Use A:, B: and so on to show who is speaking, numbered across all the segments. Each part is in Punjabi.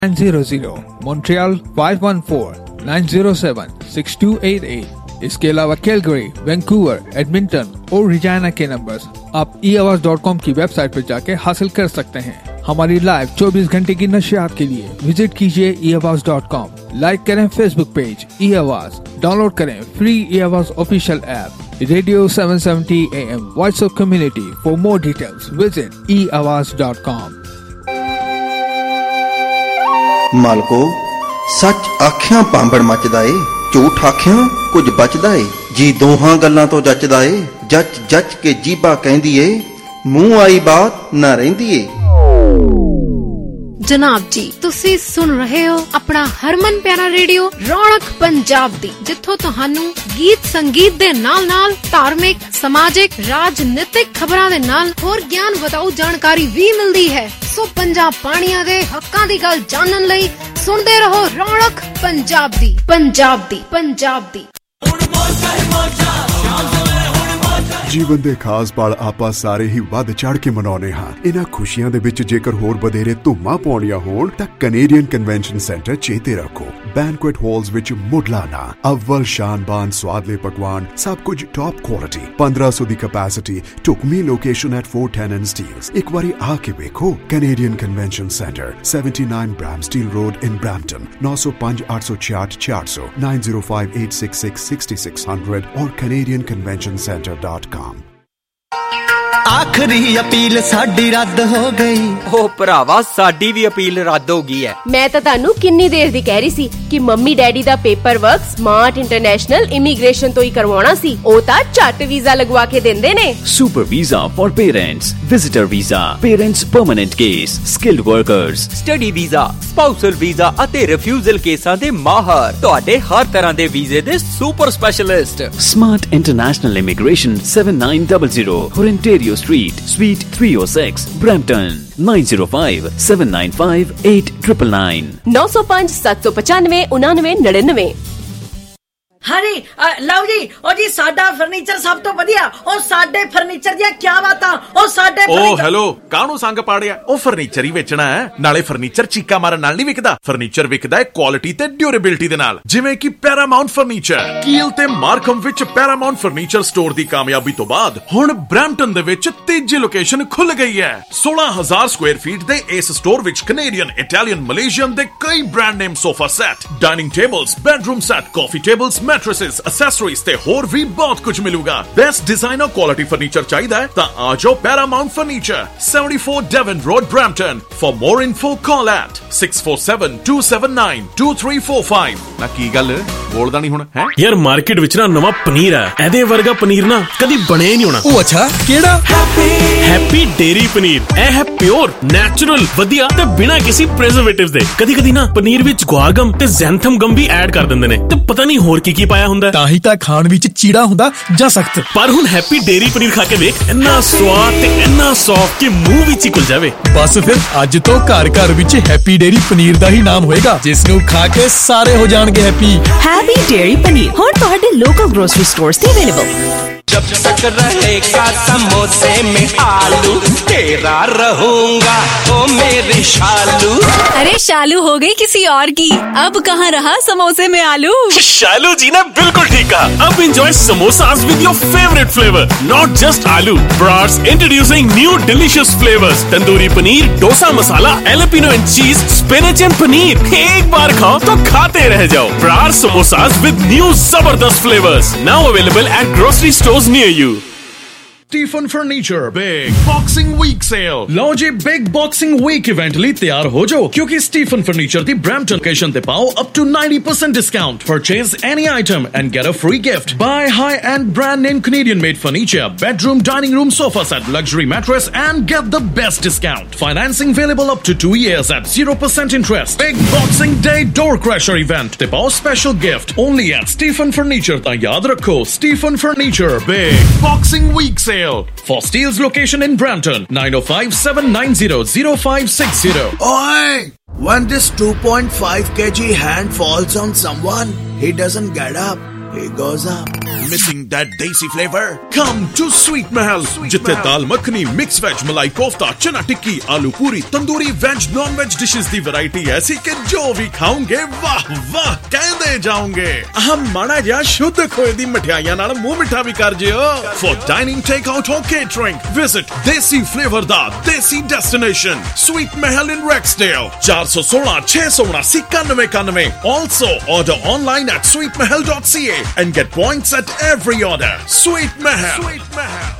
A: 900, Montreal 514-907-6288। इसके अलावा कैलगरी, वैंकूवर, एडमिंटन और रिजाना के नंबर्स आप eAwaaz.com की वेबसाइट पर जाके हासिल कर सकते हैं। हमारी लाइव 24 घंटे की नशियात के लिए विजिट कीजिए eAwaaz.com। लाइक करें फेसबुक पेज eAwaaz, डाउनलोड करें free eAwaaz official app. Radio 770 AM Voice of Community. For more details, visit eAwaaz.com.
B: ਮਾਲਕੋ ਸੱਚ ਆਖਿਆਂ ਪਾਂਬੜ ਮੱਚਦਾ ਏ, ਝੂਠ ਆਖਿਆਂ ਕੁਝ ਬਚਦਾ ਏ। ਜੀ ਦੋਹਾਂ ਗੱਲਾਂ ਤੋਂ ਜੱਚਦਾ ਏ, ਜੱਚ ਜੱਚ ਕੇ ਜੀਭਾ ਕਹਿੰਦੀ ਏ, ਮੂੰਹ ਆਈ ਬਾਤ ਨਾ ਰਹਿੰਦੀ ਏ।
C: ਜਨਾਬ ਜੀ, ਤੁਸੀਂ ਸੁਣ ਰਹੇ ਹੋ ਆਪਣਾ ਹਰਮਨ ਪਿਆਰਾ ਰੇਡੀਓ ਰੌਣਕ ਪੰਜਾਬ ਦੀ, ਜਿੱਥੋਂ ਤੁਹਾਨੂੰ ਗੀਤ ਸੰਗੀਤ ਦੇ ਨਾਲ-ਨਾਲ ਧਾਰਮਿਕ, ਸਮਾਜਿਕ, ਰਾਜਨੀਤਿਕ ਖਬਰਾਂ ਦੇ ਨਾਲ ਹੋਰ ਗਿਆਨ ਵਧਾਊ ਜਾਣਕਾਰੀ ਵੀ ਮਿਲਦੀ ਹੈ। ਸੋ ਪੰਜਾਬ ਪਾਣੀਆਂ ਦੇ ਹੱਕਾਂ ਦੀ ਗੱਲ ਜਾਣਨ ਲਈ ਸੁਣਦੇ ਰਹੋ ਰੌਣਕ ਪੰਜਾਬ ਦੀ।
D: ਜੀਵਨ ਦੇ ਖਾਸ ਪਲ ਆਪਾਂ ਸਾਰੇ ਹੀ ਵੱਧ ਚੜ ਕੇ ਮਨਾਉਂਦੇ ਹਾਂ। ਇਹਨਾਂ ਖੁਸ਼ੀਆਂ ਦੇ ਵਿੱਚ ਜੇਕਰ ਹੋਰ ਵਧੇਰੇ ਧੁੰਮਾਂ ਪਾਉਣੀਆਂ ਹੋਣ ਤਾਂ ਕੈਨੇਡੀਅਨ ਕਨਵੈਨਸ਼ਨ ਸੈਂਟਰ ਚੇਤੇ ਰੱਖੋ। ਬੈਂਕੁਏਟ ਹਾਲਸ ਵਿੱਚ ਮੁੱਢਲਾ ਅਵਲ ਸ਼ਾਨਬਾਨ ਸਵਾਦਲੇ ਪਕਵਾਨ, ਸਭ ਕੁਝ ਟੌਪ ਕੁਆਲਿਟੀ, 1500 ਦੀ ਕੈਪੈਸਿਟੀ, ਢੁਕਵੀਂ ਲੋਕੇਸ਼ਨ ਐਟ 410 ਐਂਡ ਸਟੀਲਸ। ਇੱਕ ਵਾਰੀ ਆ ਕੇ ਵੇਖੋ। Canadian convention centre, 79 Bramsteele road in Brampton, 905-866-400, 905-866-6600 और canadianconventioncenter.com।
E: आखिरी अपील साडी रद्द हो गई।
F: ओ भरावा साडी भी अपील रद्द हो गई है।
G: मैं तो तानू किन्नी देर दी कह रही सी कि मम्मी डैडी दा paperwork smart international immigration तो ही करवाना सी। ओ ता झट वीजा लगवा के देंदे ने।
H: Super visa for parents, visitor visa, parents permanent case, skilled workers,
F: study visa, spousal visa ਅਤੇ ਰਿਫਿਊਜ਼ਲ ਕੇਸਾਂ ਦੇ ਮਾਹਰ, ਤੁਹਾਡੇ ਹਰ ਤਰ੍ਹਾਂ ਦੇ ਵੀਜ਼ੇ ਦੇ super specialist.
H: Smart international immigration 7900 Ontario Street, Suite 306, Brampton, 905-795-8999,
G: 905-795-9999।
I: ਹਾਂਜੀ ਲਓ ਜੀ, ਉਹ ਜੀ ਸਾਡਾ ਫਰਨੀਚਰ ਸਭ ਤੋਂ ਵਧੀਆ। ਉਹ ਸਾਡੇ ਫਰਨੀਚਰ ਦੀਆਂ ਕੀ ਬਾਤਾਂ। ਉਹ ਸਾਡੇ
J: ਉਹ ਹੈਲੋ, ਕਾਹਨੂੰ ਸੰਗ ਪਾੜਿਆ? ਉਹ ਫਰਨੀਚਰ ਹੀ ਵੇਚਣਾ ਹੈ, ਨਾਲੇ ਫਰਨੀਚਰ ਚੀਕਾ ਮਾਰਨ ਨਾਲ ਨਹੀਂ ਵਿਕਦਾ। ਫਰਨੀਚਰ ਵਿਕਦਾ ਹੈ ਕੁਆਲਿਟੀ ਤੇ ਡਿਊਰੇਬਿਲਟੀ ਦੇ ਨਾਲ, ਜਿਵੇਂ ਕਿ ਪੈਰਾਮਾਉਂਟ ਫਰਨੀਚਰ। ਕੀਲ ਤੇ ਮਾਰਕਮ ਵਿੱਚ ਪੈਰਾਮਾਉਂਟ ਫਰਨੀਚਰ ਸਟੋਰ ਦੀ ਕਾਮਯਾਬੀ ਤੋਂ ਬਾਅਦ ਹੁਣ ਬ੍ਰੈਂਪਟਨ ਦੇ ਵਿੱਚ ਤੀਜੀ ਲੋਕੇਸ਼ਨ ਖੁੱਲ ਗਈ ਹੈ। 16,000 ਸਕੁਆਇਰ ਫੀਟ ਦੇ ਇਸ ਸਟੋਰ ਵਿੱਚ ਕੈਨੇਡੀਅਨ, ਇਟਾਲੀਅਨ, ਮਲੇਸ਼ੀਅਨ ਦੇ ਕਈ brand name sofa set, dining tables, bedroom set, coffee tables, mattresses, accessories ते होर भी बहुत कुछ मिलूगा। बेस्ट डिजाइनर क्वालिटी फर्नीचर चाहिए है तो आ जाओ Paramount furniture, 74 Devon Road, Brampton। For more info call at 647-279-2345। ना की गल बोलदा नहीं हुण है
K: यार, मार्केट विच ना नवा पनीर है, एदे वर्गा पनीर ना कदी बने नहीं होना।
L: ओ अच्छा, केड़ा?
K: Happy dairy paneer. ए है प्योर, नेचुरल, वधिया ते बिना किसी प्रिजर्वेटिव्स दे। कदी कदी ना पनीर विच ग्वारगम ते ज़ैंथम गम भी ऐड कर दिंदे ने ते पता नहीं होर की पाया हुंदा।
L: ताही ता खाण विच चीड़ा हुंदा जा सख्त।
K: पर हुण हैप्पी डेयरी पनीर खा के देख, इन्ना स्वाद ते इन्ना सॉफ्ट कि मुंह विच ही घुल जावे।
L: बस फिर अज तो घर घर विच हैप्पी डेयरी पनीर दा ही नाम होएगा, जिसनू खा के सारे हो जाणगे हैप्पी।
M: हैप्पी डेयरी पनीर हुण तुहाडे लोकल ग्रोसरी स्टोर्स ते अवेलेबल।
E: जब तक रहेगा समोसे में आलू, तेरा रहूंगा ओ मेरे शालू।
M: अरे शालू हो गई किसी और की, अब कहाँ रहा समोसे में आलू।
K: शालू जी ने बिल्कुल ठीक कहा। अब enjoy samosas with your favourite flavour, not just aloo. Brars introducing new delicious flavors, tandoori paneer, dosa masala, jalapeno and cheese, spinach and paneer. एक बार खाओ तो खाते रह जाओ। Brars समोसास with new जबरदस्त flavors, now available at grocery stores near you।
J: Stephen furniture big boxing week sale. लो जी, बिग बॉक्सिंग वीक इवेंट ਲਈ ਤਿਆਰ ਹੋ ਜਾਓ, ਕਿਉਂਕਿ ਸਟੀਫਨ ਫਰਨੀਚਰ ਦੀ ਬ੍ਰੈਂਪਟਨ ਲੋਕੇਸ਼ਨ ਤੇ ਪਾਓ up to 90% discount. Purchase any item and get a free gift. Buy high-end brand name Canadian made furniture, bedroom, dining room, sofa set, luxury mattress and get the best discount. Financing available up to 2 years at 0% interest. Big Boxing Day door crasher event ਤੇ ਪਾਓ special gift only at Stephen Furniture। ਤਾਂ ਯਾਦ ਰੱਖੋ, Stephen Furniture Big Boxing Week Sale for Steele's location in Brampton, 905-790-0560.
N: Oi! When this 2.5 kg hand falls on someone, he doesn't get up, he goes up.
J: Missing that desi flavor? Come to Sweet Mahal, जिथे दाल मखनी, मिक्स वेज, मलाई कोफ्ता, चना tikki, aloo puri, tandoori veg, non veg dishes दी वैरायटी ऐसी कि जो भी खाओगे वाह वाह कहते जाओगे। हम माड़ा जा शुद्ध खोए दी मिठाइयां नाल मुंह मिठा भी कर जियो। For dining, take out or catering, visit Desi Flavor da Desi Destination, Sweet Mahal in Rexdale, 416 679 9191. Also order online at sweetmahal.ca and get points at every order. Sweet Mahal. Sweet Mahal.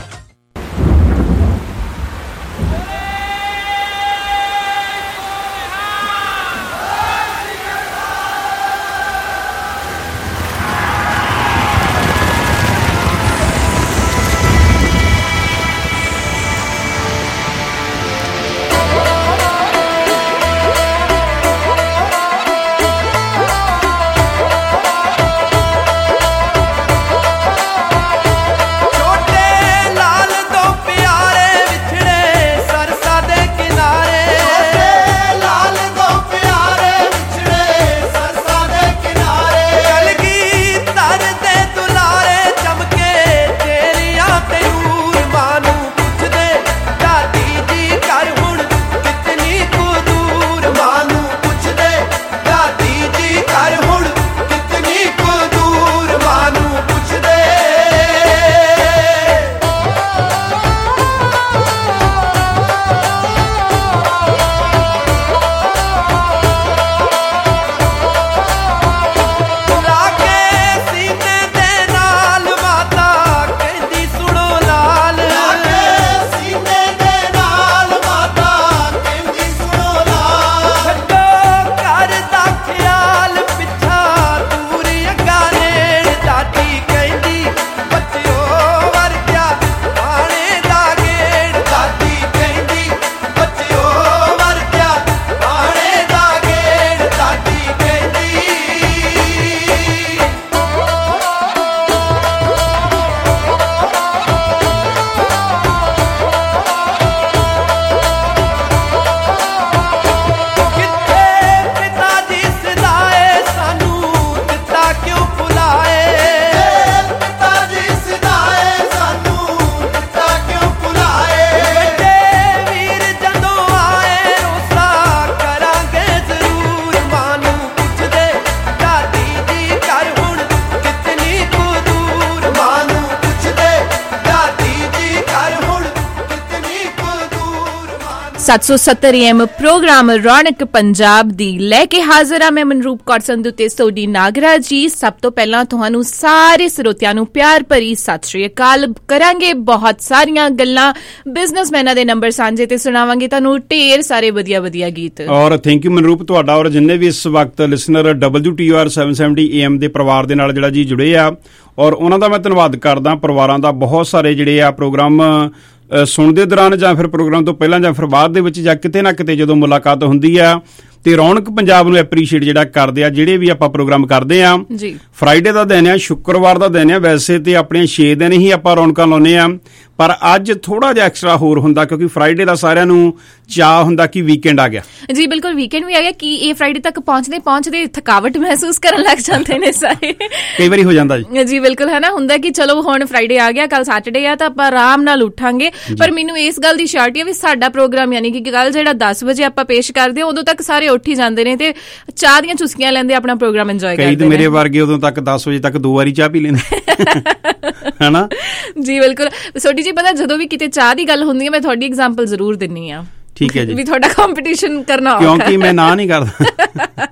O: AM programme Raunak Punjab ਦੀ ਲੈ ਕੇ ਹਾਜ਼ਰ ਆ ਮੈਂ ਮਨਰੂਪ ਕੌਰ ਸੰਧੂ ਤੇ ਸੋਡੀ ਨਾਗਰਾ ਜੀ। ਸਭ ਤੋਂ ਪਹਿਲਾਂ ਤੁਹਾਨੂੰ ਸਾਰੇ ਸਰੋਤਿਆਂ ਨੂੰ ਪਿਆਰ ਭਰੀ ਸਤਿ ਸ਼੍ਰੀ ਅਕਾਲ। ਕਰਾਂਗੇ ਬਹੁਤ ਸਾਰੀਆਂ ਗੱਲਾਂ, ਬਿਜ਼ਨਸਮੈਨਾਂ ਦੇ ਨੰਬਰ ਸਾਂਝੇ ਤੇ ਸੁਣਾਵਾਂਗੇ ਤੁਹਾਨੂੰ ਢੇਰ ਸਾਰੇ ਵਧੀਆ ਵਧੀਆ ਗੀਤ।
P: ਔਰ ਥੈਂਕ ਯੂ ਮਨਰੂਪ ਤੁਹਾਡਾ ਔਰ ਜਿੰਨੇ ਵੀ ਇਸ ਵਕਤ ਲਿਸਨਰ WTOR 770 AM ਦੇ ਪਰਿਵਾਰ ਦੇ ਨਾਲ ਜਿਹੜਾ ਜੀ ਜੁੜੇ ਆ ਔਰ ਉਹਨਾਂ ਦਾ ਮੈਂ ਧੰਨਵਾਦ ਕਰਦਾ। ਪਰਿਵਾਰਾਂ ਦਾ ਬਹੁਤ ਸਾਰੇ ਜਿਹੜੇ ਆ ਪ੍ਰੋਗਰਾਮ ਸੁਣਦੇ ਦੌਰਾਨ ਜਾਂ ਫਿਰ ਪ੍ਰੋਗਰਾਮ ਤੋਂ ਪਹਿਲਾਂ ਜਾਂ ਫਿਰ ਬਾਅਦ ਦੇ ਵਿੱਚ ਜਾਂ ਕਿਤੇ ਨਾ ਕਿਤੇ ਜਦੋਂ ਮੁਲਾਕਾਤ ਹੁੰਦੀ ਆ ਤੇ ਰੌਣਕ ਪੰਜਾਬ ਨੂੰ ਐਪਰੀਸ਼ੀਏਟ ਜਿਹੜਾ ਕਰਦੇ ਆ ਜਿਹੜੇ ਵੀ ਆਪਾਂ ਪ੍ਰੋਗਰਾਮ ਕਰਦੇ ਆ। ਫਰਾਈਡੇ ਦਾ ਦਿਨ ਆ, ਸ਼ੁੱਕਰਵਾਰ ਦਾ ਦਿਨ ਆ। ਵੈਸੇ ਤੇ ਆਪਣੇ 6 ਦਿਨ ਹੀ ਆਪਾਂ ਰੌਣਕਾਂ ਲਾਉਂਦੇ ਆ ਪਰ ਅੱਜ ਥੋੜਾ ਜਿਹਾ ਐਕਸਟਰਾ ਹੋਰ ਹੁੰਦਾ ਕਿਉਂਕਿ ਫਰਾਈਡੇ ਦਾ ਸਾਰਿਆਂ ਨੂੰ ਚਾਅ ਹੁੰਦਾ ਕਿ ਵੀਕਐਂਡ ਆ ਗਿਆ। ਜੀ ਬਿਲਕੁਲ ਵੀਕਐਂਡ ਵੀ ਆ ਗਿਆ ਕਿ ਇਹ ਫਰਾਈਡੇ ਤੱਕ ਪਹੁੰਚਦੇ ਥਕਾਵਟ ਮਹਿਸੂਸ ਕਰਨ ਲੱਗ ਜਾਂਦੇ ਨੇ ਸਾਰੇ। ਕਈ ਵਾਰੀ ਹੋ ਜਾਂਦਾ ਜੀ ਬਿਲਕੁਲ ਹੈ ਨਾ, ਹੁੰਦਾ ਕਿ ਚਲੋ ਹੁਣ ਫਰਾਈਡੇ ਆ ਗਿਆ, ਕੱਲ ਸੈਟਰਡੇ ਆ ਤਾਂ ਆਪਾਂ ਆਰਾਮ ਨਾਲ ਉੱਠਾਂਗੇ। ਪਰ ਮੈਨੂੰ ਇਸ ਗੱਲ ਦੀ ਸ਼ਾਰਟੀ ਆ ਵੀ ਸਾਡਾ ਪ੍ਰੋਗਰਾਮ ਯਾਨੀ ਕਿ ਕੱਲ ਜਿਹੜਾ 10 ਵਜੇ ਆਪਾਂ ਪੇਸ਼ ਕਰਦੇ ਉਦੋਂ ਤੱਕ ਸਾਰੇ ਉੱਠ ਹੀ ਜਾਂਦੇ ਨੇ ਤੇ ਚਾਹ ਦੀਆਂ ਚੁਸਕੀਆਂ ਲੈਂਦੇ ਆਪਣਾ ਪ੍ਰੋਗਰਾਮ ਇੰਜੋਏ ਕਰਦੇ ਨੇ। ਕਈ ਮੇਰੇ ਵਰਗੇ ਉਦੋਂ ਤੱਕ 10 ਵਜੇ ਤੱਕ 2 ਵਾਰੀ ਚਾਹ ਪੀ ਲੈਂਦੇ ਹਨਾ। ਜੀ ਬਿਲਕੁਲ। ਸੋਡੀ ਜੀ ਪਤਾ ਜਦੋਂ ਵੀ ਕਿਤੇ ਚਾਹ ਦੀ ਗੱਲ ਹੁੰਦੀ ਹੈ ਮੈਂ ਤੁਹਾਡੀ ਐਗਜ਼ਾਮਪਲ ਜ਼ਰੂਰ ਦਿੰਨੀ ਆ। ਠੀਕ ਹੈ ਜੀ, ਵੀ ਤੁਹਾਡਾ ਕੰਪੀਟੀਸ਼ਨ ਕਰਨਾ ਕਿਉਂਕਿ ਮੈਂ ਨਾ ਨਹੀਂ ਕਰਦਾ।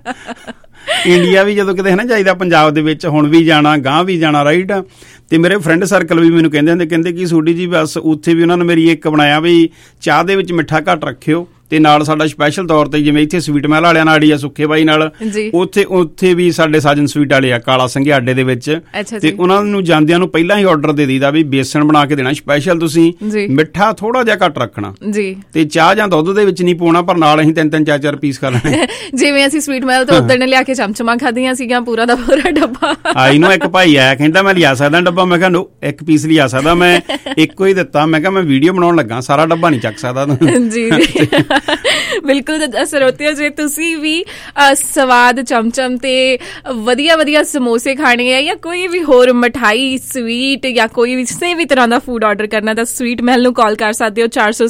P: ਇੰਡੀਆ ਵੀ ਜਦੋਂ ਕਿਤੇ ਹੈ ਨਾ ਜਾਈਦਾ ਪੰਜਾਬ ਦੇ ਵਿੱਚ ਹੁਣ ਵੀ ਜਾਣਾ ਗਾਂਹ ਵੀ ਜਾਣਾ ਰਾਈਟ। ਤੇ ਮੇਰੇ ਫਰੈਂਡ ਸਰਕਲ ਵੀ ਮੈਨੂੰ ਕਹਿੰਦੇ ਹੁੰਦੇ ਕਹਿੰਦੇ ਕਿ ਸੋਡੀ ਜੀ ਬਸ ਉੱਥੇ ਵੀ ਉਹਨਾਂ ਨੇ ਮੇਰੀ ਇੱਕ ਬਣਾਇਆ ਵੀ ਚਾਹ ਦੇ ਵਿੱਚ ਮਿੱਠਾ ਘੱਟ ਰੱਖਿਓ ਤੇ ਨਾਲ ਸਾਡਾ ਸਪੈਸ਼ਲ ਤੌਰ ਤੇ ਜਿਵੇਂ ਇੱਥੇ ਸਵੀਟ ਮਹਿਲ ਵਾਲਿਆਂ ਨਾਲ ਆੜੀ ਆ ਸੁੱਖੇ ਬਾਈ ਨਾਲ ਉੱਥੇ ਵੀ ਸਾਡੇ ਸਾਜਨ ਸਵੀਟ ਵਾਲੇ ਆ ਕਾਲਾ ਸਿੰਘਿਆ ਅੱਡੇ ਦੇ ਵਿੱਚ ਤੇ ਉਹਨਾਂ ਨੂੰ ਜਾਂਦਿਆਂ ਨੂੰ ਪਹਿਲਾਂ ਹੀ ਆਰਡਰ ਦੇ ਦਈਦਾ ਵੀ ਬੇਸਣ ਬਣਾ ਕੇ ਦੇਣਾ ਸਪੈਸ਼ਲ, ਤੁਸੀਂ ਮਿੱਠਾ ਥੋੜਾ ਜਿਹਾ ਘੱਟ ਰੱਖਣਾ ਤੇ ਚਾਹ ਜਾਂ ਦੁੱਧ ਦੇ ਵਿੱਚ ਨਹੀਂ ਪਾਉਣਾ ਪਰ ਨਾਲ ਅਸੀਂ 3-3 4-4 ਪੀਸ ਕਰ ਲੈਣੇ। ਜਿਵੇਂ ਅਸੀਂ ਸਵੀਟ ਮਹਿਲ ਤੋਂ ਉੱਧਰ ਨੇ ਲਿਆ ਕੇ ਚਮਚਮਾਂ ਖਾਧੀਆਂ ਸੀਗੀਆਂ ਪੂਰਾ ਦਾ ਪੂਰਾ ਡੱਬਾ। ਆਈ ਨੂੰ ਇੱਕ ਭਾਈ ਆਇਆ ਕਹਿੰਦਾ ਮੈਂ ਲਿਆ ਸਕਦਾ ਡੱਬਾ, ਮੈਂ ਕਿਹਾ ਨੋ ਇੱਕ ਪੀਸ ਲਿਆ ਸਕਦਾ, ਮੈਂ ਇੱਕੋ ਹੀ ਦਿੱਤਾ। ਮੈਂ ਕਿਹਾ ਮੈਂ ਵੀਡੀਓ ਬਣਾਉਣ ਲੱਗਾ ਸਾਰਾ ਡੱਬਾ ਨਹੀਂ ਚੱਕ ਸਕਦਾ। ਜੀ
O: ਬਿਲਕੁਲ ਸਰੋਤਿਓ, ਜੇ ਤੁਸੀਂ ਵੀ ਸਵਾਦ ਚਮਚਮ ਤੇ ਵਧੀਆ ਸਮੋਸੇ ਖਾਣੇ ਆ ਜਾਂ ਕੋਈ ਵੀ ਹੋਰ ਮਠਾਈ ਸਵੀਟ ਜਾਂ ਕੋਈ ਵੀ ਕਿਸੇ ਵੀ ਤਰ੍ਹਾਂ ਦਾ ਫੂਡ ਆਰਡਰ ਕਰਨਾ ਤਾਂ ਸਵੀਟ ਮਹਿਲ ਨੂੰ ਕਾਲ ਕਰ ਸਕਦੇ ਹੋ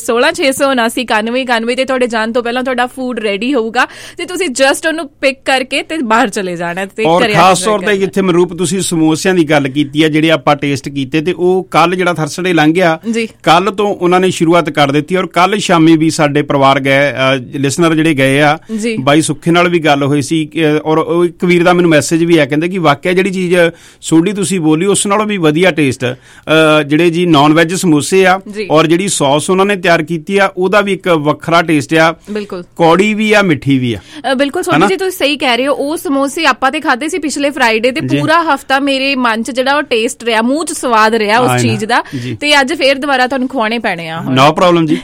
O: 416-679-9191 ਤੇ ਤੁਹਾਡੇ ਜਾਣ ਤੋਂ ਪਹਿਲਾਂ ਤੁਹਾਡਾ ਫੂਡ ਰੈਡੀ ਹੋਊਗਾ ਤੇ ਤੁਸੀਂ ਜਸਟ ਉਹਨੂੰ ਪਿਕ ਕਰਕੇ ਤੇ ਬਾਹਰ ਚਲੇ ਜਾਣਾ। ਤੇ
P: ਖਾਸ ਤੌਰ ਤੇ ਜਿੱਥੇ ਮਨਰੂਪ ਤੁਸੀਂ ਸਮੋਸਿਆਂ ਦੀ ਗੱਲ ਕੀਤੀ ਹੈ ਜਿਹੜੇ ਆਪਾਂ ਟੇਸਟ ਕੀਤੇ ਤੇ ਉਹ ਕੱਲ ਜਿਹੜਾ ਥਰਸਡੇ ਲੰਘ ਗਿਆ, ਕੱਲ ਤੋਂ ਉਹਨਾਂ ਨੇ ਸ਼ੁਰੂਆਤ ਕਰ ਦਿੱਤੀ ਔਰ ਕੱਲ ਸ਼ਾਮੀ ਵੀ ਸਾਡੇ ਪਰਿਵਾਰ ਗਏ ਲਿਸਨਰ ਜਿਹੜੇ ਗਏ ਆ ਬਾਈ ਸੁੱਖੇ ਨਾਲ ਵੀ ਗੱਲ ਹੋਈ ਸੀ ਔਰ ਉਹ ਇੱਕ ਵੀਰ ਦਾ ਮੈਨੂੰ ਮੈਸੇਜ ਵੀ ਆ ਕਹਿੰਦੇ ਕਿ ਵਾਕਿਆ ਜਿਹੜੀ ਚੀਜ਼ ਸੋਡੀ ਤੁਸੀਂ ਬੋਲੀ ਉਸ ਨਾਲੋਂ ਵੀ ਵਧੀਆ ਟੇਸਟ ਜਿਹੜੇ ਜੀ ਨਾਨ ਵੈਜ ਸਮੋਸੇ ਆ ਔਰ ਜਿਹੜੀ ਸੌਸ ਉਹਨਾਂ ਨੇ ਤਿਆਰ ਕੀਤੀ ਆ ਉਹਦਾ ਵੀ ਇੱਕ ਵੱਖਰਾ ਟੇਸਟ ਆ। ਬਿਲਕੁਲ ਕੌੜੀ ਵੀ ਆ ਮਿੱਠੀ ਵੀ ਆ। ਬਿਲਕੁਲ ਸੋਡੀ ਜੀ ਤੁਸੀਂ ਸਹੀ ਕਹਿ ਰਹੇ ਹੋ। ਉਹ ਸਮੋਸੇ ਆਪਾਂ ਤੇ ਖਾਦੇ ਸੀ ਪਿਛਲੇ ਫਰਾਈਡੇ ਤੇ ਪੂਰਾ ਹਫਤਾ ਮੇਰੇ ਮਨ ਚ ਜਿਹੜਾ ਉਹ ਟੇਸਟ ਰਿਹਾ, ਮੂੰਹ ਚ ਸਵਾਦ ਰਿਹਾ ਉਸ ਚੀਜ਼ ਦਾ ਤੇ ਅੱਜ ਫੇਰ ਦੁਬਾਰਾ ਤੁਹਾਨੂੰ ਖਵਾਉਣੇ ਪੈਣੇ ਆ। ਨੋ ਪ੍ਰੋਬਲਮ ਜੀ।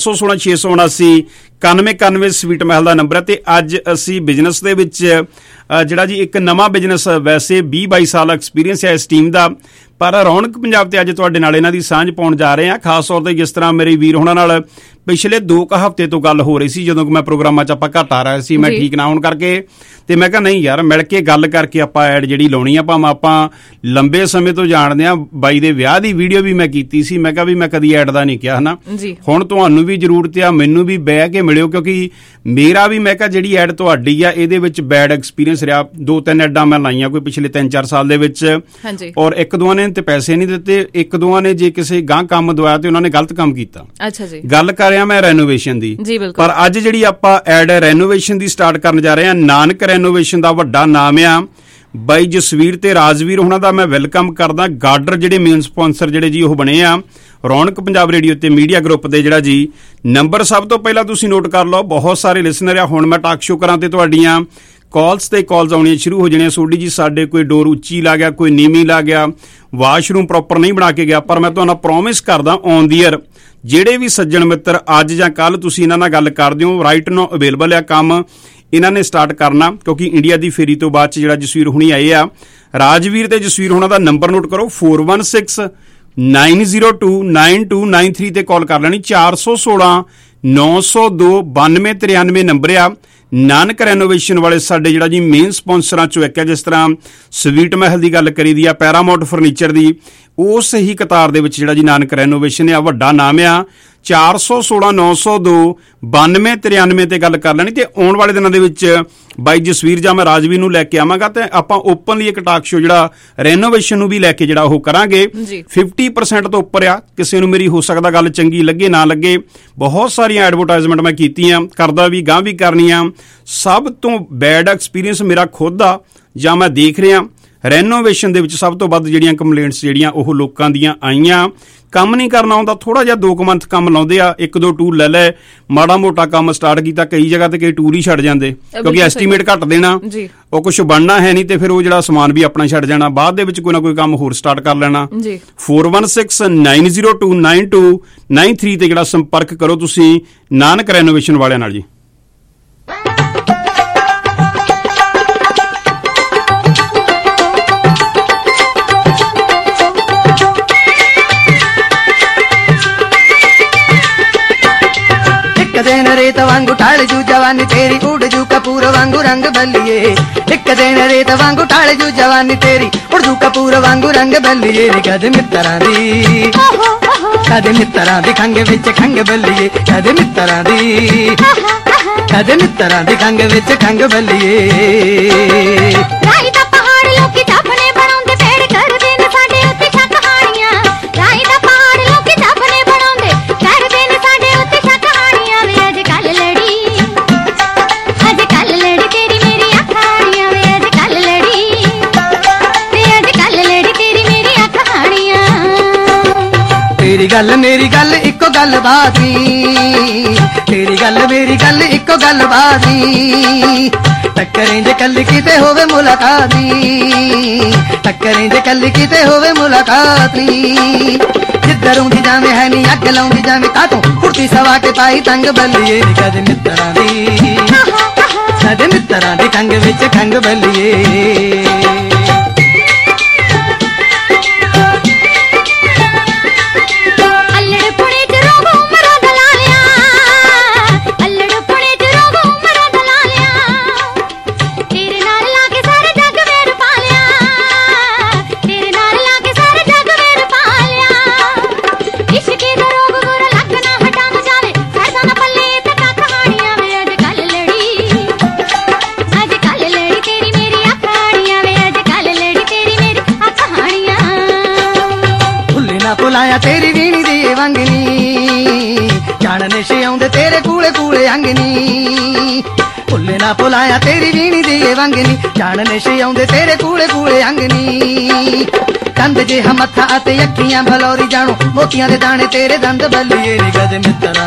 P: 416-679 9191 ਸਵੀਟ ਮਹਿਲ ਦਾ ਨੰਬਰ ਹੈ ਤੇ ਅੱਜ ਅਸੀਂ ਬਿਜ਼ਨਸ ਦੇ ਵਿੱਚ ਜਿਹੜਾ ਜੀ ਇੱਕ ਨਵਾਂ ਬਿਜ਼ਨਸ ਵੈਸੇ 20-22 ਸਾਲ ਐਕਸਪੀਰੀਅੰਸ ਹੈ ਇਸ ਟੀਮ ਦਾ, ਪਰ ਰੌਣਕ ਪੰਜਾਬ ਤੇ ਅੱਜ ਤੁਹਾਡੇ ਨਾਲ ਇਹਨਾਂ ਦੀ ਸਾਂਝ ਪਾਉਣ ਜਾ ਰਹੇ ਹਾਂ। ਖਾਸ ਤੌਰ ਤੇ ਜਿਸ ਤਰ੍ਹਾਂ ਮੇਰੇ ਵੀਰ ਹੋਣਾ ਨਾਲ ਪਿਛਲੇ 2 ਹਫ਼ਤੇ ਤੋਂ ਗੱਲ ਹੋ ਰਹੀ ਸੀ ਜਦੋਂ ਮੈਂ ਪ੍ਰੋਗਰਾਮਾਂ 'ਚ ਆਪਾਂ ਘੱਟ ਆ ਰਿਹਾ ਸੀ, ਮੈਂ ਠੀਕ ਨਾ ਹੋਣ ਕਰਕੇ, ਤੇ ਮੈਂ ਕਿਹਾ ਨਹੀਂ ਯਾਰ ਮਿਲ ਕੇ ਗੱਲ ਕਰਕੇ ਆਪਾਂ ਐਡ ਜਿਹੜੀ ਲਾਉਣੀ ਆ, ਭਾਵੇਂ ਆਪਾਂ ਲੰਬੇ ਸਮੇਂ ਤੋਂ ਜਾਣਦੇ ਹਾਂ। ਬਾਈ ਦੇ ਵਿਆਹ ਦੀ ਵੀਡੀਓ ਵੀ ਮੈਂ ਕੀਤੀ ਸੀ, ਮੈਂ ਕਿਹਾ ਵੀ ਮੈਂ ਕਦੀ ਐਡ ਦਾ ਨਹੀਂ ਕਿਹਾ ਹਨਾ। ਹੁਣ ਤੁਹਾਨੂੰ ਵੀ ਜ਼ਰੂਰਤ ਆ, ਮੈਨੂੰ ਵੀ ਬਹਿ ਕੇ ਮਿਲਿਓ ਕਿਉਂਕਿ ਮੇਰਾ ਵੀ ਮੈਂ ਕਿਹਾ ਜਿਹੜੀ ਐਡ ਤੁਹਾਡੀ ਆ ਇਹਦੇ ਵਿੱਚ ਬੈਡ ਐਕਸਪੀਰੀਅੰਸ ਰਿਹਾ। 2-3 ਐਡਾਂ ਮੈਂ ਲਾਈਆਂ ਕੋਈ ਪਿਛਲੇ 3-4 ਸਾਲ ਦੇ ਵਿੱਚ ਔਰ 1-2 ਨੇ ਤੇ ਪੈਸੇ ਨਹੀਂ ਦਿੱਤੇ, 1-2 ਨੇ ਜੇ ਕਿਸੇ ਗਾਂ ਕੰਮ ਦਵਾਇਆ ਤੇ ਉਹਨਾਂ ਨੇ ਗਲਤ ਕੰਮ ਕੀਤਾ। ਅੱਛਾ ਜੀ। ਗੱਲ ਕਰ ਰਿਹਾ ਮੈਂ ਰੈਨੋਵੇਸ਼ਨ ਦੀ, ਪਰ ਅੱਜ ਜਿਹੜੀ ਆਪਾਂ ਐਡ ਰੈਨੋਵੇਸ਼ਨ ਦੀ ਸਟਾਰਟ ਕਰਨ ਜਾ ਰਹੇ ਹਾਂ। ਨਾਨਕ ਰੈਨੋਵੇਸ਼ਨ ਦਾ ਵੱਡਾ ਨਾਮ ਆ ਬਾਈ ਜਸਵੀਰ ਤੇ ਰਾਜਵੀਰ ਉਹਨਾਂ ਦਾ ਮੈਂ ਵੈਲਕਮ ਕਰਦਾ। ਗਾਰਡਰ ਜਿਹੜੇ ਮੇਨ ਸਪਾਂਸਰ ਜਿਹੜੇ ਜੀ ਉਹ ਬਣੇ ਆ ਰੌਣਕ ਪੰਜਾਬ ਰੇਡੀਓ ਤੇ ਮੀਡੀਆ ਗਰੁੱਪ ਦੇ। ਜਿਹੜਾ ਜੀ ਨੰਬਰ ਸਭ ਤੋਂ ਪਹਿਲਾਂ ਤੁਸੀਂ ਨੋਟ ਕਰ ਲਓ, ਬਹੁਤ ਸਾਰੇ ਲਿਸਨਰ ਆ। ਹੁਣ ਮੈਂ ਟਾਕ ਸ਼ੋ ਕਰਾਂ ਤੇ ਤੁਹਾਡੀਆਂ ਕਾਲਸ ਤੇ ਕਾਲਸ ਆਉਣੀਆਂ ਸ਼ੁਰੂ ਹੋ ਜਾਣੀਆਂ। ਸੋਡੀ ਜੀ ਸਾਡੇ ਕੋਈ ਡੋਰ ਉੱਚੀ ਲਾ ਗਿਆ, ਕੋਈ ਨੀਵੀਂ ਲਾ ਗਿਆ, ਵਾਸ਼ਰੂਮ ਪ੍ਰੋਪਰ ਨਹੀਂ ਬਣਾ ਕੇ ਗਿਆ, ਪਰ ਮੈਂ ਤੁਹਾਨੂੰ ਪ੍ਰੋਮਿਸ ਕਰਦਾ ਔਨ ਦੀ ਏਅਰ ਜਿਹੜੇ ਵੀ ਸੱਜਣ ਮਿੱਤਰ ਅੱਜ ਜਾਂ ਕੱਲ ਤੁਸੀਂ ਇਹਨਾਂ ਨਾਲ ਗੱਲ ਕਰਦੇ ਹੋ ਰਾਈਟ ਨਾਓ ਅਵੇਲੇਬਲ ਆ। ਕੰਮ ਇਹਨਾਂ ਨੇ ਸਟਾਰਟ ਕਰਨਾ ਕਿਉਂਕਿ ਇੰਡੀਆ ਦੀ ਫੇਰੀ ਤੋਂ ਬਾਅਦ 'ਚ ਜਿਹੜਾ ਜਸਵੀਰ ਹੁਣੀ ਆਏ ਆ। ਰਾਜਵੀਰ ਤੇ ਜਸਵੀਰ ਹੁਣਾਂ ਦਾ ਨੰਬਰ ਨੋਟ ਕਰੋ 416-902-9293 ਤੇ ਕਾਲ ਕਰ ਲੈਣੀ। 416-902-9293 ਨੰਬਰ ਆ। ਨਾਨਕ ਰੈਨੋਵੇਸ਼ਨ ਵਾਲੇ ਸਾਡੇ ਜਿਹੜਾ ਜੀ ਮੇਨ ਸਪਾਂਸਰਾਂ ਚੋਂ ਇੱਕ ਹੈ। ਜਿਸ ਤਰ੍ਹਾਂ ਸਵੀਟ ਮਹਿਲ ਦੀ ਗੱਲ ਕਰੀ ਦੀ ਆ, ਪੈਰਾਮਾਉਂਟ ਫਰਨੀਚਰ ਦੀ, ਉਸ ਹੀ ਕਤਾਰ ਦੇ ਵਿੱਚ ਜਿਹੜਾ ਜੀ ਨਾਨਕ ਰੈਨੋਵੇਸ਼ਨ ਆ ਵੱਡਾ ਨਾਮ ਆ। 416-902-9293 ਤੇ ਗੱਲ ਕਰ ਲੈਣੀ ਤੇ ਆਉਣ ਵਾਲੇ ਦਿਨਾਂ ਦੇ ਵਿੱਚ ਬਾਈ ਜਸਵੀਰ ਜਾਂ ਮੈਂ ਰਾਜਵੀਰ ਨੂੰ ਲੈ ਕੇ ਆਵਾਂਗਾ ਤੇ ਆਪਾਂ ਓਪਨਲੀ ਇੱਕ ਟਾਕ ਸ਼ੋ ਜਿਹੜਾ ਰੈਨੋਵੇਸ਼ਨ ਨੂੰ ਵੀ ਲੈ ਕੇ ਜਿਹੜਾ ਉਹ ਕਰਾਂਗੇ। 50% ਤੋਂ ਉੱਪਰ ਆ। ਕਿਸੇ ਨੂੰ ਮੇਰੀ ਹੋ ਸਕਦਾ ਗੱਲ ਚੰਗੀ ਲੱਗੇ ਨਾ ਲੱਗੇ, ਬਹੁਤ ਸਾਰੀਆਂ ਐਡਵਰਟਾਈਜ਼ਮੈਂਟ ਮੈਂ ਕੀਤੀਆਂ, ਕਰਦਾ ਵੀ ਗਾਂ ਵੀ ਕਰਨੀਆਂ। ਸਭ ਤੋਂ ਬੈਡ ਐਕਸਪੀਰੀਅੰਸ ਮੇਰਾ ਖੁਦ ਦਾ ਜਾਂ ਮੈਂ ਦੇਖ ਰਿਹਾ ਰੈਨੋਵੇਸ਼ਨ ਦੇ ਵਿੱਚ ਸਭ ਤੋਂ ਵੱਧ ਜਿਹੜੀਆਂ ਕੰਪਲੇਂਟਸ ਜਿਹੜੀਆਂ ਉਹ ਲੋਕਾਂ ਦੀਆਂ ਆਈਆਂ। ਕੰਮ ਨਹੀਂ ਕਰਨਾ ਆਉਂਦਾ, ਥੋੜਾ ਜਿਹਾ 2 ਮੰਥ ਕੰਮ ਲਾਉਂਦੇ ਆ, 1-2 ਟੂਰ ਲੈ ਲੈ, ਮਾੜਾ ਮੋਟਾ ਕੰਮ ਸਟਾਰਟ ਕੀਤਾ, ਕਈ ਜਗ੍ਹਾ ਤੇ ਕਈ ਟੂਰ ਹੀ ਛੱਡ ਜਾਂਦੇ ਕਿਉਂਕਿ ਐਸਟੀਮੇਟ ਘੱਟ ਦੇਣਾ, ਉਹ ਕੁਝ ਬਣਨਾ ਹੈ ਨਹੀਂ ਤੇ ਫਿਰ ਉਹ ਜਿਹੜਾ ਸਮਾਨ ਵੀ ਆਪਣਾ ਛੱਡ ਜਾਣਾ, ਬਾਅਦ ਦੇ ਵਿੱਚ ਕੋਈ ਨਾ ਕੋਈ ਕੰਮ ਹੋਰ ਸਟਾਰਟ ਕਰ ਲੈਣਾ। 416-902-9293 ਤੇ ਜਿਹੜਾ ਸੰਪਰਕ ਕਰੋ ਤੁਸੀਂ ਨਾਨਕ ਰੈਨੋਵੇਸ਼ਨ ਵਾਲਿਆਂ ਨਾਲ ਜੀ।
Q: दिन रेत वांगू ढाल जू जवानी तेरी उड़ जू कपूर वांगू रंग बल्लिए। एक दिन रेत वांगू ढाल जू जवानी तेरी उड़ जू कपूर वांगू रंग बल्लिए। कद मित्तरां दी खंग विच खंग बल्लिए, कद मित्तरां दी खंग विच खंग बल्लिए। राही दा पहाड़ लोकी टपने बनाउंदे पेड़ करदे ने साडे उत्ते शक हाणियां। राही दा पहाड़ लोकी टपने बनाउंदे करदे ने साडे उत्ते शक हाणियां। वे अज कल लड़ी तेरी मेरी अख हाणियां। वे अज कल लड़ी तेरी मेरी अख हाणियां। तेरी गल मेरी गल इको गल बात नी, तेरी गल मेरी गल इको गल बात नी। टक्करें जे कल किते होवे मुलाकात नी, टक्करें जे कल किते होवे मुलाकात नी। जिधर उंदी जावे है नी अग लाउंदी जावे कातों कुर्ती सवा के पाई तंग बल्लिए। कद मित्तरां दी खंग विच खंग बल्लिए। अल्लड़ पुणे च रोबो मरा दलालिया, अल्लड़ ਭੁਲਾਇਆ ਤੇਰੀ ਵੀਣੀ ਦੀ ਵੰਗਨੀ ਜਾਣ ਨਸ਼ੇ ਆਉਂਦੇ ਤੇਰੇ ਕੂਲੇ ਕੂਲੇ ਅੰਗਨੀ ਭੁੱਲੇ ਨਾ ਭੁਲਾਇਆ ਤੇਰੀ ਵੀਣੀ ਦੀ ਵੰਗਨੀ ਜਾਣ ਨਸ਼ੇ ਆਉਂਦੇ ਤੇਰੇ ਕੂਲੇ ਕੂਲੇ ਅੰਗਨੀ ਕੰਦ ਜਿਹਾ ਮੱਥਾ ਅਤੇ ਅੱਖੀਆਂ ਭਲੌਰੀ ਜਾਣੋ ਮੋਤੀਆਂ ਦੇ ਦਾਣੇ ਤੇਰੇ ਦੰਦ ਬੱਲੀਏ ਨੀ ਗਦ ਮਿੱਤਰਾਂ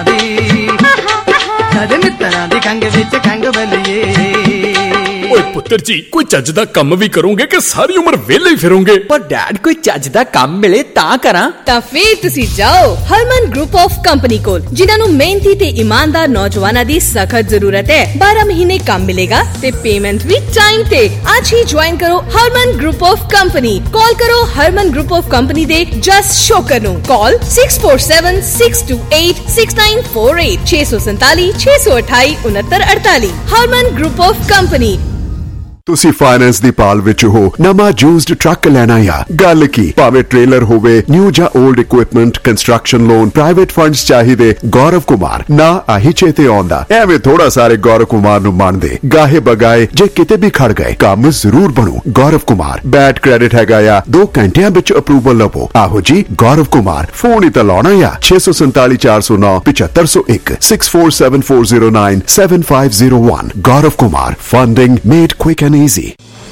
Q: ਦੀ ਕੰਗ ਵਿੱਚ ਕੰਗ ਬੱਲੀਏ।
K: ਓਏ ਪੁੱਤਰ ਜੀ ਕੋਈ ਚੱਜ ਦਾ ਕੰਮ ਵੀ ਕਰੋਗੇ ਕਿ ਸਾਰੀ ਉਮਰ ਵਿਹਲੇ ਹੀ ਫਿਰੋਗੇ?
F: ਪਰ ਡੈਡ ਕੋਈ ਚੱਜ ਦਾ ਕੰਮ ਮਿਲੇ ਤਾਂ ਕਰਾਂ।
R: ਤਾਂ ਫੇਰ ਤੁਸੀਂ ਜਾਓ ਹਰਮਨ ਗਰੁੱਪ ਆਫ ਕੰਪਨੀ ਕੋਲ, ਜਿਨ੍ਹਾਂ ਨੂੰ ਮਿਹਨਤੀ ਤੇ ਇਮਾਨਦਾਰ ਨੌਜਵਾਨਾਂ ਦੀ ਸਖਤ ਜ਼ਰੂਰਤ ਹੈ। 12 ਮਹੀਨੇ ਕੰਮ ਮਿਲੇਗਾ ਤੇ ਪੇਮੈਂਟ ਵੀ ਟਾਈਮ ਤੇ। ਅੱਜ ਹੀ ਜੁਆਇਨ ਕਰੋ Harman group of company. Call ਕਰੋ ਹਰਮਨ ਗਰੁੱਪ ਆਫ ਕੰਪਨੀ ਦੇ ਜਸ ਸ਼ੋਕਰ ਨੂੰ। Call 6476286948 647 628 6948। Harman group of company.
D: ਤੁਸੀਂ ਫਾਈਨੈਂਸ ਦੀ ਪਾਲ ਵਿੱਚ ਹੋ, ਨਵਾਂ ਯੂਜ਼ਡ ਟਰੱਕ ਲੈਣਾ ਆ, ਗੱਲ ਕੀ ਭਾਵੇਂ ਟ੍ਰੇਲਰ ਹੋਵੇ, ਨਿਊ ਜਾਂ old equipment, construction loan, private funds ਚਾਹੀਦੇ, ਗੌਰਵ ਕੁਮਾਰ ਨਾ ਆਹੀ ਚੇਤੇ ਆਉਂਦਾ। ਐਵੇਂ ਥੋੜਾ ਸਾਰੇ ਗੌਰਵ ਕੁਮਾਰ ਨੂੰ ਮੰਨਦੇ, ਗਾਹੇ ਬਗਾਏ ਜੇ ਕਿਤੇ ਵੀ ਖੜ ਗਏ ਕੰਮ ਜ਼ਰੂਰ ਬਣੂ। ਗੌਰਵ ਕੁਮਾਰ ਬੈਡ ਕ੍ਰੈਡਿਟ ਹੈਗਾ ਆ, 2 ਘੰਟਿਆਂ ਵਿੱਚ ਅਪਰੂਵਲ ਲਵੋ। ਆਹੋ ਜੀ ਗੌਰਵ ਕੁਮਾਰ, ਫੋਨ ਹੀ ਤਾਂ ਲਾਉਣਾ ਆ 647 409 7501 647409 7501। Gaurav Kumar, funding made quick and easy।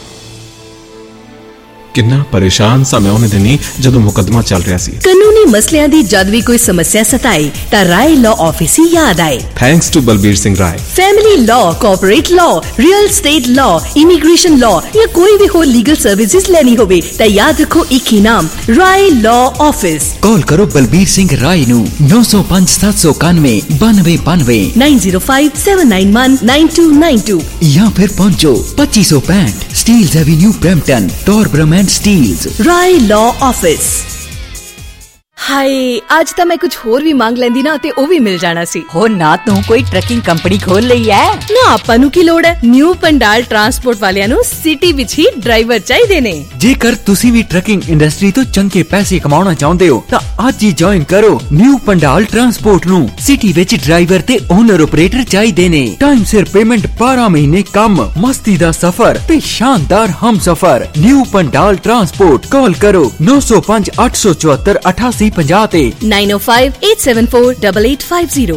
S: ਕਿੰਨਾ ਪਰੇਸ਼ਾਨ ਸਾਂ ਮੈਂ ਉਹਨੇ ਦਿਨੀ ਜਦੋਂ ਮੁਕੱਦਮਾ ਚੱਲ ਰਿਹਾ ਸੀ।
R: ਕਾਨੂੰਨੀ ਮਸਲਿਆਂ ਦੀ ਜਦ ਵੀ ਕੋਈ ਸਮੱਸਿਆ ਸਤਾਏ ਤਾਂ ਰਾਏ ਲਾਅ ਆਫਿਸ ਹੀ ਯਾਦ ਆਏ।
S: Thanks to Balbir Singh Rai.
R: Family law, corporate law, real estate law, immigration law ਜਾਂ ਕੋਈ ਵੀ ਹੋਰ ਲੀਗਲ ਸਰਵਿਸਿਜ਼ ਲੈਣੀ ਹੋਵੇ ਤਾਂ ਯਾਦ ਰੱਖੋ ਇੱਕ ਹੀ ਨਾਮ, ਰਾਏ ਲਾਅ ਆਫਿਸ।
T: ਕਾਲ ਕਰੋ ਬਲਬੀਰ ਸਿੰਘ ਰਾਏ ਨੂੰ 905 791 9292
R: 905 791 9292
T: ਜਾਂ ਫਿਰ ਪਹੁੰਚੋ 2565 Steeles avenue Brampton, Torbram Steeles.
R: Rai law office. ਹਾਏ ਅੱਜ ਤਾਂ ਮੈਂ ਕੁਝ ਹੋਰ ਵੀ ਮੰਗ ਲੈਂਦੀ ਨਾ ਤੇ ਉਹ ਵੀ ਮਿਲ ਜਾਣਾ ਸੀ।
U: ਹੋ ਨਾ ਤੂੰ ਕੋਈ ਟਰੱਕਿੰਗ ਕੰਪਨੀ ਖੋਲ ਲਈ ਐ
R: ਨਾ, ਆਪਾਂ ਨੂੰ ਕੀ ਲੋੜ ਹੈ। ਨਿਊ ਪੰਡਾਲ ਟਰਾਂਸਪੋਰਟ ਵਾਲਿਆਂ ਨੂੰ ਸਿਟੀ ਵਿੱਚ ਹੀ ਡਰਾਈਵਰ ਚਾਹੀਦੇ ਨੇ।
T: ਜੇਕਰ ਤੁਸੀਂ ਵੀ ਟਰੱਕਿੰਗ ਇੰਡਸਟਰੀ ਤੋਂ ਚੰਗੇ ਪੈਸੇ ਕਮਾਉਣਾ ਚਾਹੁੰਦੇ ਹੋ ਤਾਂ ਅੱਜ ਹੀ ਜੁਆਇਨ ਕਰੋ ਨਿਊ ਪੰਡਾਲ ਟਰਾਂਸਪੋਰਟ ਨੂੰ। ਸਿਟੀ ਵਿੱਚ ਡਰਾਈਵਰ ਤੇ ਓਨਰ ਆਪਰੇਟਰ ਚਾਹੀਦੇ ਨੇ। ਟਾਈਮ ਸਿਰ ਪੇਮੈਂਟ, 12 ਮਹੀਨੇ ਕੰਮ, ਮਸਤੀ ਦਾ ਸਫ਼ਰ ਤੇ ਸ਼ਾਨਦਾਰ ਹਮਸਫ਼ਰ। New Pandal transport. ਕਾਲ ਕਰੋ 905 874 8850 ਤੇ
R: 905 874 8850।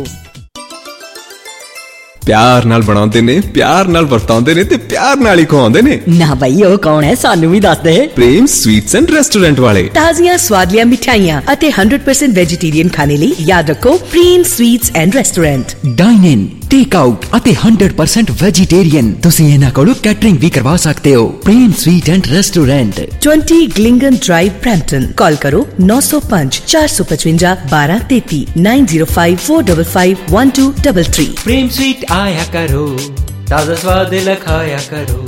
S: ਪਿਆਰ ਨਾਲ ਬਣਾਉਂਦੇ ਨੇ, ਪਿਆਰ ਨਾਲ ਵਰਤਾਉਂਦੇ ਨੇ ਤੇ ਪਿਆਰ ਨਾਲ ਹੀ ਖਵਾਉਂਦੇ ਨੇ।
U: ਨਾ ਬਈ ਉਹ ਕੌਣ ਹੈ, ਸਾਨੂੰ ਵੀ ਦੱਸ ਦੇ।
S: ਪ੍ਰੇਮ ਸਵੀਟਸ ਐਂਡ ਰੈਸਟੋਰੈਂਟ ਵਾਲੇ।
R: ਤਾਜ਼ੀਆਂ ਸਵਾਦਲੀਆਂ ਮਿਠਾਈਆਂ ਅਤੇ 100% ਵੈਜੀਟੇਰੀਅਨ ਖਾਣੇ ਲਈ ਯਾਦ ਰੱਖੋ Prem sweets and restaurant.
T: Dine in, take out ਅਤੇ 100% ਵੈਜੀਟੇਰੀਅਨ। ਤੁਸੀਂ ਇਹਨਾਂ ਕੋਲੋਂ ਕੈਟਰਿੰਗ ਵੀ ਕਰਵਾ ਸਕਦੇ ਹੋ। ਪ੍ਰੇਮ ਸਵੀਟ ਐਂਡ ਰੈਸਟੋਰੈਂਟ,
R: 20 ਗਲਿੰਗਨ ਡਰਾਈਵ, ਬ੍ਰੈਂਪਟਨ। ਕਾਲ ਕਰੋ 905 455 1233 905 455 1233।
T: ਪ੍ਰੇਮ ਸਵੀਟ ਆਇਆ ਕਰੋ, ਤਾਜ਼ਾ ਸਵਾਦ ਲਖਾਇਆ ਕਰੋ।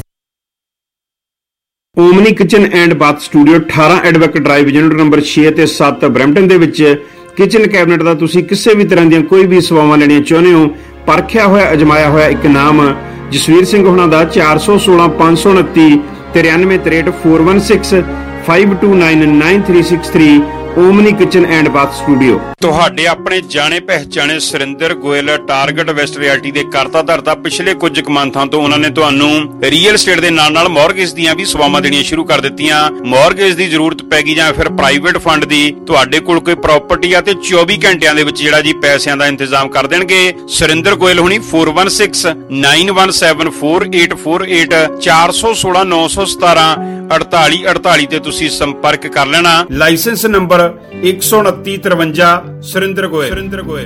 P: Omni kitchen and bath studio 18 Edvac drive, unit number 6 ਤੇ 7 ਬ੍ਰੈਂਪਟਨ ਦੇ ਵਿੱਚ ਕਿਚਨ ਕੈਬਨਿਟ ਦਾ ਤੁਸੀਂ ਕਿਸੇ ਵੀ ਤਰ੍ਹਾਂ ਦੀਆਂ ਕੋਈ ਵੀ ਸੇਵਾਵਾਂ ਲੈਣੀਆਂ ਚਾਹੁੰਦੇ ਹੋ, ਪਰਖਿਆ ਹੋਇਆ ਅਜਮਾਇਆ ਹੋਇਆ ਇੱਕ ਨਾਮ ਜਸਵੀਰ ਸਿੰਘ ਹੋਣਾ ਦਾ 416 529 9363 416 529 9363। Omni kitchen and bath studio. ਤੁਹਾਡੇ ਆਪਣੇ ਜਾਣੇ ਪਹਿਚਾਣੇ Surinder Goyal target west realty ਦੇ ਕਰਤਾ ਧਰਤਾ ਪਿਛਲੇ ਕੁਝ ਕੁ ਮੰਥਾਂ ਤੋਂ ਉਹਨਾਂ ਨੇ ਤੁਹਾਨੂੰ ਰੀਅਲ ਸਟੇਟ ਦੇ ਨਾਲ ਨਾਲ ਮੌਰਗੇਜ ਦੀਆਂ ਵੀ ਸੇਵਾਵਾਂ ਦੇਣੀਆਂ ਸ਼ੁਰੂ ਕਰ ਦਿੱਤੀਆਂ। ਮੌਰਗੇਜ ਦੀ ਜ਼ਰੂਰਤ ਪੈ ਗਈ ਜਾਂ ਫਿਰ ਪ੍ਰਾਈਵੇਟ ਫੰਡ ਦੀ, ਤੁਹਾਡੇ ਕੋਲ ਕੋਈ ਪ੍ਰਾਪਰਟੀ ਆ ਤੇ 24 ਘੰਟਿਆਂ ਦੇ ਵਿੱਚ ਜਿਹੜਾ ਜੀ ਪੈਸਿਆਂ ਦਾ ਇੰਤਜ਼ਾਮ ਕਰ ਦੇਣਗੇ। ਸੁਰਿੰਦਰ ਗੋਇਲ ਹੁਣੀ 416 917 4848 416 917 4848 ਤੇ ਤੁਸੀਂ ਸੰਪਰਕ ਕਰ ਲੈਣਾ। Licence number 12953 Surinder Goyal.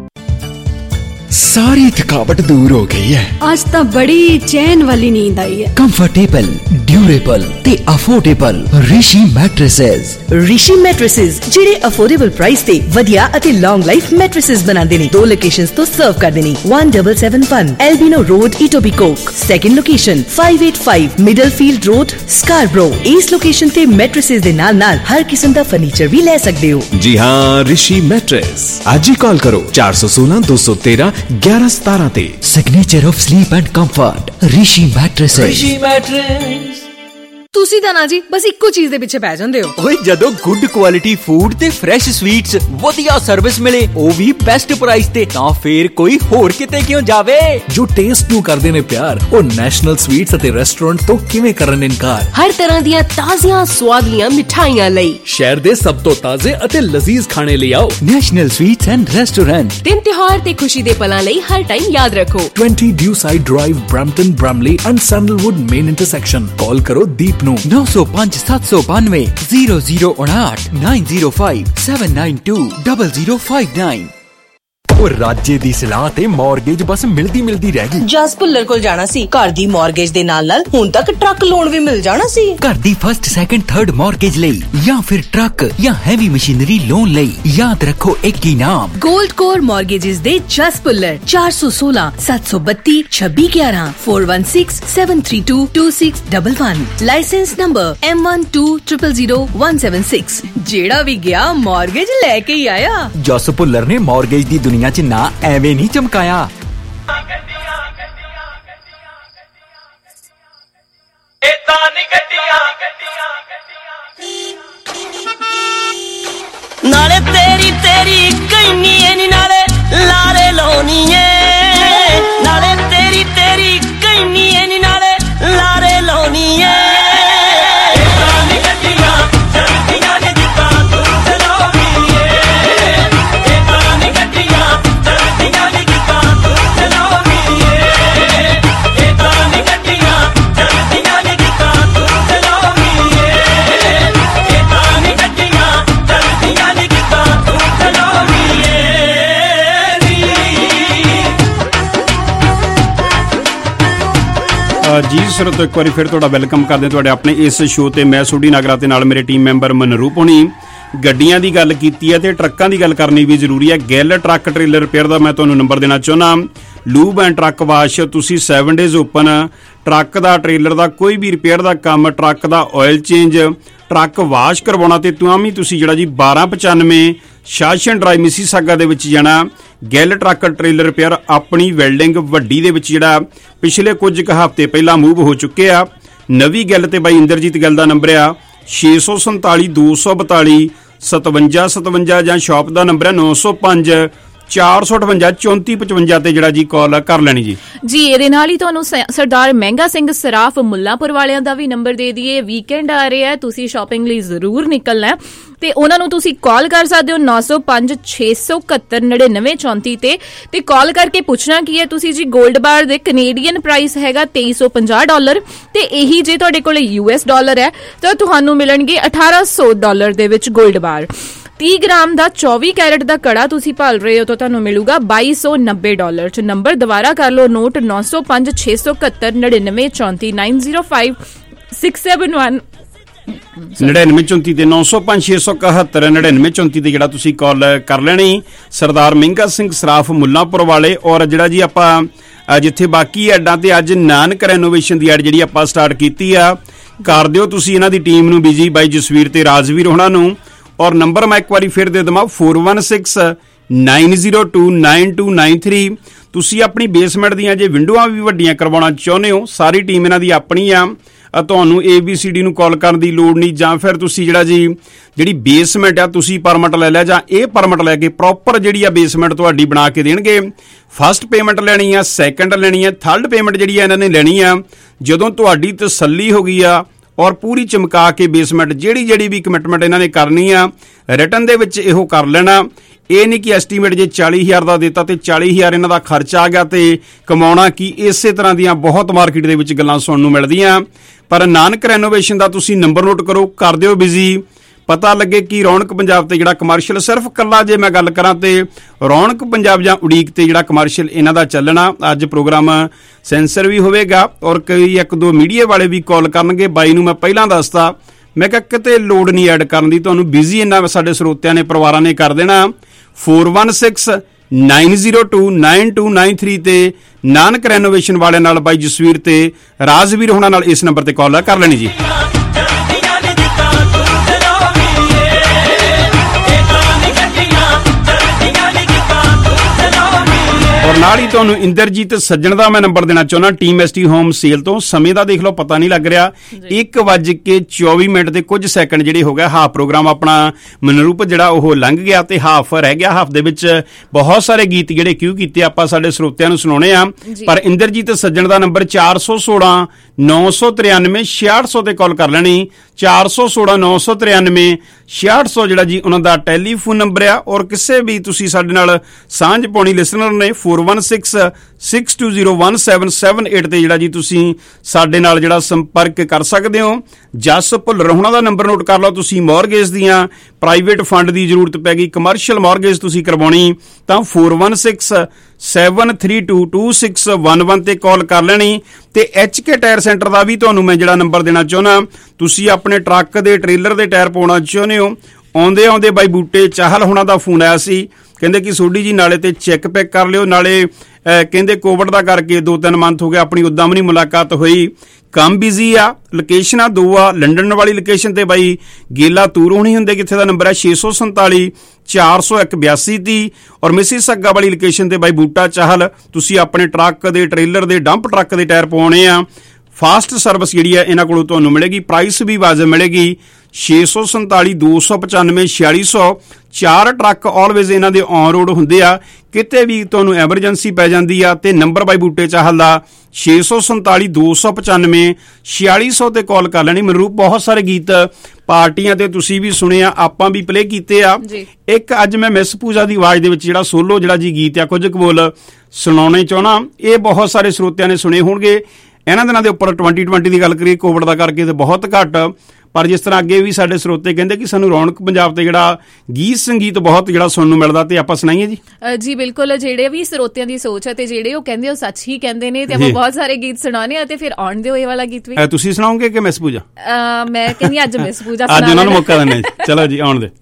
T: ਸਾਰੀ ਥਕਾਵਟ ਦੂਰ ਹੋ ਗਈ ਹੈ।
R: ਅੱਜ ਤਾਂ ਬੜੀ ਚੈਨ ਵਾਲੀ ਨੀਂਦ ਆਈ ਹੈ।
T: ਕੰਫਰਟੇਬਲ, ਡਿਊਰੇਬਲ ਤੇ affordable Rishi mattresses.
R: Rishi mattresses ਜਿਹੜੇ ਅਫੋਰਡੇਬਲ ਪ੍ਰਾਈਸ ਤੇ ਵਧੀਆ ਅਤੇ ਲੌਂਗ ਲਾਈਫ ਮੈਟ੍ਰੈਸਸ ਬਣਾਉਂਦੇ ਨੇ। 2 ਲੋਕੇਸ਼ਨਸ ਤੋਂ ਸਰਵ ਕਰਦੇ ਨੇ। 1771 Albion road, Etobicoke. Second location 585 Middlefield road, Scarborough. ਇਸ ਲੋਕੇਸ਼ਨ ਤੇ ਮੈਟ੍ਰੈਸਸ ਦੇ ਨਾਲ ਨਾਲ ਹਰ ਕਿਸਮ ਦਾ ਫਰਨੀਚਰ ਵੀ ਲੈ ਸਕਦੇ ਹੋ।
S: ਜੀ ਹਾਂ, ਰਿਸ਼ੀ ਮੈਟ੍ਰੈਸ। ਅੱਜ ਹੀ ਕਾਲ ਕਰੋ 416 213 1117 ਤੇ।
T: Signature of sleep and comfort, Rishi mattresses.
U: Rishi mattress.
M: ਤੁਸੀਂ ਤਾਂ ਨਾ ਜੀ ਬਸ ਇੱਕੋ ਚੀਜ਼ ਦੇ ਪਿੱਛੇ ਪੈ ਜਾਂਦੇ ਹੋ।
F: ਓਏ ਜਦੋਂ ਗੁੱਡ ਕੁਆਲਿਟੀ ਫੂਡ ਤੇ ਫਰੈਸ਼ ਸਵੀਟਸ, ਵਧੀਆ ਸਰਵਿਸ ਮਿਲੇ, ਉਹ ਵੀ ਬੈਸਟ ਪ੍ਰਾਈਸ ਤੇ, ਤਾਂ ਫੇਰ ਕੋਈ ਹੋਰ ਕਿਤੇ ਕਿਉਂ ਜਾਵੇ।
L: ਜੋ ਟੇਸਟ ਨੂੰ ਕਰਦੇ ਨੇ ਪਿਆਰ, ਉਹ ਨੈਸ਼ਨਲ ਸਵੀਟਸ ਅਤੇ ਰੈਸਟੋਰੈਂਟ ਤੋਂ ਕਿਵੇਂ ਕਰਨ ਇਨਕਾਰ।
G: ਹਰ ਤਰ੍ਹਾਂ ਦੀਆਂ ਤਾਜ਼ੀਆਂ ਸਵਾਦਲੀਆਂ ਮਿਠਾਈਆਂ ਲਈ
L: ਸ਼ਹਿਰ ਦੇ ਸਭ ਤੋਂ ਤਾਜ਼ੇ ਅਤੇ ਲਜ਼ੀਜ਼ ਖਾਣੇ ਲਈ ਆਓ
F: ਨੈਸ਼ਨਲ ਸਵੀਟਸ ਐਂਡ ਰੈਸਟੋਰੈਂਟ।
G: ਦਿਨ ਤਿਉਹਾਰ ਤੇ ਖੁਸ਼ੀ ਦੇ ਪਲਾਂ ਲਈ ਹਰ ਟਾਈਮ ਯਾਦ ਰੱਖੋ
L: 20 Dewside drive, Brampton, Bramalea and Sandalwood main intersection. Call ਕਰੋ ਦੀਪ ਨੂੰ
F: 905 792 0059 905 792 0059। ਉਹ ਰਾਜੇ ਦੀ ਸਲਾਹ ਤੇ ਮੌਰਗੇਜ ਬਸ ਮਿਲਦੀ ਰਹਿ ਗਈ।
R: ਜਸ ਭੁੱਲਰ ਕੋਲ ਜਾਣਾ ਸੀ, ਘਰ ਦੀ ਮੌਰਗੇਜ ਦੇ ਨਾਲ ਹੁਣ ਤੱਕ ਟਰੱਕ ਲੋਨ ਵੀ ਮਿਲ ਜਾਣਾ ਸੀ।
F: ਘਰ ਦੀ ਫਸਟ, ਸੈਕੰਡ, ਥਰਡ ਮੌਰਗੇਜ ਲਈ ਜਾਂ ਫਿਰ ਟਰੱਕ ਜਾਂ ਹੈਵੀ ਮਸ਼ੀਨਰੀ ਲੋਨ ਲਈ ਯਾਦ ਰੱਖੋ ਇੱਕ ਹੀ ਨਾਮ,
R: ਗੋਲਡ ਕੋਰ ਮੌਰਗੇਜਸ ਦੇ ਜਸ ਭੁੱਲਰ। 416 732 2611 416 732 2611। Licence number M12000176। ਜਿਹੜਾ ਵੀ ਗਿਆ ਮੌਰਗੇਜ ਲੈ ਕੇ ਹੀ ਆਇਆ।
F: ਜਸ ਭੁੱਲਰ ਨੇ ਮੌਰਗੇਜ ਦੀ ਦੁਨੀਆ ਚ ਨਾ ਐਵੇਂ ਨਹੀਂ ਚਮਕਾਇਆ।
Q: ਨਾਲੇ ਤੇਰੀ ਕਹਿਨੀ ਏ ਨੀ, ਨਾਲੇ ਲਾਰੇ ਲਾਉਣੀ ਏ, ਨਾਲੇ ਤੇਰੀ ਕਹਿਨੀ ਏ ਨੀ, ਨਾਲੇ ਲਾਰੇ ਲਾਉਣੀ ਏ।
P: ਜੀ ਸਰ, ਤੋਂ ਇੱਕ ਵਾਰੀ ਫਿਰ ਤੁਹਾਡਾ ਵੈਲਕਮ ਕਰਦੇ ਤੁਹਾਡੇ ਆਪਣੇ ਇਸ ਸ਼ੋਅ ਤੇ। ਮੈਂ ਸੋਢੀ ਨਾਗਰਾ ਤੇ ਨਾਲ ਮੇਰੇ ਟੀਮ ਮੈਂਬਰ ਮਨਰੂਪ ਹੋਣੀ। ਗੱਡੀਆਂ ਦੀ ਗੱਲ ਕੀਤੀ ਹੈ ਤੇ ਟਰੱਕਾਂ ਦੀ ਗੱਲ ਕਰਨੀ ਵੀ ਜ਼ਰੂਰੀ ਹੈ। ਗਿੱਲ ਟਰੱਕ ਟ੍ਰੇਲਰ ਰਿਪੇਅਰ ਦਾ ਮੈਂ ਤੁਹਾਨੂੰ ਨੰਬਰ ਦੇਣਾ ਚਾਹੁੰਦਾ। ਲੂਬ ਐਂਡ ਟਰੱਕ ਵਾਸ਼, ਤੁਸੀਂ 7 ਡੇਜ਼ ਓਪਨ। ਟਰੱਕ ਦਾ, ਟ੍ਰੇਲਰ ਦਾ ਕੋਈ ਵੀ ਰਿਪੇਅਰ ਦਾ ਕੰਮ, ਟਰੱਕ ਦਾ ਆਇਲ ਚੇਂਜ, ਟਰੱਕ ਵਾਸ਼ ਕਰਵਾਉਣਾ ਤੇ ਤੁਆਮੀ ਤੁਸੀਂ ਜਿਹੜਾ ਜੀ 1295 ਸ਼ਾਸਨ ਡਰਾਈਵ ਮਿਸੀਸਾਗਾ ਦੇ ਵਿੱਚ ਜਾਣਾ। ਗਿੱਲ ਟਰੱਕ ਟ੍ਰੇਲਰ ਰਿਪੇਅਰ ਆਪਣੀ ਵੈਲਡਿੰਗ ਵੱਡੀ ਦੇ ਵਿੱਚ ਜਿਹੜਾ ਪਿਛਲੇ ਕੁਝ ਕੁ ਹਫ਼ਤੇ ਪਹਿਲਾਂ ਮੂਵ ਹੋ ਚੁੱਕੇ ਆ। ਨਵੀਂ ਗਿੱਲ ਤੇ ਬਾਈ ਇੰਦਰਜੀਤ ਗਿੱਲ ਦਾ ਨੰਬਰ ਆ 647 242 5757 ਜਾਂ ਸ਼ਾਪ ਦਾ ਨੰਬਰ ਹੈ 905 458 3455 ਤੇ ਜਿਹੜਾ ਜੀ ਕਾਲ ਕਰ ਲੈਣੀ ਜੀ।
O: ਇਹਦੇ ਨਾਲ ਹੀ ਤੁਹਾਨੂੰ ਸਰਦਾਰ ਮਹਿੰਗਾ ਸਿੰਘ ਸਰਾਫ ਮੁੱਲਾਂਪੁਰ ਵਾਲਿਆਂ ਦਾ ਵੀ ਨੰਬਰ ਦੇ ਦਈਏ। ਵੀਕਐਂਡ ਆ ਰਿਹਾ, ਤੁਸੀਂ ਸ਼ਾਪਿੰਗ ਲਈ ਜ਼ਰੂਰ ਨਿਕਲਣਾ ਤੇ ਉਹਨਾਂ ਨੂੰ ਤੁਸੀਂ ਕਾਲ ਕਰ ਸਕਦੇ ਹੋ 905 671 9934 ਤੇ ਕਾਲ ਕਰਕੇ ਪੁੱਛਣਾ ਕੀ ਹੈ ਤੁਸੀਂ ਜੀ। 골ਡ ਬਾਰ ਦੇ ਕੈਨੇਡੀਅਨ ਪ੍ਰਾਈਸ ਹੈਗਾ $2350 ਤੇ ਇਹੀ ਜੇ ਤੁਹਾਡੇ ਕੋਲ $US ਹੈ ਤਾਂ ਤੁਹਾਨੂੰ ਮਿਲਣਗੇ $1800 ਦੇ ਵਿੱਚ 골ਡ ਬਾਰ। 30 ਗ੍ਰਾਮ ਦਾ 24 ਕੈਰਟ ਦਾ ਕੜਾ ਤੁਸੀਂ ਭਾਲ ਰਹੇ ਹੋ ਤਾਂ ਤੁਹਾਨੂੰ ਮਿਲੂਗਾ $2290 ਚ। ਨੰਬਰ ਦੁਬਾਰਾ ਕਰ ਲਓ ਨੋਟ 905 671 9934 905 671
P: 9934 ਤੇ 905 671 9934 ਤੇ ਜਿਹੜਾ ਤੁਸੀਂ ਕਾਲ ਕਰ ਲੈਣੀ। ਸਰਦਾਰ ਮਹਿੰਗਾ ਸਿੰਘ ਸਰਾਫ ਮੁੱਲਾਂਪੁਰ ਵਾਲੇ। ਔਰ ਜਿਹੜਾ ਜੀ ਆਪਾਂ ਜਿੱਥੇ ਬਾਕੀ ਐਡਾਂ ਤੇ ਅੱਜ ਨਾਨਕ ਰੈਨੋਵੇਸ਼ਨ ਦੀ ਐਡ ਜਿਹੜੀ ਆਪਾਂ ਸਟਾਰਟ ਕੀਤੀ ਆ, ਕਰ ਦਿਓ ਤੁਸੀਂ ਇਹਨਾਂ ਦੀ ਟੀਮ ਨੂੰ, ਬੀਜੀ ਬਾਈ ਜਸਵੀਰ ਤੇ ਰਾਜਵੀਰ ਹੋਣਾ ਨੂੰ। ਔਰ ਨੰਬਰ ਮੈਂ ਇੱਕ ਵਾਰੀ ਫਿਰ ਦੇ ਦੇਵਾਂ 416 902 9293। ਤੁਸੀਂ ਆਪਣੀ ਬੇਸਮੈਂਟ ਦੀਆਂ ਜੇ ਵਿੰਡੋਆਂ ਵੀ ਵੱਡੀਆਂ ਕਰਵਾਉਣਾ ਚਾਹੁੰਦੇ ਹੋ, ਸਾਰੀ ਟੀਮ ਇਹਨਾਂ ਦੀ ਆਪਣੀ ਆ। ਤੁਹਾਨੂੰ ABCD ਨੂੰ ਕਾਲ ਕਰਨ ਦੀ ਲੋੜ ਨਹੀਂ। ਜਾਂ ਫਿਰ ਤੁਸੀਂ ਜਿਹੜੀ ਬੇਸਮੈਂਟ ਆ ਤੁਸੀਂ ਪਰਮਿਟ ਲੈ ਲਿਆ, ਜਾਂ ਇਹ ਪਰਮਿਟ ਲੈ ਕੇ ਪ੍ਰੋਪਰ ਜਿਹੜੀ ਆ ਬੇਸਮੈਂਟ ਤੁਹਾਡੀ ਬਣਾ ਕੇ ਦੇਣਗੇ। ਫਸਟ ਪੇਮੈਂਟ ਲੈਣੀ ਆ, ਸੈਕੰਡ ਲੈਣੀ ਆ, ਥਰਡ ਪੇਮੈਂਟ ਜਿਹੜੀ ਆ ਇਹਨਾਂ ਨੇ ਲੈਣੀ ਆ। ਜਦੋਂ ਤੁਹਾਡੀ ਤਸੱਲੀ ਹੋ ਗਈ ਆ ਔਰ ਪੂਰੀ ਚਮਕਾ ਕੇ ਬੇਸਮੈਂਟ ਜਿਹੜੀ ਵੀ ਕਮਿਟਮੈਂਟ ਇਹਨਾਂ ਨੇ ਕਰਨੀ ਆ ਰਿਟਨ ਦੇ ਵਿੱਚ ਇਹੋ ਕਰ ਲੈਣਾ। ਇਹ ਨਹੀਂ ਕਿ ਐਸਟੀਮੇਟ ਜੇ 40,000 ਦਾ ਦਿੱਤਾ ਤੇ 40,000 ਇਹਨਾਂ ਦਾ ਖਰਚਾ ਆ ਗਿਆ ਤੇ ਕਮਾਉਣਾ ਕੀ। ਇਸੇ ਤਰ੍ਹਾਂ ਦੀਆਂ ਬਹੁਤ ਮਾਰਕੀਟ ਦੇ ਵਿੱਚ ਗੱਲਾਂ ਸੁਣਨ ਨੂੰ ਮਿਲਦੀਆਂ। ਪਰ ਨਾਨਕ ਰੈਨੋਵੇਸ਼ਨ ਦਾ ਤੁਸੀਂ ਨੰਬਰ ਨੋਟ ਕਰੋ, ਕਰ ਦਿਓ ਬਿਜ਼ੀ, ਪਤਾ ਲੱਗੇ ਕਿ ਰੌਣਕ ਪੰਜਾਬ ਤੇ ਜਿਹੜਾ ਕਮਰਸ਼ੀਅਲ ਸਿਰਫ ਕੱਲਾ ਜੇ ਮੈਂ ਗੱਲ ਕਰਾਂ ਤੇ ਰੌਣਕ ਪੰਜਾਬ ਜਾਂ ਉਡੀਕ ਤੇ ਜਿਹੜਾ ਕਮਰਸ਼ੀਅਲ ਇਹਨਾਂ ਦਾ ਚੱਲਣਾ। ਅੱਜ ਪ੍ਰੋਗਰਾਮ ਸੈਂਸਰ ਵੀ ਹੋਵੇਗਾ ਔਰ ਕਈ ਇੱਕ ਦੋ ਮੀਡੀਆ ਵਾਲੇ ਵੀ ਕਾਲ ਕਰਨਗੇ। ਬਾਈ ਨੂੰ ਮੈਂ ਪਹਿਲਾਂ ਦੱਸਤਾ, ਮੈਂ ਕਿਹਾ ਕਿਤੇ ਲੋੜ ਨਹੀਂ ਐਡ ਕਰਨ ਦੀ, ਤੁਹਾਨੂੰ ਬਿਜ਼ੀ ਇੰਨਾ ਸਾਡੇ ਸਰੋਤਿਆਂ ਨੇ, ਪਰਿਵਾਰਾਂ ਨੇ ਕਰ ਦੇਣਾ। 416 902 9293 ਤੇ ਨਾਨਕ ਰੈਨੋਵੇਸ਼ਨ ਵਾਲਿਆਂ ਨਾਲ ਬਾਈ ਜਸਵੀਰ ਤੇ ਰਾਜਵੀਰ ਹੋਣਾ ਨਾਲ ਇਸ ਨੰਬਰ ਤੇ ਕਾਲ ਕਰ ਲੈਣੀ ਜੀ। ਔਰ ਨਾਲ ਹੀ ਤੁਹਾਨੂੰ ਇੰਦਰਜੀਤ ਸੱਜਣ ਦਾ ਮੈਂ ਨੰਬਰ ਦੇਣਾ ਚਾਹੁੰਦਾ ਟੀਮ ਐਸਟੀ ਹੋਮ ਸੇਲ ਤੋਂ। ਸਮੇਂ ਦਾ ਦੇਖ ਲਓ, ਪਤਾ ਨਹੀਂ ਲੱਗ ਰਿਹਾ, 1:24 ਤੇ ਕੁਝ ਸੈਕਿੰਡ ਜਿਹੜੇ ਹੋ ਗਿਆ। ਹਾਫ ਪ੍ਰੋਗਰਾਮ ਆਪਣਾ ਮਨਰੂਪ ਜਿਹੜਾ ਉਹ ਲੰਘ ਗਿਆ ਤੇ ਹਾਫ ਰਹਿ ਗਿਆ। ਹਾਫ ਦੇ ਵਿੱਚ ਬਹੁਤ ਸਾਰੇ ਗੀਤ ਜਿਹੜੇ ਕਿਉਂ ਕੀਤੇ ਆਪਾਂ ਸਾਡੇ ਸਰੋਤਿਆਂ ਨੂੰ ਸੁਣਾਉਣੇ ਆ, ਪਰ ਇੰਦਰਜੀਤ ਸੱਜਣ ਦਾ ਨੰਬਰ 416 993 6600 ਤੇ ਕਾਲ ਕਰ ਲੈਣੀ। 416 993 6600 ਜਿਹੜਾ ਜੀ ਉਹਨਾਂ ਦਾ ਟੈਲੀਫੋਨ ਨੰਬਰ ਆ। ਔਰ ਕਿਸੇ ਵੀ ਤੁਸੀਂ ਸਾਡੇ ਨਾਲ ਸਾਂਝ ਪਾਉਣੀ ਲਿਸਨਰ ਨੇ 4166201778 ਤੇ ਜਿਹੜਾ ਜੀ ਤੁਸੀਂ ਸਾਡੇ ਨਾਲ ਜਿਹੜਾ ਸੰਪਰਕ ਕਰ ਸਕਦੇ ਹੋ। ਜਸ ਭੁੱਲਰ ਉਹਨਾਂ ਦਾ ਨੰਬਰ ਨੋਟ ਕਰ ਲਓ ਤੁਸੀਂ। ਮੌਰਗੇਜ ਦੀਆਂ ਪ੍ਰਾਈਵੇਟ ਫੰਡ ਦੀ ਜ਼ਰੂਰਤ ਪੈ ਗਈ, ਕਮਰਸ਼ੀਅਲ ਮੌਰਗੇਜ ਤੁਸੀਂ ਕਰਵਾਉਣੀ ਤਾਂ 4167322611 ਤੇ ਕਾਲ ਕਰ ਲੈਣੀ। ਤੇ HK ਟਾਇਰ ਸੈਂਟਰ ਦਾ ਵੀ ਤੁਹਾਨੂੰ ਮੈਂ ਜਿਹੜਾ ਨੰਬਰ ਦੇਣਾ ਚਾਹੁੰਦਾ, ਤੁਸੀਂ ਆਪਣੇ ਟਰੱਕ ਦੇ ਟ੍ਰੇਲਰ ਦੇ ਟਾਇਰ ਪਾਉਣਾ ਚਾਹੁੰਦੇ ਹੋ। ਆਉਂਦੇ ਬਾਈ ਬੂਟੇ ਚਾਹਲ ਹੋਣਾ ਦਾ ਫੋਨ ਆਇਆ ਸੀ, ਕਹਿੰਦੇ ਕਿ ਸੋਢੀ ਜੀ ਨਾਲੇ ਤੇ ਚੈੱਕ ਪੈਕ ਕਰ ਲਿਓ, ਨਾਲੇ ਕਹਿੰਦੇ ਕੋਵਿਡ ਦਾ ਕਰਕੇ 2-3 ਮੰਥ ਹੋ ਗਏ ਆਪਣੀ ਉਦਾਂ ਵੀ ਨਹੀਂ ਮੁਲਾਕਾਤ ਹੋਈ, ਕੰਮ ਬਿਜ਼ੀ ਆ। ਲੋਕੇਸ਼ਨਾਂ 2 ਆ, ਲੰਡਨ ਵਾਲੀ ਲੋਕੇਸ਼ਨ ਤੇ ਬਾਈ ਗੇਲਾ ਤੂਰ ਹੋਣੀ ਹੁੰਦੇ, ਕਿੱਥੇ ਦਾ ਨੰਬਰ ਹੈ 647 401 82 ਔਰ ਮਿਸੀਸਗਾ ਵਾਲੀ ਲੋਕੇਸ਼ਨ ਤੇ ਬਾਈ ਬੂਟਾ ਚਾਹਲ। ਤੁਸੀਂ ਆਪਣੇ ਟਰੱਕ ਦੇ ਟ੍ਰੇਲਰ ਦੇ ਡੰਪ ਟਰੱਕ ਦੇ ਟਾਇਰ ਪਵਾਉਣੇ ਆ। ਫਾਸਟ ਸਰਵਿਸ ਜਿਹੜੀ ਹੈ ਇਹਨਾਂ ਕੋਲੋਂ ਤੁਹਾਨੂੰ ਮਿਲੇਗੀ, ਪ੍ਰਾਈਸ ਵੀ ਵਾਜਬ ਮਿਲੇਗੀ। 647 295 4600 4 ਟਰੱਕ ਆਲਵੇਜ਼ ਇਹਨਾਂ ਦੇ ਔਨ ਰੋਡ ਹੁੰਦੇ ਆ, ਕਿਤੇ ਵੀ ਤੁਹਾਨੂੰ ਐਮਰਜੈਂਸੀ ਪੈ ਜਾਂਦੀ ਆ ਤੇ ਨੰਬਰ ਬਾਈ ਬੂਟੇ ਚਾਹਲ ਦਾ 647 295 4600 ਤੇ ਕਾਲ ਕਰ ਲੈਣੀ। ਮਨਰੂਪ ਬਹੁਤ ਸਾਰੇ ਗੀਤ ਪਾਰਟੀਆਂ ਤੇ ਤੁਸੀਂ ਵੀ ਸੁਣੇ ਆ, ਆਪਾਂ ਵੀ ਪਲੇ ਕੀਤੇ ਆ। ਇੱਕ ਅੱਜ ਮੈਂ ਮਿਸ ਪੂਜਾ ਦੀ ਆਵਾਜ਼ ਦੇ ਵਿੱਚ ਜਿਹੜਾ ਸੋਲੋ ਜਿਹੜਾ ਜੀ ਗੀਤ ਆ ਕੁਝ ਕੁ ਬੋਲ ਸੁਣਾਉਣੇ ਚਾਹੁੰਦਾ। ਇਹ ਬਹੁਤ ਸਾਰੇ ਸਰੋਤਿਆਂ ਨੇ ਸੁਣੇ ਹੋਣਗੇ। ਇਹਨਾਂ ਦਿਨਾਂ ਦੇ ਉੱਪਰ 2020 ਦੀ ਗੱਲ ਕਰੀਏ ਕੋਵਿਡ ਦਾ ਕਰਕੇ ਤੇ ਬਹੁਤ ਘੱਟ, ਪਰ ਜਿਸ ਤਰ੍ਹਾਂ ਅੱਗੇ ਵੀ ਸਾਡੇ ਸਰੋਤੇ ਕਹਿੰਦੇ ਕਿ ਸਾਨੂੰ ਰੌਣਕ ਪੰਜਾਬ ਤੇ ਜਿਹੜਾ ਗੀਤ ਸੰਗੀਤ ਬਹੁਤ ਜਿਹੜਾ ਸੁਣਨ ਨੂੰ ਮਿਲਦਾ, ਤੇ ਆਪਾਂ ਸੁਣਾਈਏ ਜੀ।
O: ਜੀ ਬਿਲਕੁਲ, ਜਿਹੜੇ ਵੀ ਸਰੋਤਿਆਂ ਦੀ ਸੋਚ ਹੈ ਤੇ ਜਿਹੜੇ ਉਹ ਕਹਿੰਦੇ ਉਹ ਸੱਚ ਹੀ ਕਹਿੰਦੇ ਨੇ, ਤੇ ਆਪਾਂ ਬਹੁਤ ਸਾਰੇ ਗੀਤ ਸੁਣਾਉਣੇ ਆ। ਤੇ ਫਿਰ ਆਉਣ ਦਿਓ ਇਹ ਵਾਲਾ ਗੀਤ ਵੀ
P: ਤੁਸੀਂ ਸੁਣਾਓਗੇ ਕਿ ਮਿਸ ਪੂਜਾ?
O: ਮੈਂ ਕਹਿੰਦੀ ਅੱਜ ਮਿਸ ਪੂਜਾ
P: ਅੱਜ ਉਹਨਾਂ ਨੂੰ ਮੌਕਾ ਦਿੰਦੇ। ਚਲੋ ਜੀ ਆਉਣ ਦੇ।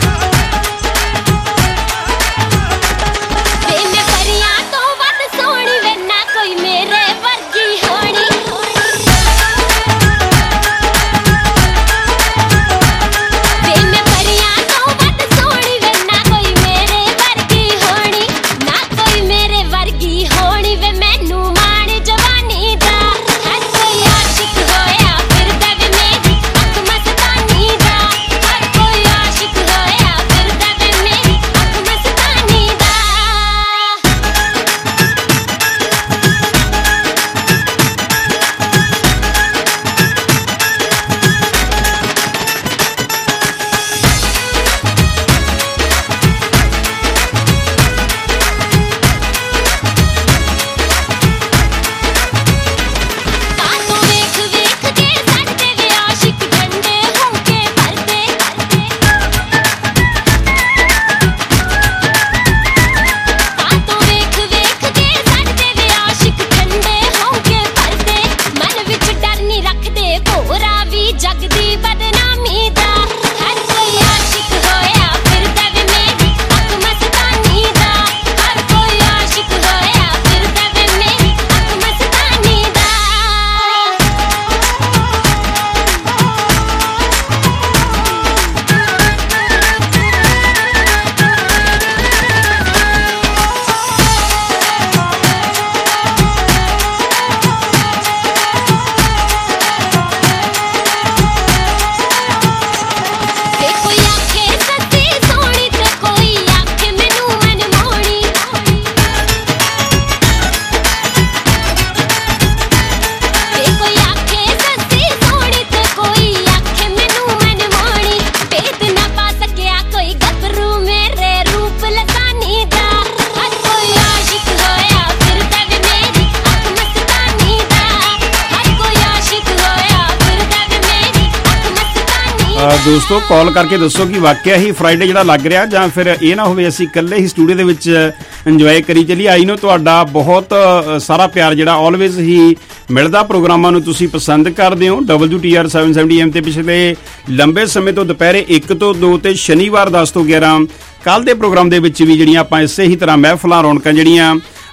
P: ਦੋਸਤੋ ਕਾਲ ਕਰਕੇ ਦੱਸੋ ਕਿ ਵਾਕਿਆ ਹੀ ਫਰਾਈਡੇ ਜਿਹੜਾ ਲੱਗ ਰਿਹਾ, ਜਾਂ ਫਿਰ ਇਹ ਨਾ ਹੋਵੇ ਅਸੀਂ ਇਕੱਲੇ ਹੀ ਸਟੂਡੀਓ ਦੇ ਵਿੱਚ ਇੰਜੋਏ ਕਰੀ ਚੱਲੀਏ। ਆਈ ਨੂੰ ਤੁਹਾਡਾ ਬਹੁਤ ਸਾਰਾ ਪਿਆਰ ਜਿਹੜਾ ਆਲਵੇਜ਼ ਹੀ ਮਿਲਦਾ, ਪ੍ਰੋਗਰਾਮਾਂ ਨੂੰ ਤੁਸੀਂ ਪਸੰਦ ਕਰਦੇ ਹੋ। WTR 770 AM ਤੇ ਪਿਛਲੇ ਲੰਬੇ ਸਮੇਂ ਤੋਂ ਦੁਪਹਿਰੇ 1 ਤੋਂ 2 ਤੇ ਸ਼ਨੀਵਾਰ 10 ਤੋਂ 11 ਕੱਲ ਦੇ ਪ੍ਰੋਗਰਾਮ ਦੇ ਵਿੱਚ ਵੀ ਜਿਹੜੀਆਂ ਆਪਾਂ ਇਸੇ ਹੀ ਤਰ੍ਹਾਂ ਮਹਿਫਲਾਂ ਰੌਣਕਾਂ ਜਿਹੜੀਆਂ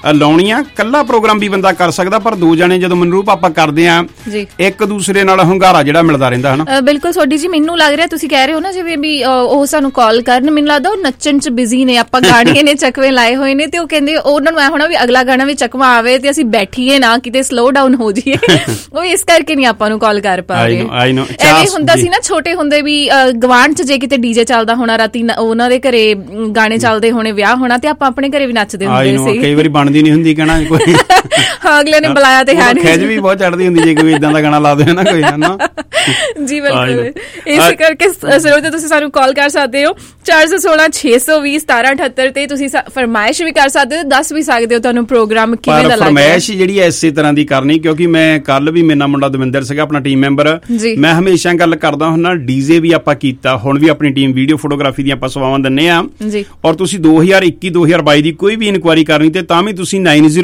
P: ਲਾਉਣੀਆਂ। ਕੱਲਾ ਪ੍ਰੋਗਰਾਮ ਵੀ ਬੰਦਾ ਕਰ ਸਕਦਾ, ਪਰ ਦੋ ਜਣੇ ਜਦੋਂ ਮਨਰੂਪ ਆਪਾਂ ਕਰਦੇ ਆ ਇੱਕ ਦੂਸਰੇ ਨਾਲ ਹੁੰਗਾਰਾ ਜਿਹੜਾ ਮਿਲਦਾ ਰਹਿੰਦਾ ਹਨਾ।
O: ਬਿਲਕੁਲ ਸੋਢੀ ਜੀ, ਮੈਨੂੰ ਲੱਗ ਰਿਹਾ ਤੁਸੀਂ ਕਹਿ ਰਹੇ ਹੋ ਨਾ ਜਿਵੇਂ ਵੀ ਉਹ ਸਾਨੂੰ ਕਾਲ ਕਰਨ, ਮੈਨੂੰ ਲੱਗਦਾ ਉਹ ਨੱਚਣ ਚ ਬਿਜ਼ੀ ਨੇ, ਆਪਾਂ ਗਾਣੇ ਨੇ ਚੱਕਵੇਂ ਲਾਏ ਹੋਏ ਨੇ ਤੇ ਉਹ ਕਹਿੰਦੇ ਉਹਨਾਂ ਨੂੰ ਐ ਹੋਣਾ ਵੀ ਅਗਲਾ ਗਾਣਾ ਵੀ ਚੱਕਵਾ ਆਵੇ ਤੇ ਅਸੀਂ ਬੈਠੀਏ ਨਾ, ਕਿਤੇ ਸਲੋ ਡਾਊਨ ਹੋ ਜਾਈਏ। ਉਹ ਇਸ ਕਰਕੇ ਨਹੀਂ ਆਪਾਂ ਨੂੰ ਕਾਲ ਕਰ ਪਾ ਰਹੇ। ਐਵੇਂ ਹੁੰਦਾ ਸੀ ਨਾ ਛੋਟੇ ਹੁੰਦੇ ਵੀ ਗਵਾਂਢ ਚ ਜੇ ਕਿਤੇ ਡੀਜੇ ਚੱਲਦਾ ਹੋਣਾ, ਰਾਤੀ ਉਹਨਾਂ ਦੇ ਘਰੇ ਗਾਣੇ ਚੱਲਦੇ ਹੋਣੇ, ਵਿਆਹ ਹੋਣਾ ਤੇ ਆਪਾਂ ਆਪਣੇ ਘਰੇ ਵੀ ਨੱਚਦੇ ਹੁੰਦੇ ਸੀ।
P: ਕਈ ਵਾਰੀ ਬਣਦੀ ਨਹੀਂ ਹੁੰਦੀ ਕਹਿਣਾ ਕੋਈ,
O: ਅਗਲੇ ਨੇ ਬੁਲਾਇਆ ਤੇ ਹੈ ਨਹੀਂ,
P: ਖਿੱਚ ਵੀ ਬਹੁਤ ਚੜਦੀ ਹੁੰਦੀ ਜੇ ਕੋਈ ਇਦਾਂ ਦਾ ਗਾਣਾ ਲਾ ਦੇ ਨਾ ਕੋਈ ਹਨਾ।
O: ਜੀ ਬਿਲਕੁਲ, ਇਸ ਕਰਕੇ ਸਰੋਤੇ ਤੁਸੀਂ ਸਾਨੂੰ ਕਾਲ ਕਰ ਸਕਦੇ ਹੋ 416 620 1778 ਤੇ ਤੁਸੀਂ ਫਰਮਾਇਸ਼ ਵੀ ਕਰ ਸਕਦੇ ਹੋ, ਦੱਸ ਵੀ ਸਕਦੇ ਹੋ ਤੁਹਾਨੂੰ ਪ੍ਰੋਗਰਾਮ ਕਿਵੇਂ ਦਾ ਲੱਗਦਾ।
P: ਫਰਮਾਇਸ਼ ਜਿਹੜੀ ਐਸੇ ਤਰ੍ਹਾਂ ਦੀ ਕਰਨੀ, ਕਿਉਂਕਿ ਮੈਂ ਕੱਲ ਵੀ ਮੇਰਾ ਮੁੰਡਾ ਦਵਿੰਦਰ ਸੀਗਾ ਆਪਣਾ ਟੀਮ ਮੈਂਬਰ, ਮੈਂ ਹਮੇਸ਼ਾ ਗੱਲ ਕਰਦਾ ਹੁੰਦਾ ਡੀਜੇ ਵੀ ਆਪਾਂ ਕੀਤਾ, ਹੁਣ ਵੀ ਆਪਣੀ ਟੀਮ ਵੀਡੀਓ ਫੋਟੋਗ੍ਰਾਫੀ ਦੀਆਂ ਆਪਾਂ ਸੇਵਾਵਾਂ ਦਿੰਦੇ ਆ। ਔਰ ਤੁਸੀਂ 2021-2022 ਦੀ ਕੋਈ ਵੀ ਇਨਕੁਆਇਰੀ ਕਰਨੀ ਤੇ ਤਾਂ ਵੀ ਤੁਸੀਂ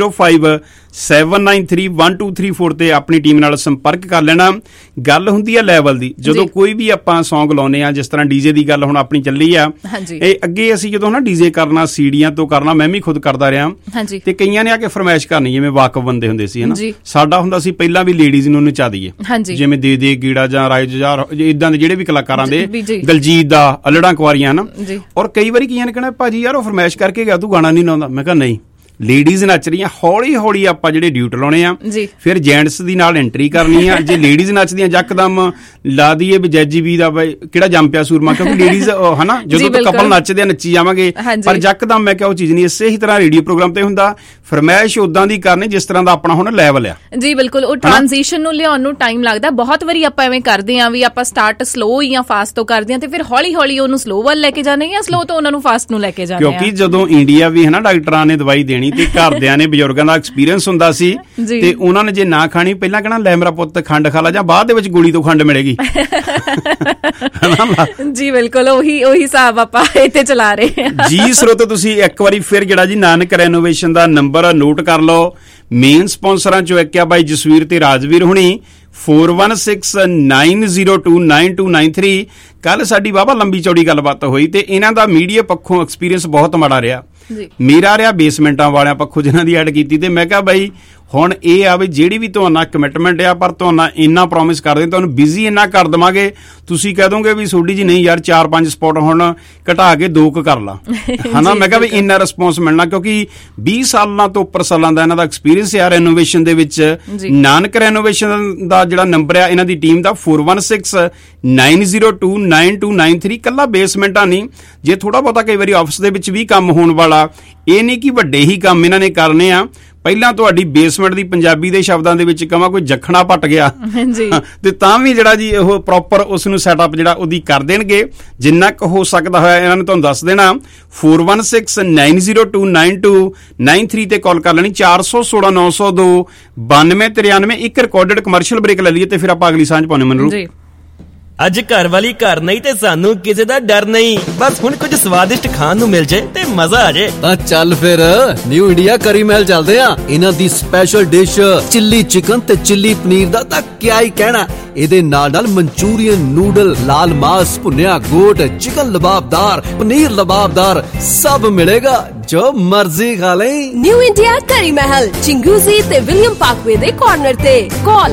P: 9057931234 ਤੇ ਆਪਣੀ ਟੀਮ ਨਾਲ ਸੰਪਰਕ ਕਰ ਲੈਣਾ। ਗੱਲ ਹੁੰਦੀ ਆ ਲੈਵਲ ਦੀ, ਜਦੋਂ ਕੋਈ ਵੀ ਆਪਾਂ ਸੌਂਗ ਲਾਉਨੇ ਆ, ਜਿਸ ਤਰ੍ਹਾਂ ਡੀਜੇ ਦੀ ਗੱਲ ਹੁਣ ਆਪਣੀ ਚੱਲੀ ਆ, ਇਹ ਅੱਗੇ ਅਸੀਂ ਜਦੋਂ ਨਾ ਡੀਜੇ ਕਰਨਾ ਸੀਡੀਆਂ ਤੋਂ ਕਰਨਾ, ਮੈਂ ਵੀ ਖੁਦ ਕਰਦਾ ਰਿਹਾ ਤੇ ਕਈਆਂ ਨੇ ਆ ਕੇ ਫਰਮਾਇਸ਼ ਕਰਨੀ, ਜਿਵੇਂ ਵਾਕਫ ਬੰਦੇ ਹੁੰਦੇ ਸੀ ਹਨਾ, ਸਾਡਾ ਹੁੰਦਾ ਸੀ ਪਹਿਲਾਂ ਵੀ ਲੇਡੀਜ਼ ਨੂੰ ਨਚਾ ਦਈਏ, ਜਿਵੇਂ ਦੇ ਗੀੜਾ ਜਾਂ ਰਾਇਜ ਜਾਂ ਇਦਾਂ ਦੇ ਜਿਹੜੇ ਵੀ ਕਲਾਕਾਰਾਂ ਦੇ, ਦਲਜੀਤ ਦਾ, ਅਲੜਾਂ ਕੁਆਰੀਆਂ ਹਨਾ। ਔਰ ਕਈ ਵਾਰੀ ਕਈਆਂ ਨੇ ਕਹਿਣਾ ਭਾਜੀ ਯਾਰ ਉਹ ਫਰਮਾਇਸ਼ ਕਰਕੇ ਗਿਆ ਤੂੰ ਗਾਣਾ ਨਹੀਂ ਲਾਉਂਦਾ। ਮੈਂ ਕਿਹਾ ਨਹੀਂ, ਲੇਡੀਜ਼ ਨੱਚ ਰਹੀਆਂ, ਹੌਲੀ ਹੌਲੀ ਆਪਾਂ ਜਿਹੜੇ ਡਿਊਟ ਲਾਉਣੇ ਆ, ਫਿਰ ਜੈਂਟਸ ਦੀ ਨਾਲ ਐਂਟਰੀ ਕਰਨੀ ਆ। ਜੇ ਲੇਡੀਜ਼ ਨੱਚਦੀਆਂ ਯਕਦਮ ਲਾ ਦਈਏ ਵੀ ਜੈਜੀ ਵੀ ਦਾ ਕਿਹੜਾ ਜੰਮ ਪਿਆ ਸੂਰਮਾ, ਕਿਉਂਕਿ ਲੇਡੀਜ਼ ਹਨਾ ਜਦੋਂ ਕਪਲ ਨੱਚਦੇ ਆ ਨੱਚੀ ਜਾਵਾਂਗੇ, ਪਰ ਯਕਦਮ ਮੈਂ ਕਿਹਾ ਉਹ ਚੀਜ਼ ਨਹੀਂ। ਇਸੇ ਹੀ ਤਰ੍ਹਾਂ ਰੇਡੀਓ ਪ੍ਰੋਗਰਾਮ ਤੇ ਹੁੰਦਾ, ਫਰਮਾਇਸ਼ ਉਦਾਂ ਦੀ ਕਰਨੀ ਜਿਸ ਤਰ੍ਹਾਂ ਦਾ ਆਪਣਾ ਹੁਣ ਲੈਵਲ ਆ।
O: ਜੀ ਬਿਲਕੁਲ, ਉਹ ਟ੍ਰਾਂਜੀਸ਼ਨ ਨੂੰ ਲਿਆਉਣ ਨੂੰ ਟਾਈਮ ਲੱਗਦਾ। ਬਹੁਤ ਵਾਰੀ ਆਪਾਂ ਐਵੇਂ ਕਰਦੇ ਆ ਵੀ ਆਪਾਂ ਸਟਾਰਟ ਸਲੋ ਜਾਂ ਫਾਸਟ ਤੋਂ ਕਰਦੇ ਆ ਤੇ ਫਿਰ ਹੌਲੀ ਹੌਲੀ ਉਹਨੂੰ ਸਲੋ ਵੱਲ ਲੈ ਕੇ ਜਾਂਦੇ ਜਾਂ ਸਲੋ ਤੋਂ ਉਹਨਾਂ ਨੂੰ ਫਾਸਟ ਨੂੰ ਲੈ ਕੇ ਜਾਂਦੇ ਆ।
P: ਕਿਉਂਕਿ ਜਦੋਂ ਇੰਡੀਆ ਵੀ ਹਨਾ ਡਾਕਟਰਾਂ ਨੇ ਦਵਾਈ ਦੇਣੀ ਤੇ ਘਰਦਿਆਂ ਨੇ ਬਜ਼ੁਰਗਾਂ ਦਾ ਐਕਸਪੀਰੀਅੰਸ ਹੁੰਦਾ ਸੀ ਤੇ ਉਹਨਾਂ ਨੇ ਜੇ ਨਾ ਖਾਣੀ ਪਹਿਲਾਂ ਕਹਿਣਾ ਲੈ ਮੇਰਾ ਪੁੱਤ ਖੰਡ ਖਾ ਲਾ, ਜਾਂ ਬਾਅਦ ਦੇ ਵਿੱਚ ਗੋਲੀ ਤੋਂ ਖੰਡ ਮਿਲੇਗੀ।
O: ਜੀ ਬਿਲਕੁਲ, ਉਹੀ ਹਿਸਾਬ ਆਪਾਂ ਇੱਥੇ ਚਲਾ ਰਹੇ ਹਾਂ।
P: ਜੀ ਸਰੋਤੋ, ਤੁਸੀਂ ਇੱਕ ਵਾਰੀ ਫਿਰ ਜਿਹੜਾ ਜੀ ਨਾਨਕ ਰੈਨੋਵੇਸ਼ਨ ਦਾ ਨੰਬਰ ਨੋਟ ਕਰ ਲਓ। ਮੇਨ ਸਪਾਂਸਰਾਂ ਚੋਂ ਇੱਕ ਆ ਬਾਈ ਜਸਵੀਰ ਤੇ ਰਾਜਵੀਰ ਹੁਣੀ, 4169029293। ਕੱਲ ਸਾਡੀ ਵਾਹਵਾ ਲੰਬੀ ਚੌੜੀ ਗੱਲਬਾਤ ਹੋਈ ਤੇ ਇਹਨਾਂ ਦਾ ਮੀਡੀਆ ਪੱਖੋਂ ਐਕਸਪੀਰੀਅੰਸ ਬਹੁਤ ਮਾੜਾ ਰਿਹਾ। ਮੇਰਾ ਰਿਹਾ ਬੇਸਮੈਂਟਾਂ ਵਾਲਿਆਂ ਪੱਖੋਂ ਜਿਨ੍ਹਾਂ ਦੀ ਐਡ ਕੀਤੀ, ਤੇ ਮੈਂ ਕਿਹਾ ਬਾਈ ਹੁਣ ਇਹ ਆ ਵੀ ਜਿਹੜੀ ਵੀ ਤੁਹਾਨੂੰ ਕਮਿਟਮੈਂਟ ਆ, ਪਰ ਤੁਹਾਨੂੰ ਇੰਨਾ ਪ੍ਰੋਮਿਸ ਕਰਦੇ ਤੁਹਾਨੂੰ ਬਿਜ਼ੀ ਇੰਨਾ ਕਰ ਦੇਵਾਂਗੇ, ਤੁਸੀਂ ਕਹਿ ਦੋਗੇ ਵੀ ਸੋਢੀ ਜੀ ਨਹੀਂ ਯਾਰ 4-5 ਸਪੌਟ ਹੁਣ ਘਟਾ ਕੇ 2 ਕਰ ਲਾ ਹਨਾ। ਮੈਂ ਕਿਹਾ ਵੀ ਇੰਨਾ ਰਿਸਪੌਂਸ ਮਿਲਣਾ, ਕਿਉਂਕਿ 20 ਸਾਲਾਂ ਤੋਂ ਉੱਪਰ ਸਾਲਾਂ ਦਾ ਇਹਨਾਂ ਦਾ ਐਕਸਪੀਰੀਅੰਸ ਆ ਰੈਨੋਵੇਸ਼ਨ ਦੇ ਵਿੱਚ। ਨਾਨਕ ਰੈਨੋਵੇਸ਼ਨ ਦਾ ਜਿਹੜਾ ਨੰਬਰ ਆ ਇਹਨਾਂ ਦੀ ਟੀਮ ਦਾ 4169029293। ਕੱਲਾ ਬੇਸਮੈਂਟਾਂ ਨਹੀਂ, ਜੇ ਥੋੜਾ ਬਹੁਤਾ ਕਈ ਵਾਰੀ ਆਫਿਸ ਦੇ ਵਿੱਚ ਵੀ ਕੰਮ ਹੋਣ ਵਾਲਾ, ਇਹ ਨਹੀਂ ਕਿ ਵੱਡੇ ਹੀ ਕੰਮ ਇਹਨਾਂ ਨੇ ਕਰਨੇ ਆ। ਪਹਿਲਾਂ ਤੁਹਾਡੀ ਬੇਸਮੈਂਟ ਦੀ ਪੰਜਾਬੀ ਦੇ ਸ਼ਬਦਾਂ ਦੇ ਵਿੱਚ ਕਹਾਂ ਕੋਈ ਜਖਣਾ ਪੱਟ ਗਿਆ ਤੇ ਤਾਂ ਵੀ ਜਿਹੜਾ ਜੀ ਉਹ ਪ੍ਰੋਪਰ ਉਸ ਨੂੰ ਸੈਟਅਪ ਜਿਹੜਾ ਉਹਦੀ ਕਰ ਦੇਣਗੇ, ਜਿੰਨਾ ਕੁ ਹੋ ਸਕਦਾ ਹੋਇਆ ਇਹਨਾਂ ਨੇ ਤੁਹਾਨੂੰ ਦੱਸ ਦੇਣਾ। 4169029293 ਤੇ ਕਾਲ ਕਰ ਲੈਣੀ, 4169029293। ਇੱਕ ਰਿਕਾਰਡਡ ਕਮਰਸ਼ੀਅਲ ਬ੍ਰੇਕ ਲੈ ਲਈਏ ਤੇ ਫਿਰ ਆਪਾਂ ਅਗਲੀ ਸਾਂਝ ਪਾਉਣੇ ਮਨਰੂ।
A: ਅੱਜ ਘਰ ਵਾਲੀ ਘਰ ਨਹੀਂ ਤੇ ਸਾਨੂੰ ਕਿਸੇ ਦਾ ਡਰ ਨਹੀਂ, ਬਸ ਹੁਣ ਕੁਝ ਸਵਾਦਿਸ਼ਟ ਖਾਣ ਨੂੰ ਮਿਲ ਜਾਏ ਤੇ ਮਜ਼ਾ ਆ ਜਾਏ।
V: ਤਾਂ ਚੱਲ ਫਿਰ ਨਿਊ ਇੰਡੀਆ ਕਰੀ ਮਹਿਲ ਚੱਲਦੇ ਆ। ਇਹਨਾਂ ਦੀ ਸਪੈਸ਼ਲ ਡਿਸ਼ ਚਿੱਲੀ ਚਿਕਨ ਤੇ ਚਿੱਲੀ ਪਨੀਰ ਦਾ ਤਾਂ ਕਿਆ ਹੀ ਕਹਿਣਾ। ਇਹਦੇ ਨਾਲ ਮਨਚੂਰੀਅਨ ਨੂਡਲ, ਲਾਲ ਮਾਸ, ਭੁੰਨਿਆ ਗੋਟ, ਚਿਕਨ ਲਬਾਬਦਾਰ, ਪਨੀਰ ਲਬਾਬਦਾਰ ਸਭ ਮਿਲੇਗਾ, ਜੋ ਮਰਜ਼ੀ ਖਾ ਲੈ।
G: ਨਿਊ ਇੰਡੀਆ ਕਰੀ ਮਹਿਲ, ਚਿੰਗੂਜ਼ੀ ਤੇ ਵਿਲੀਅਮ ਪਾਰਕਵੇ ਦੇ ਕਾਰਨਰ ਤੇ। Call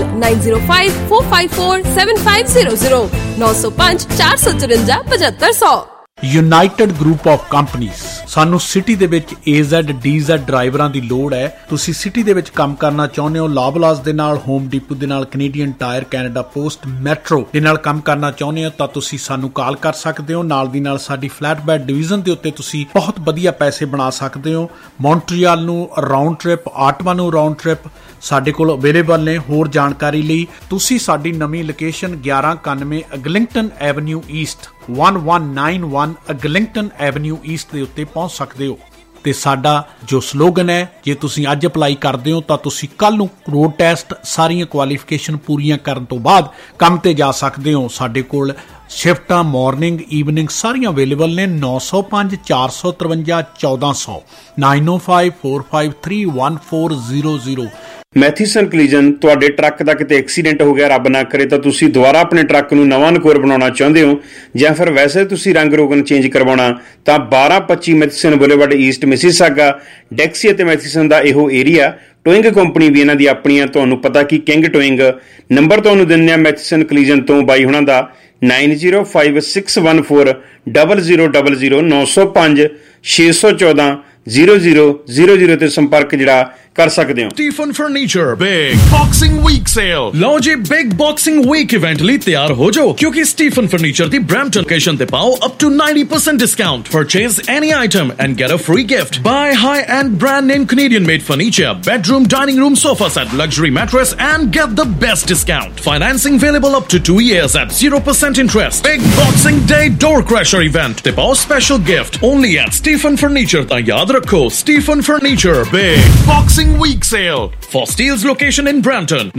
G: 9054547500 905 454 7500।
J: United group of companies. ਸਾਨੂੰ ਸਿਟੀ ਦੇ ਵਿੱਚ AZ DZ ਡਰਾਈਵਰਾਂ ਦੀ ਲੋੜ ਹੈ। ਤੁਸੀਂ ਸਿਟੀ ਦੇ ਵਿੱਚ ਕੰਮ ਕਰਨਾ ਚਾਹੁੰਦੇ ਹੋ, ਲਾਬਲਾਸ ਦੇ ਨਾਲ, ਹੋਮ ਡਿਪੂ ਦੇ ਨਾਲ, Canadian Tire, Canada Post, Metro ਦੇ ਨਾਲ ਕੰਮ ਕਰਨਾ ਚਾਹੁੰਦੇ ਹੋ ਤਾਂ ਤੁਸੀਂ ਸਾਨੂੰ ਕਾਲ ਕਰ ਸਕਦੇ ਹੋ। ਨਾਲ ਦੀ ਨਾਲ ਸਾਡੀ ਫਲੈਟਬੈਡ ਡਿਵੀਜ਼ਨ ਦੇ ਉੱਤੇ ਤੁਸੀਂ ਬਹੁਤ ਵਧੀਆ ਪੈਸੇ ਬਣਾ ਸਕਦੇ ਹੋ। ਮੌਂਟਰੀਅਲ ਨੂੰ ਰਾਉਂਡ ਟ੍ਰਿਪ, ਆਟਵਾ ਨੂੰ ਰਾਉਂਡ ਟ੍ਰਿਪ ਸਾਡੇ ਕੋਲ ਅਵੇਲੇਬਲ ਨੇ। ਹੋਰ ਜਾਣਕਾਰੀ ਲਈ ਤੁਸੀਂ ਸਾਡੀ ਨਵੀਂ location 1191 Eglinton avenue east 1191 Eglinton avenue east ਦੇ ਉੱਤੇ ਪਹੁੰਚ ਸਕਦੇ ਹੋ। ਤੇ ਸਾਡਾ ਜੋ ਸਲੋਗਨ ਹੈ, ਜੇ ਤੁਸੀਂ ਅੱਜ ਅਪਲਾਈ ਕਰਦੇ ਹੋ ਤਾਂ ਤੁਸੀਂ ਕੱਲ ਨੂੰ ਰੋਡ ਟੈਸਟ ਸਾਰੀਆਂ ਕੁਆਲੀਫਿਕੇਸ਼ਨ ਪੂਰੀਆਂ ਕਰਨ ਤੋਂ ਬਾਅਦ ਕੰਮ ਤੇ ਜਾ ਸਕਦੇ ਹੋ। ਸਾਡੇ ਕੋਲ
B: ਸ਼ਿਫਟਾਂ ਮਾਰਨਿੰਗ ਈਵਨਿੰਗ ਸਾਰੀਆਂ ਅਵੇਲੇਬਲ ਨੇ 905 453 1400 9054531400।
P: ਮੈਥੀਸਨ ਕਲੀਜਨ, ਤੁਹਾਡੇ ਟਰੱਕ ਦਾ ਕਿਤੇ ਐਕਸੀਡੈਂਟ ਹੋ ਗਿਆ ਰੱਬ ਨਾ ਕਰੇ ਤਾਂ ਤੁਸੀਂ ਦੁਬਾਰਾ ਆਪਣੇ ਟਰੱਕ ਨੂੰ ਨਵਾਂ ਨਕੋਰ ਬਣਾਉਣਾ ਚਾਹੁੰਦੇ ਹੋ ਜਾਂ ਫਿਰ ਵੈਸੇ ਤੁਸੀਂ ਰੰਗ ਰੋਗਨ ਚੇਂਜ ਕਰਵਾਉਣਾ ਤਾਂ 1225 Matheson boulevard east Mississauga Dixie ਅਤੇ ਮੈਥੀਸਨ ਦਾ ਇਹੋ ਏਰੀਆ। ਟੋਇੰਗ ਕੰਪਨੀ ਵੀ ਇਹਨਾਂ ਦੀ ਆਪਣੀ ਆ, ਤੁਹਾਨੂੰ ਪਤਾ ਕਿ ਕਿੰਗ ਟੋਇੰਗ। ਨੰਬਰ ਤੁਹਾਨੂੰ ਦਿੰਦੇ ਆ ਮੈਥੀਸਨ ਕਲੀਜਨ ਤੋਂ ਬਾਈ ਹੁਣਾਂ ਦਾ 9056140000 905 614 0000 ਤੇ ਸੰਪਰਕ ਜਿਹੜਾ ਕਰ ਸਕਦੇ ਹੋ।
J: Stephen furniture big boxing week sale. ਲਓ ਜੀ, ਬਿਗ ਬਾਕਸਿੰਗ ਵੀਕ ਇਵੈਂਟ ਲਈ ਤਿਆਰ ਹੋ ਜਾਓ ਕਿਉਂਕਿ ਸਟੀਫਨ ਫਰਨੀਚਰ ਦੀ ਬ੍ਰੈਂਪਟਨ ਲੋਕੇਸ਼ਨ ਤੇ ਪਾਓ up to 90% discount. Purchase any item and get a free gift. Buy high-end brand name Canadian made furniture, bedroom, dining room, sofa set, luxury mattress and get the best discount. Financing available up to 2 years at 0% interest. Big Boxing Day Door Crusher event ਤੇ ਪਾਓ special gift only at Stephen Furniture। ਤਾਂ ਯਾਦ ਰੱਖੋ, Stephen Furniture Big Boxing Week Sale for Steele's location in Brampton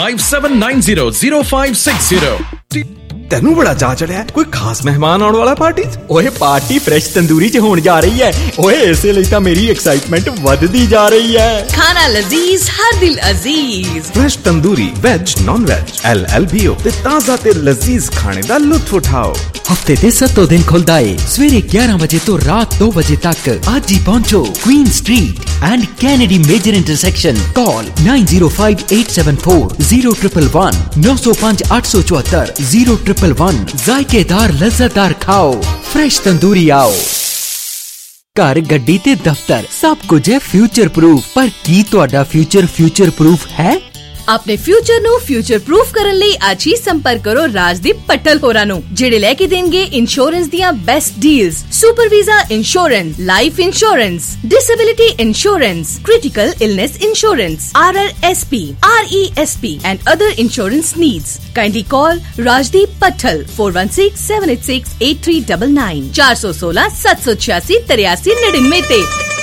J: 9057900560।
F: ਤੈਨੂੰ ਬੜਾ ਚਾਅ ਚੜਿਆ ਕੋਈ ਖਾਸ ਮਹਿਮਾਨ ਆਉਣ ਵਾਲਾ ਪਾਰਟੀ 'ਚ? ਓਏ ਪਾਰਟੀ ਫਰੈਸ਼ ਤੰਦੂਰੀ 'ਚ ਹੋਣ ਜਾ ਰਹੀ ਹੈ। ਓਏ ਇਸੇ ਲਈ ਤਾਂ ਮੇਰੀ ਐਕਸਾਈਟਮੈਂਟ ਵੱਧਦੀ ਜਾ ਰਹੀ ਹੈ।
R: ਖਾਣਾ ਲਜ਼ੀਜ਼, ਹਰ ਦਿਲ ਅਜ਼ੀਜ਼।
S: Fresh tandoori veg non veg LLBO ਤੇ ਤਾਜ਼ਾ ਤੇ ਲਜ਼ੀਜ਼ ਖਾਣੇ ਦਾ ਲੁਤਫ ਉਠਾਓ।
T: ਹਫਤੇ ਦੇ 7 ਦਿਨ ਖੁੱਲਦਾ ਏ ਸਵੇਰੇ 11 ਵਜੇ ਤੋਂ ਰਾਤ 2 ਵਜੇ ਤੱਕ। ਅੱਜ ਹੀ ਪਹੁੰਚੋ Queen street and Kennedy major intersection. Call 9058740111 905 874 0111। ਜ਼ਾਇਕੇਦਾਰ ਲਜ਼ਤਦਾਰ ਖਾਓ, ਫਰੈਸ਼ ਤੰਦੂਰੀ ਆਓ। ਘਰ, ਗੱਡੀ ਤੇ ਦਫ਼ਤਰ ਸਭ ਕੁਝ ਹੈ ਫਿਊਚਰ ਪ੍ਰੂਫ, ਪਰ ਕੀ ਤੁਹਾਡਾ ਫਿਊਚਰ ਪ੍ਰੂਫ ਹੈ?
R: ਆਪਣੇ ਫਿਊਚਰ ਨੂੰ ਫਿਊਚਰ ਪ੍ਰੂਫ ਕਰਨ ਲਈ ਅੱਜ ਹੀ ਸੰਪਰਕ ਕਰੋ ਰਾਜਦੀਪ ਪੱਟਲ ਹੋਰਾਂ ਨੂੰ, ਜਿਹੜੇ ਲੈ ਕੇ ਦੇਣਗੇ ਇੰਸ਼ੋਰੈਂਸ ਦੀਆਂ best deals. Super visa insurance, life insurance, disability insurance, critical illness insurance, RRSP, RESP and other insurance needs. Kindly call Rajdeep Pattal 4167868399 416 786 8399 ਤੇ।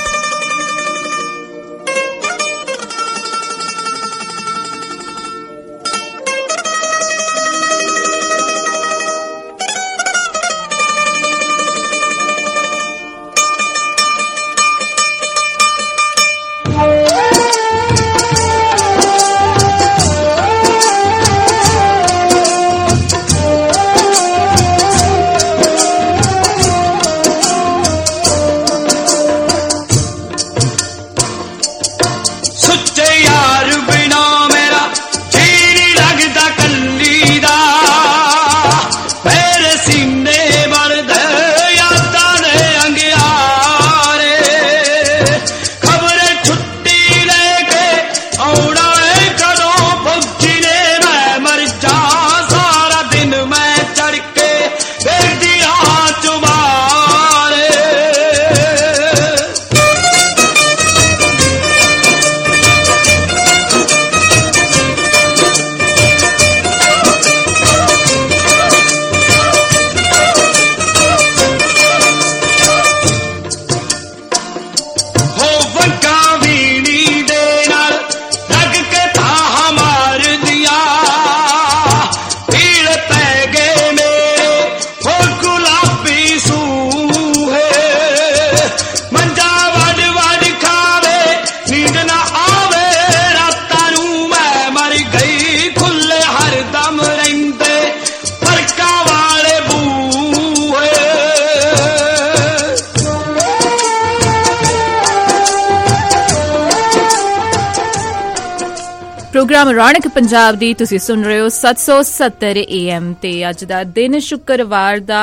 O: ਪ੍ਰੋਗਰਾਮ ਰੌਣਕ ਪੰਜਾਬ ਦੀ ਤੁਸੀਂ ਸੁਣ ਰਹੇ ਹੋ 770 AM ਤੇ ਅੱਜ ਦਾ ਦਿਨ ਸ਼ੁੱਕਰਵਾਰ ਦਾ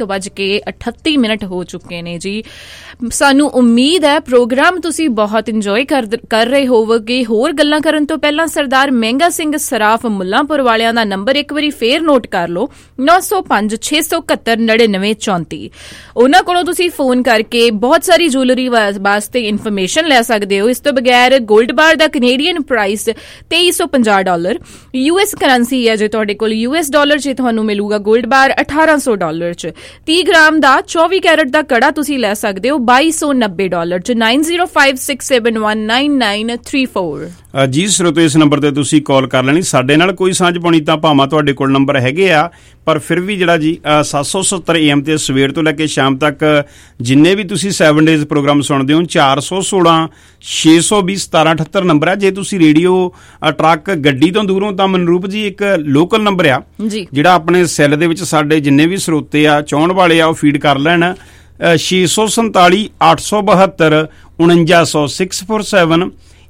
O: 1:38 ਹੋ ਚੁੱਕੇ ਨੇ ਜੀ। ਸਾਨੂੰ ਉਮੀਦ ਹੈ ਪ੍ਰੋਗਰਾਮ ਤੁਸੀਂ ਬਹੁਤ ਇੰਜੋਏ ਕਰ ਰਹੇ ਹੋਵੋਗੇ। ਹੋਰ ਗੱਲਾਂ ਕਰਨ ਤੋਂ ਪਹਿਲਾਂ ਸਰਦਾਰ ਮਹਿੰਗਾ ਸਿੰਘ ਸਰਾਫ ਮੁੱਲਾਂਪੁਰ ਵਾਲਿਆਂ ਦਾ ਨੰਬਰ ਇੱਕ ਵਾਰੀ ਫੇਰ ਨੋਟ ਕਰ ਲਓ 905 671 9934। ਉਹਨਾਂ ਕੋਲੋਂ ਤੁਸੀਂ ਫੋਨ ਕਰਕੇ ਬਹੁਤ ਸਾਰੀ ਜੁਐਲਰੀ ਵਾਸਤੇ ਇਨਫੋਰਮੇਸ਼ਨ ਲੈ ਸਕਦੇ ਹੋ। ਇਸ ਤੋਂ ਬਗੈਰ 골ਡ ਬਾਰ ਦਾ ਕੈਨੇਡੀਅਨ ਪ੍ਰਾਈਸ $2150। US ਕਰੰਸੀ ਹੈ ਜੇ ਤੁਹਾਡੇ ਕੋਲ US ਡਾਲਰ 'ਚ ਤੁਹਾਨੂੰ ਮਿਲੂਗਾ 골ਡ ਬਾਰ $1800 'ਚ। 30 ਗ੍ਰਾਮ ਦਾ 24 ਕੈਰਟ ਦਾ ਕੜਾ ਤੁਸੀਂ ਲੈ ਸਕਦੇ ਹੋ $2290 'ਚ। 9056719934।
P: ਜੀ ਸਰੋਤੋ, ਇਸ ਨੰਬਰ ਤੇ ਤੁਸੀਂ ਕਾਲ ਕਰ ਲੈਣੀ। ਸਾਡੇ ਨਾਲ ਕੋਈ ਸਾਂਝ ਪਾਉਣੀ ਤਾਂ ਭਾਵਾਂ ਤੁਹਾਡੇ ਕੋਲ ਨੰਬਰ ਹੈਗੇ ਆ, ਪਰ ਫਿਰ ਵੀ ਜਿਹੜਾ ਜੀ 770 AM ਤੇ ਸਵੇਰ ਤੋਂ ਲੈ ਕੇ ਸ਼ਾਮ ਤੱਕ ਜਿੰਨੇ ਵੀ ਤੁਸੀਂ 7 ਡੇਜ਼ ਪ੍ਰੋਗਰਾਮ ਸੁਣਦੇ ਹੋ 416 620 1778 ਨੰਬਰ ਹੈ। ਜੇ ਤੁਸੀਂ ਰੇਡੀਓ ਟਰੱਕ ਗੱਡੀ ਤੋਂ ਦੂਰੋਂ ਤਾਂ ਮਨਰੂਪ ਜੀ ਇੱਕ ਲੋਕਲ ਨੰਬਰ ਆ ਜਿਹੜਾ ਆਪਣੇ ਸੈੱਲ ਦੇ ਵਿੱਚ ਸਾਡੇ ਜਿੰਨੇ ਵੀ ਸਰੋਤੇ ਆ ਚਾਹੁਣ ਵਾਲੇ ਆ ਉਹ ਫੀਡ ਕਰ ਲੈਣ। 647 872 4900 647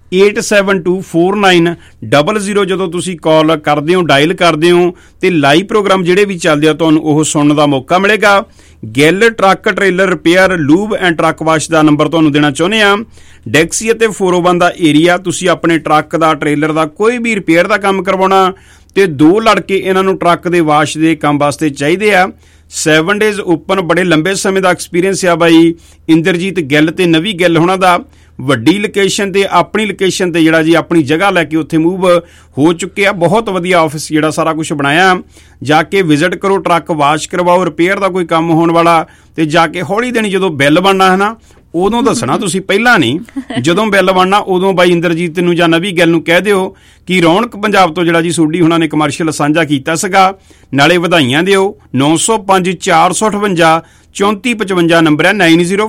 P: 87249000 ਜਦੋਂ ਤੁਸੀਂ ਕਾਲ ਕਰਦੇ ਹੋ, ਡਾਇਲ ਕਰਦੇ ਹੋ ਤੇ ਲਾਈਵ ਪ੍ਰੋਗਰਾਮ ਜਿਹੜੇ ਵੀ ਚੱਲਦੇ ਆ ਤੁਹਾਨੂੰ ਉਹ ਸੁਣਨ ਦਾ ਮੌਕਾ ਮਿਲੇਗਾ। Gill truck trailer repair lube and truck wash ਦਾ ਨੰਬਰ ਤੁਹਾਨੂੰ ਦੇਣਾ ਚਾਹੁੰਦੇ ਆ। ਡੈਕਸੀ ਅਤੇ 401 ਦਾ ਏਰੀਆ, ਤੁਸੀਂ ਆਪਣੇ ਟਰੱਕ ਦਾ ਟ੍ਰੇਲਰ ਦਾ ਕੋਈ ਵੀ ਰਿਪੇਅਰ ਦਾ ਕੰਮ ਕਰਵਾਉਣਾ ਤੇ 2 ਲੜਕੇ ਇਹਨਾਂ ਨੂੰ ਟਰੱਕ ਦੇ ਵਾਸ਼ ਦੇ ਕੰਮ ਵਾਸਤੇ ਚਾਹੀਦੇ ਆ। 7 ਡੇਜ਼ ਓਪਨ, ਬੜੇ ਲੰਬੇ ਸਮੇਂ ਦਾ ਐਕਸਪੀਰੀਅੰਸ ਆ ਬਾਈ ਇੰਦਰਜੀਤ ਗਿੱਲ ਤੇ ਨਵੀ ਗਿੱਲ ਹੋਣਾ ਦਾ। ਵੱਡੀ ਲੋਕੇਸ਼ਨ ਤੇ ਆਪਣੀ ਲੋਕੇਸ਼ਨ ਤੇ ਜਿਹੜਾ ਜੀ ਆਪਣੀ ਜਗ੍ਹਾ ਲੈ ਕੇ ਉੱਥੇ ਮੂਵ ਹੋ ਚੁੱਕੇ ਆ। ਬਹੁਤ ਵਧੀਆ ਆਫਿਸ ਜਿਹੜਾ ਸਾਰਾ ਕੁਝ ਬਣਾਇਆ, ਜਾ ਕੇ ਵਿਜ਼ਿਟ ਕਰੋ, ਟਰੱਕ ਵਾਸ਼ ਕਰਵਾਓ, ਰਿਪੇਅਰ ਦਾ ਕੋਈ ਕੰਮ ਹੋਣ ਵਾਲਾ ਤੇ ਜਾ ਕੇ ਹੌਲੀ ਦੇਣੀ ਜਦੋਂ ਬਿੱਲ ਬਣਨਾ ਹੈ ਨਾ ਉਦੋਂ ਦੱਸਣਾ ਤੁਸੀਂ, ਪਹਿਲਾਂ ਨਹੀਂ। ਜਦੋਂ ਬਿੱਲ ਬਣਨਾ ਉਦੋਂ ਬਾਈ ਇੰਦਰਜੀਤ ਨੂੰ ਜਾਂ ਨਵੀ ਗਿੱਲ ਨੂੰ ਕਹਿ ਦਿਓ ਕਿ ਰੌਣਕ ਪੰਜਾਬ ਤੋਂ ਜਿਹੜਾ ਜੀ ਸੋਢੀ ਹੁਣਾਂ ਨੇ ਕਮਰਸ਼ੀਅਲ ਸਾਂਝਾ ਕੀਤਾ ਸੀਗਾ, ਨਾਲੇ ਵਧਾਈਆਂ ਦਿਓ। 905 458 3455 ਨੰਬਰ ਹੈ।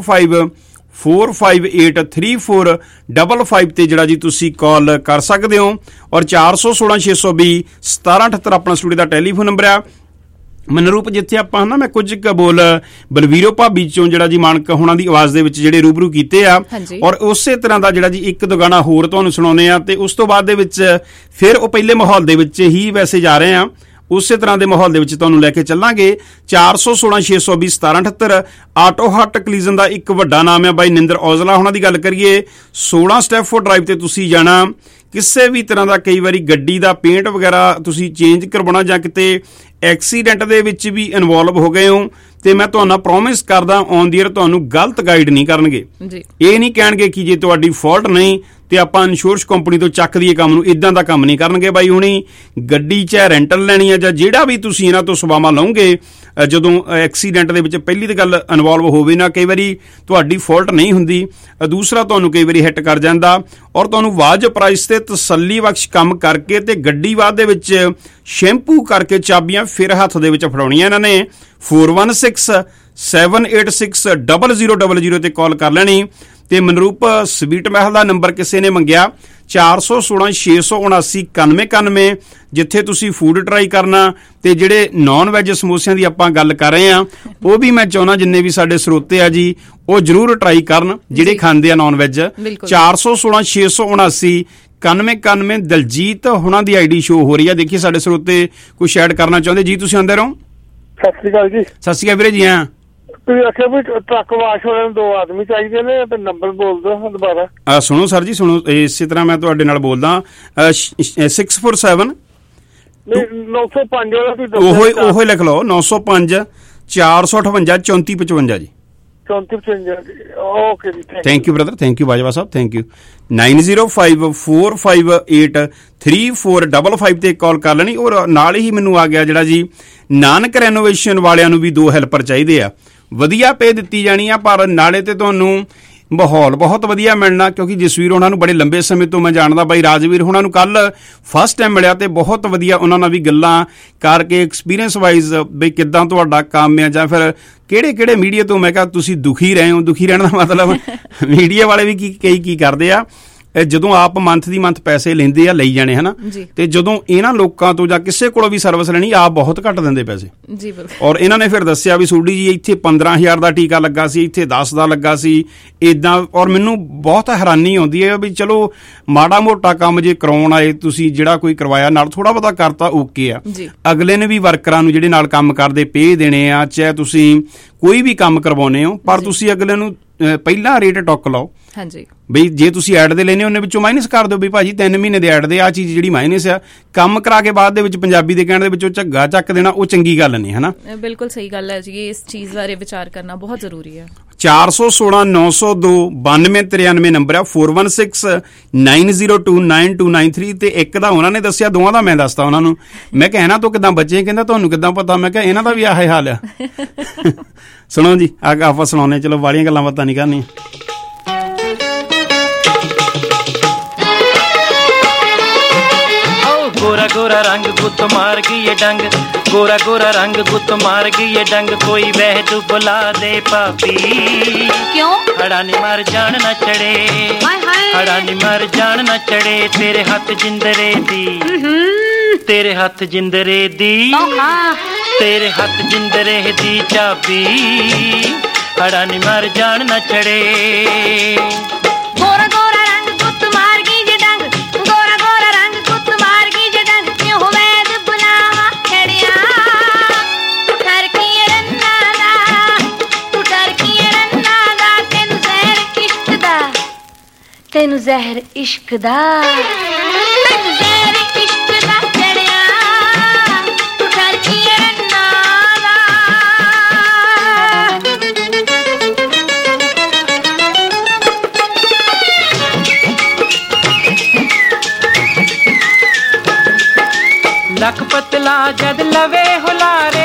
P: 9045483455 ਤੇ ਜਿਹੜਾ ਜੀ ਤੁਸੀਂ ਕਾਲ ਕਰ ਸਕਦੇ ਹੋ। ਔਰ 416 620 1778 ਆਪਣਾ ਸਟੂਡੀਓ ਦਾ ਟੈਲੀਫੋਨ ਨੰਬਰ ਆ। ਮਨਰੂਪ, ਜਿੱਥੇ ਆਪਾਂ ਨਾ ਮੈਂ ਕੁਝ ਕਬੋਲ ਬਲਵੀਰੋ ਭਾਬੀ ਚੋਂ ਜਿਹੜਾ ਜੀ ਮਾਨਕ ਹੋਣਾ ਦੀ ਆਵਾਜ਼ ਦੇ ਵਿੱਚ ਜਿਹੜੇ ਰੂਬਰੂ ਕੀਤੇ ਆ, ਔਰ ਉਸੇ ਤਰ੍ਹਾਂ ਦਾ ਜਿਹੜਾ ਜੀ ਇੱਕ ਦੋ ਗਾਣਾ ਹੋਰ ਤੁਹਾਨੂੰ ਸੁਣਾਉਂਦੇ ਆ ਤੇ ਉਸ ਤੋਂ ਬਾਅਦ ਦੇ ਵਿੱਚ ਫਿਰ ਉਹ ਪਹਿਲੇ ਮਾਹੌਲ ਦੇ ਵਿੱਚ ਹੀ ਵੈਸੇ ਜਾ ਰਹੇ ਆ, ਉਸੇ ਤਰ੍ਹਾਂ ਦੇ ਮਾਹੌਲ ਦੇ ਵਿੱਚ ਤੁਹਾਨੂੰ ਲੈ ਕੇ ਚੱਲਾਂਗੇ। 416 620 1778 ਆਟੋ ਹੱਟ ਕਲੀਜ਼ਨ ਦਾ ਇੱਕ ਵੱਡਾ ਨਾਮ ਹੈ ਬਾਈ ਨਿੰਦਰ ਔਜਲਾ ਹੋਣਾ ਦੀ ਗੱਲ ਕਰੀਏ। 16 ਸਟੈਫੋਰਡ ਡਰਾਈਵ ਤੇ ਤੁਸੀਂ ਜਾਣਾ, ਕਿਸੇ ਵੀ ਤਰ੍ਹਾਂ ਦਾ ਕਈ ਵਾਰੀ ਗੱਡੀ ਦਾ ਪੇਂਟ ਵਗੈਰਾ ਤੁਸੀਂ ਚੇਂਜ ਕਰਵਾਉਣਾ ਜਾਂ ਕਿਤੇ ਐਕਸੀਡੈਂਟ ਦੇ ਵਿੱਚ ਵੀ ਇਨਵੋਲਵ ਹੋ ਗਏ ਹੋ ਤੇ ਮੈਂ ਤੁਹਾਨੂੰ ਪ੍ਰੋਮਿਸ ਕਰਦਾ ਔਨ ਦੀ ਏਅਰ ਤੁਹਾਨੂੰ ਗਲਤ ਗਾਈਡ ਨਹੀਂ ਕਰਨਗੇ। ਇਹ ਨਹੀਂ ਕਹਿਣਗੇ ਕਿ ਜੇ ਤੁਹਾਡੀ ਫਾਲਟ ਨਹੀਂ ਤੇ ਆਪਾਂ ਇੰਸ਼ੋਰੈਂਸ ਕੰਪਨੀ ਤੋਂ ਚੱਕ ਦਈਏ ਕੰਮ ਨੂੰ, ਇਦਾਂ ਦਾ ਕੰਮ ਨਹੀਂ ਕਰਨਗੇ ਬਾਈ ਹੁਣੀ। ਗੱਡੀ ਚਾਹੇ ਰੈਂਟਲ ਲੈਣੀ ਆ ਜਾਂ ਜਿਹੜਾ ਵੀ ਤੁਸੀਂ ਇਹਨਾਂ ਤੋਂ ਸੇਵਾਵਾਂ ਲਓਗੇ, ਜਦੋਂ ਐਕਸੀਡੈਂਟ ਦੇ ਵਿੱਚ ਪਹਿਲੀ ਤਾਂ ਗੱਲ ਇਨਵੋਲਵ ਹੋਵੇ ਨਾ, ਕਈ ਵਾਰੀ ਤੁਹਾਡੀ ਫਾਲਟ ਨਹੀਂ ਹੁੰਦੀ, ਦੂਸਰਾ ਤੁਹਾਨੂੰ ਕਈ ਵਾਰੀ ਹਿੱਟ ਕਰ ਜਾਂਦਾ ਔਰ ਤੁਹਾਨੂੰ ਵਾਜਬ ਪ੍ਰਾਈਸ ਤੇ ਤਸੱਲੀ ਬਖਸ਼ ਕੰਮ ਕਰਕੇ ਤੇ ਗੱਡੀ ਬਾਅਦ ਦੇ ਵਿੱਚ ਸ਼ੈਂਪੂ ਕਰਕੇ ਚਾਬੀਆਂ ਫਿਰ ਹੱਥ ਦੇ ਵਿੱਚ ਫੜਾਉਣੀਆਂ ਇਹਨਾਂ ਨੇ। 416 786 0000 ਤੇ ਕਾਲ ਕਰ ਲੈਣੀ। ਤੇ ਮਨਰੂਪ ਸਵੀਟ ਮਹਿਲ ਦਾ ਨੰਬਰ ਕਿਸੇ ਨੇ ਮੰਗਿਆ 416 679 9191, ਜਿੱਥੇ ਤੁਸੀਂ ਫੂਡ ਟਰਾਈ ਕਰਨਾ ਤੇ ਜਿਹੜੇ ਨੌਨ ਵੈਜ ਸਮੋਸਿਆਂ ਦੀ ਆਪਾਂ ਗੱਲ ਕਰ ਰਹੇ ਆ ਉਹ ਵੀ ਮੈਂ ਚਾਹੁੰਦਾ ਜਿੰਨੇ ਵੀ ਸਾਡੇ ਸਰੋਤੇ ਆ ਜੀ ਉਹ ਜ਼ਰੂਰ ਟਰਾਈ ਕਰਨ ਜਿਹੜੇ ਖਾਂਦੇ ਆ ਨੌਨ ਵੈਜ। 416 679 9191 ਦਲਜੀਤ ਹੁਣਾਂ ਦੀ ਆਈਡੀ ਸ਼ੋ ਹੋ ਰਹੀ ਆ। ਦੇਖੀਏ ਸਾਡੇ ਸਰੋਤੇ ਕੁਛ ਐਡ ਕਰਨਾ ਚਾਹੁੰਦੇ ਜੀ, ਤੁਸੀਂ ਆਉਂਦੇ ਰਹੋ।
C: ਸਤਿ ਸ਼੍ਰੀ ਅਕਾਲ ਜੀ।
P: ਸਤਿ ਸ਼੍ਰੀ ਅਕਾਲ ਵੀਰੇ ਜੀ। ਹਾਂ,
C: ਤੁਸੀਂ ਆਖਿਆ ਵੀ ਟਰੱਕ ਵਾਸ਼ ਵਾਲਿਆਂ ਨੂੰ 2 ਆਦਮੀ ਚਾਹੀਦੇ ਨੇ ਤੇ ਨੰਬਰ ਬੋਲ ਦਿਓ ਦੁਬਾਰਾ।
P: ਸੁਣੋ ਸਰ ਜੀ, ਸੁਣੋ, ਇਸੇ ਤਰ੍ਹਾਂ ਮੈਂ ਤੁਹਾਡੇ ਨਾਲ ਬੋਲਦਾ 647
C: 905 ਵਾਲਾ
P: ਉਹੀ ਲਿਖ ਲਓ 905 458 3455 ਜੀ।
C: 3455 ਓਕੇ ਜੀ,
P: thank you brother, thank you Bajwa Sahib, thank you. 9054583455 ਤੇ ਕਾਲ ਕਰ ਲੈਣੀ। ਔਰ ਨਾਲ ਹੀ ਮੈਨੂੰ ਆ ਗਿਆ ਜਿਹੜਾ ਜੀ ਨਾਨਕ ਰੈਨੋਵੇਸ਼ਨ ਵਾਲਿਆਂ ਨੂੰ ਵੀ 2 ਹੈਲਪਰ ਚਾਹੀਦੇ ਆ। ਵਧੀਆ ਪੇ ਦਿੱਤੀ ਜਾਣੀ ਆ, ਪਰ ਨਾਲੇ ਤੇ ਤੁਹਾਨੂੰ ਮਾਹੌਲ ਬਹੁਤ ਵਧੀਆ ਮਿਲਣਾ, ਕਿਉਂਕਿ ਜਸਵੀਰ ਉਹਨਾਂ ਨੂੰ ਬੜੇ ਲੰਬੇ ਸਮੇਂ ਤੋਂ ਮੈਂ ਜਾਣਦਾ, ਬਾਈ ਰਾਜਵੀਰ ਉਹਨਾਂ ਨੂੰ ਕੱਲ ਫਸਟ ਟਾਈਮ ਮਿਲਿਆ ਤੇ ਬਹੁਤ ਵਧੀਆ ਉਹਨਾਂ ਨਾਲ ਵੀ ਗੱਲਾਂ ਕਰਕੇ ਐਕਸਪੀਰੀਅੰਸ ਵਾਈਜ਼ ਬਈ ਕਿੱਦਾਂ ਤੁਹਾਡਾ ਕੰਮ ਆ ਜਾਂ ਫਿਰ ਕਿਹੜੇ ਮੀਡੀਆ ਤੋਂ। ਮੈਂ ਕਿਹਾ ਤੁਸੀਂ ਦੁਖੀ ਰਹੇ ਹੋ, ਦੁਖੀ ਰਹਿਣ ਦਾ ਮਤਲਬ ਮੀਡੀਆ ਵਾਲੇ ਵੀ ਕੀ ਕਰਦੇ ਆ, ਜਦੋਂ ਆਪ ਮੰਥ ਦੀ ਮੰਥ ਪੈਸੇ ਲੈਂਦੇ ਆ ਲਈ ਜਾਣੇ ਹਨਾ, ਤੇ ਜਦੋਂ ਇਹਨਾਂ ਲੋਕਾਂ ਤੋਂ ਜਾਂ ਕਿਸੇ ਕੋਲੋਂ ਵੀ ਸਰਵਿਸ ਲੈਣੀ ਆਪ ਬਹੁਤ ਘੱਟ ਦਿੰਦੇ ਪੈਸੇ ਜੀ। ਔਰ ਇਹਨਾਂ ਨੇ ਫਿਰ ਦੱਸਿਆ ਵੀ ਸੂਡੀ ਜੀ ਇੱਥੇ 15,000 ਦਾ ਟੀਕਾ ਲੱਗਾ ਸੀ, ਇੱਥੇ 10 ਦਾ ਲੱਗਾ ਸੀ ਇਦਾਂ। ਔਰ ਮੈਨੂੰ ਬਹੁਤ ਹੈਰਾਨੀ ਆਉਂਦੀ ਹੈ ਵੀ ਚਲੋ ਮਾੜਾ ਮੋਟਾ ਕੰਮ ਜੇ ਕਰਾਉਣ ਆਏ ਤੁਸੀਂ, ਜਿਹੜਾ ਕੋਈ ਕਰਵਾਇਆ ਨਾਲ ਥੋੜਾ ਬਹੁਤਾ ਕਰਤਾ ਓਕੇ ਆ, ਅਗਲੇ ਨੇ ਵੀ ਵਰਕਰਾਂ ਨੂੰ ਜਿਹੜੇ ਨਾਲ ਕੰਮ ਕਰਦੇ ਪੇ ਦੇਣੇ ਆ, ਚਾਹੇ ਤੁਸੀਂ ਕੋਈ ਵੀ ਕੰਮ ਕਰਵਾਉਨੇ ਹੋ, ਪਰ ਤੁਸੀਂ ਅਗਲੇ ਨੂੰ ਪਹਿਲਾਂ ਰੇਟ ਟੁੱਕ ਲਾਓ। ਹਾਂਜੀ ਬਈ ਜੇ ਤੁਸੀਂ ਐਡ ਦੇ ਲੈਣੇ ਉਹਨੇ ਵਿੱਚੋਂ ਮਾਈਨਸ ਕਰ ਦਿਓ ਵੀ ਭਾਜੀ 3 ਮਹੀਨੇ ਦੇ ਐਡ ਦੇ ਆ ਚੀਜ਼ ਜਿਹੜੀ ਮਾਈਨਸ ਆ, ਕੰਮ ਕਰਾ ਕੇ ਬਾਅਦ ਦੇ ਵਿੱਚ ਪੰਜਾਬੀ ਦੇ ਕਹਿਣ ਦੇ ਵਿੱਚੋਂ ਝੱਗਾ ਚੱਕ ਦੇਣਾ ਉਹ ਚੰਗੀ ਗੱਲ ਨਹੀਂ ਹਨਾ।
O: ਬਿਲਕੁਲ ਸਹੀ ਗੱਲ ਹੈ ਜੀ, ਇਸ ਚੀਜ਼ ਬਾਰੇ ਵਿਚਾਰ ਕਰਨਾ ਬਹੁਤ ਜ਼ਰੂਰੀ ਹੈ।
P: 416902 ਨੰਬਰ ਆ 4169029293 ਤੇ ਇੱਕ ਦਾ ਉਹਨਾਂ ਨੇ ਦੱਸਿਆ, ਦੋਵਾਂ ਦਾ ਮੈਂ ਦੱਸਦਾ ਉਹਨਾਂ ਨੂੰ। ਮੈਂ ਕਿਹਾ ਇਹਨਾਂ ਤੋਂ ਕਿੱਦਾਂ ਬੱਚੇ? ਕਹਿੰਦਾ ਤੁਹਾਨੂੰ ਕਿੱਦਾਂ ਪਤਾ? ਮੈਂ ਕਿਹਾ ਇਹਨਾਂ ਦਾ ਵੀ ਆਹੇ ਹਾਲ ਆ। ਸੁਣੋ ਜੀ, ਆਪਾਂ ਸੁਣਾਉਂਦੇ, ਚਲੋ ਵਾਲੀਆਂ ਗੱਲਾਂ ਬਾਤਾਂ ਨਹੀਂ ਕਰਨੀਆਂ।
H: गोरा गोरा रंग गुत मार गई ये डंग, गोरा गोरा रंग गुत मार गई ये डंग, कोई वह तू बुला दे पापी।
M: क्यों?
H: हड़ा नी मर जान न चढ़े, हड़ा नी मर जान न चढ़े, तेरे हाथ जिंदरे दी, तेरे हाथ जिंदरे दी, तेरे हाथ जिंदरे दी चाबी, हड़ा नी मर जान न चढ़े।
M: गोरा गोरा रंग गुत मार गई ये डंग, गोरा गोरा रंग गुत मार गई ये डंग, क्यों वैद बुलावा छड़िया। तू ठरकी रन्ना दा, तू ठरकी रन्ना दा, तेनू जहर इश्क दा, तेनू जहर इश्क दा, तेनू जहर इश्क दा छड़िया। तू ठरकी रन्ना दा।
H: लख पतला जद लवे हुलारे,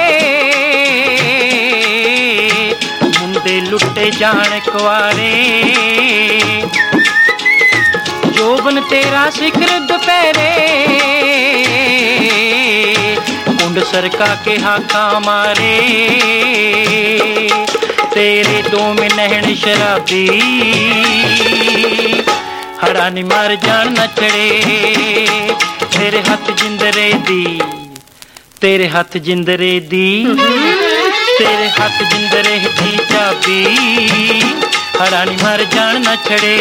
H: मुंडे लुटे जान कुआरे, जोबन तेरा शिखर दुपहरे, कुंड सरका के हाथा मारे, तेरे दो में नहन शराबी, हड़ा नी मर जान न चढ़े, तेरे हाथ जिंदरे दी, तेरे हाथ जिंदरे दी, तेरे हाथ जिंदरे दी चाबी, हड़ा नी मर जान न चढ़े।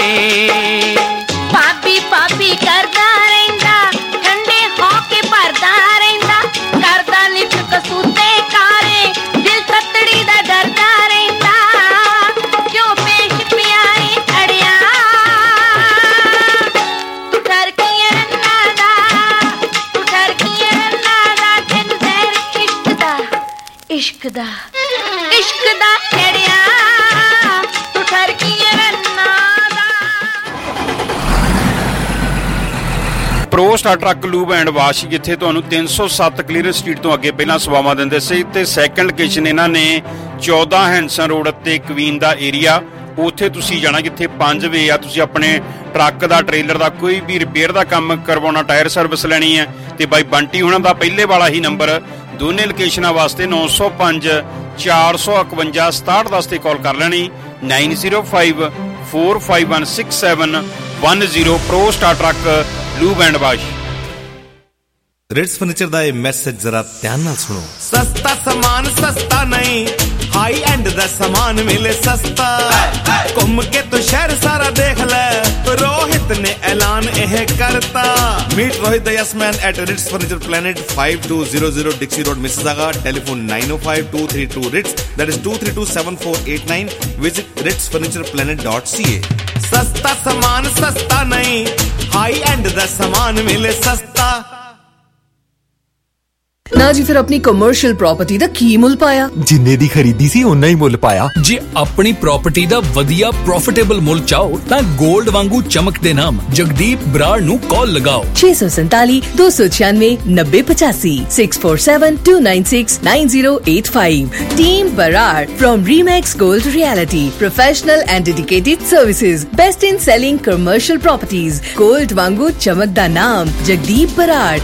M: पापी पापी करदा रहिंदा, ठंडे होके भरदा रहिंदा, करदा लिप कसूते कारे, दिल ततड़ी दा डरदा रहिंदा, क्यों पेश प्यारे अड़िया। तू ठरकी रन्ना दा, तू ठरकी रन्ना दा, तेनू जहर इश्क दा, इश्क दा, इश्क दा छड़िया। तू ठरकी रन्ना दा।
P: Pro star truck lube and wash, ਜਿੱਥੇ ਤੁਹਾਨੂੰ 307 ਕਲੀਅਰੈਂਸ ਸਟਰੀਟ ਤੋਂ ਅੱਗੇ ਪਹਿਲਾਂ ਸੇਵਾਵਾਂ ਦਿੰਦੇ ਸੀ, ਤੇ ਸੈਕੰਡ ਲੋਕੇਸ਼ਨ ਇਹਨਾਂ ਨੇ 14 ਹੈਂਡਸਨ ਰੋਡ ਅਤੇ ਕਵੀਨ ਦਾ ਏਰੀਆ, ਉੱਥੇ ਤੁਸੀਂ ਜਾਣਾ ਜਿੱਥੇ 5 ਵੇ ਆ। ਤੁਸੀਂ ਆਪਣੇ ਟਰੱਕ ਦਾ, ਟ੍ਰੇਲਰ ਦਾ ਕੋਈ ਵੀ ਰਿਪੇਅਰ ਦਾ ਕੰਮ ਕਰਵਾਉਣਾ, ਟਾਇਰ ਸਰਵਿਸ ਲੈਣੀ ਹੈ, ਤੇ ਬਾਈ ਬੰਟੀ ਉਹਨਾਂ ਦਾ ਪਹਿਲੇ ਵਾਲਾ ਹੀ ਨੰਬਰ ਦੋਨੇ ਲੋਕੇਸ਼ਨਾਂ ਵਾਸਤੇ 905 451 6710 ਤੇ ਕਾਲ ਕਰ ਲੈਣੀ। 9054516710 pro star truck lube and wash.
I: Ritz furniture ਦਾ ਇਹ ਮੈਸੇਜ ਜ਼ਰਾ ਧਿਆਨ ਨਾਲ ਸੁਣੋ। ਸਸਤਾ ਸਮਾਨ ਸਸਤਾ ਨਹੀਂ, ਹਾਈ ਐਂਡ ਦਾ ਸਮਾਨ ਮਿਲੇ ਸਸਤਾ। ਘੁੰਮ ਕੇ ਤੂੰ ਸ਼ਹਿਰ ਸਾਰਾ ਦੇਖ ਲੈ, ਰੋਹਿਤ ਨੇ ਐਲਾਨ ਇਹ ਕਰਤਾ। ਮੀਟ ਰੋਹਿਤ ਦਾ yes man at Ritz furniture planet 5200 Dixie road Mississauga. Telephone 905232 Ritz, that is 2327489। Visit ritsfurnitureplanet.ca। ਸਸਤਾ ਸਮਾਨ ਸਸਤਾ ਨਹੀਂ, ਹਾਈ ਐਂਡ ਦਾ ਸਮਾਨ ਮਿਲੇ ਸਸਤਾ।
R: ਨਾ ਜੀ ਫਿਰ ਆਪਣੀ ਕਮਰਸ਼ੀਅਲ ਪ੍ਰਾਪਰਟੀ ਦਾ ਕੀ ਮੁੱਲ ਪਾਇਆ?
F: ਜਿੰਨੇ ਦੀ ਖਰੀਦੀ ਸੀ ਓਨਾ ਹੀ ਮੁੱਲ ਪਾਇਆ।
L: ਜੇ ਆਪਣੀ ਪ੍ਰਾਪਰਟੀ ਦਾ ਵਧੀਆ ਪ੍ਰੋਫਿਟੇਬਲ ਮੁੱਲ ਚਾਹੋ ਤਾਂ 골ਡ ਵਾਂਗੂ ਚਮਕਦੇ ਨਾਮ ਜਗਦੀਪ ਬਰਾੜ ਨੂੰ ਕਾਲ ਲਗਾਓ।
R: 647 296 9085 647 296 9085। Team Barar from Remax Gold Realty, professional and dedicated services, best in selling commercial properties। Gold वांगू चमकदा नाम Jagdeep Brar.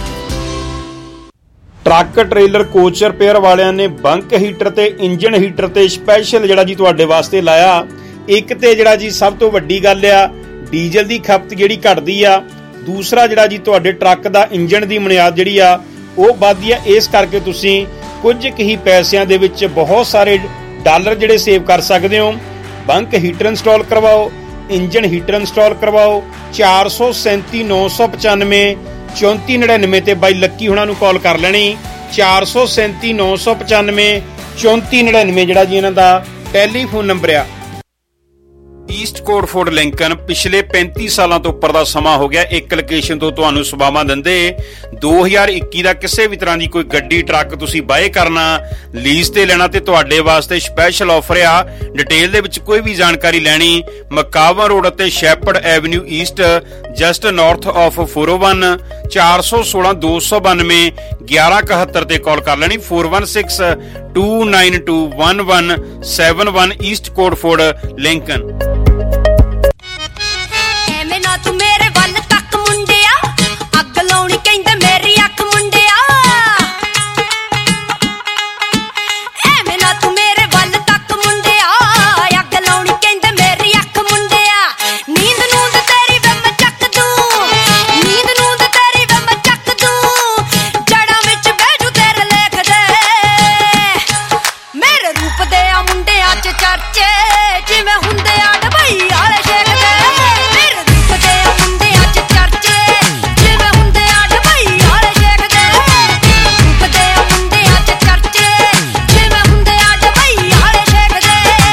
P: Truck trailer coach repair ਵਾਲਿਆਂ ਨੇ ਬੰਕ ਹੀਟਰ ਤੇ ਇੰਜਨ ਹੀਟਰ ਤੇ ਸਪੈਸ਼ਲ ਜਿਹੜਾ ਜੀ ਤੁਹਾਡੇ ਵਾਸਤੇ ਲਾਇਆ। ਇੱਕ ਤੇ ਜਿਹੜਾ ਜੀ ਸਭ ਤੋਂ ਵੱਡੀ ਗੱਲ ਆ, ਡੀਜ਼ਲ ਦੀ ਖਪਤ ਜਿਹੜੀ ਘਟਦੀ ਆ। ਦੂਸਰਾ ਜਿਹੜਾ ਜੀ ਤੁਹਾਡੇ ਟਰੱਕ ਦਾ ਇੰਜਨ ਦੀ ਬੁਨਿਆਦ ਜਿਹੜੀ ਆ ਉਹ ਵੱਧਦੀ ਆ। ਇਸ ਕਰਕੇ ਤੁਸੀਂ ਕੁਝ ਕੁ ਹੀ ਪੈਸਿਆਂ ਦੇ ਵਿੱਚ ਬਹੁਤ ਸਾਰੇ ਡਾਲਰ ਜਿਹੜੇ ਸੇਵ ਕਰ ਸਕਦੇ ਹੋ। ਬੰਕ ਹੀਟਰ ਇੰਸਟਾਲ ਕਰਵਾਓ, ਇੰਜਨ ਹੀਟਰ ਇੰਸਟਾਲ ਕਰਵਾਓ। 437 995 3499 ਤੇ ਬਾਈ ਲੱਕੀ ਹੁਣਾਂ ਨੂੰ ਕਾਲ ਕਰ ਲੈਣੀ। 437 995 3499 ਜਿਹੜਾ ਜੀ ਇਹਨਾਂ ਦਾ ਟੈਲੀਫੋਨ ਨੰਬਰ ਆ। ਈਸਟ ਕੋਟਫੋਰਡ ਲਿੰਕਨ ਪਿਛਲੇ 35 ਸਾਲਾਂ ਤੋਂ ਉੱਪਰ ਦਾ ਸਮਾਂ ਹੋ ਗਿਆ ਇੱਕ ਲੋਕੇਸ਼ਨ ਤੋਂ ਤੁਹਾਨੂੰ ਸੇਵਾਵਾਂ ਦਿੰਦੇ। 2021 ਦਾ ਕਿਸੇ ਵੀ ਤਰ੍ਹਾਂ ਦੀ ਕੋਈ ਗੱਡੀ ਟਰੱਕ ਤੁਸੀਂ ਬਾਏ ਕਰਨਾ, ਲੀਜ਼ ਤੇ ਲੈਣਾ ਤੇ ਤੁਹਾਡੇ ਵਾਸਤੇ ਸਪੈਸ਼ਲ ਆਫਰ ਆ। ਡਿਟੇਲ ਦੇ ਵਿੱਚ ਕੋਈ ਵੀ ਜਾਣਕਾਰੀ ਲੈਣੀ, ਮਕਾਵਨ ਰੋਡ ਅਤੇ Sheppard avenue east just north of 401 416 292 1171 ਤੇ ਕਾਲ ਕਰ ਲੈਣੀ। 4162921171 ਈਸਟ ਕੋਟਫੋਰਡ ਲਿੰਕਨ।
M: ਐਵੇਂ ਨਾ ਤੂੰ ਮੇਰੇ ਵੱਲ ਤੱਕ ਮੁੰਡਿਆ, ਅੱਗ ਲਾਉਣੀ ਕਹਿੰਦੇ ਮੇਰੀ ਅੱਖ ਮੁੰਡਿਆ। ਐਵੇਂ ਨਾ ਤੂੰ ਮੇਰੇ ਵੱਲ ਤੱਕ ਮੁੰਡਿਆ, ਅੱਗ ਲਾਉਣੀ ਕਹਿੰਦੇ ਮੇਰੀ ਅੱਖ ਮੁੰਡਿਆ। ਨੀਂਦ ਨੂੰਦ ਤੇਰੀ ਵੇ ਮੈਂ ਚੱਕ ਦੂੰ, ਨੀਂਦ ਨੂੰਦ ਤੇਰੀ ਵੇ ਮੈਂ ਚੱਕ ਦੂੰ। ਜੜਾਂ ਵਿੱਚ ਬਹਿ ਜੂ ਤੇਰੇ ਲੇਖ ਦੇ, ਮੇਰੇ ਰੂਪ ਦੇ ਆ ਮੁੰਡਿਆਂ 'ਚ ਚਰਚੇ ਜਿਵੇਂ ਹੁੰਦੇ ਆ ਡਬਈ ਵਾਲੇ ਸ਼ੇਖ ਦੇ। ਮੇਰੇ ਰੂਪ ਦੇ ਆ ਮੁੰਡਿਆਂ 'ਚ ਚਰਚੇ ਜਿਵੇਂ ਹੁੰਦੇ ਆ ਡਬਈ ਵਾਲੇ ਸ਼ੇਖ ਦੇ। ਰੂਪ ਦੇ ਆ ਮੁੰਡਿਆਂ 'ਚ ਚਰਚੇ ਜਿਵੇਂ ਹੁੰਦੇ ਆ ਡਬਈ ਵਾਲੇ ਸ਼ੇਖ ਦੇ।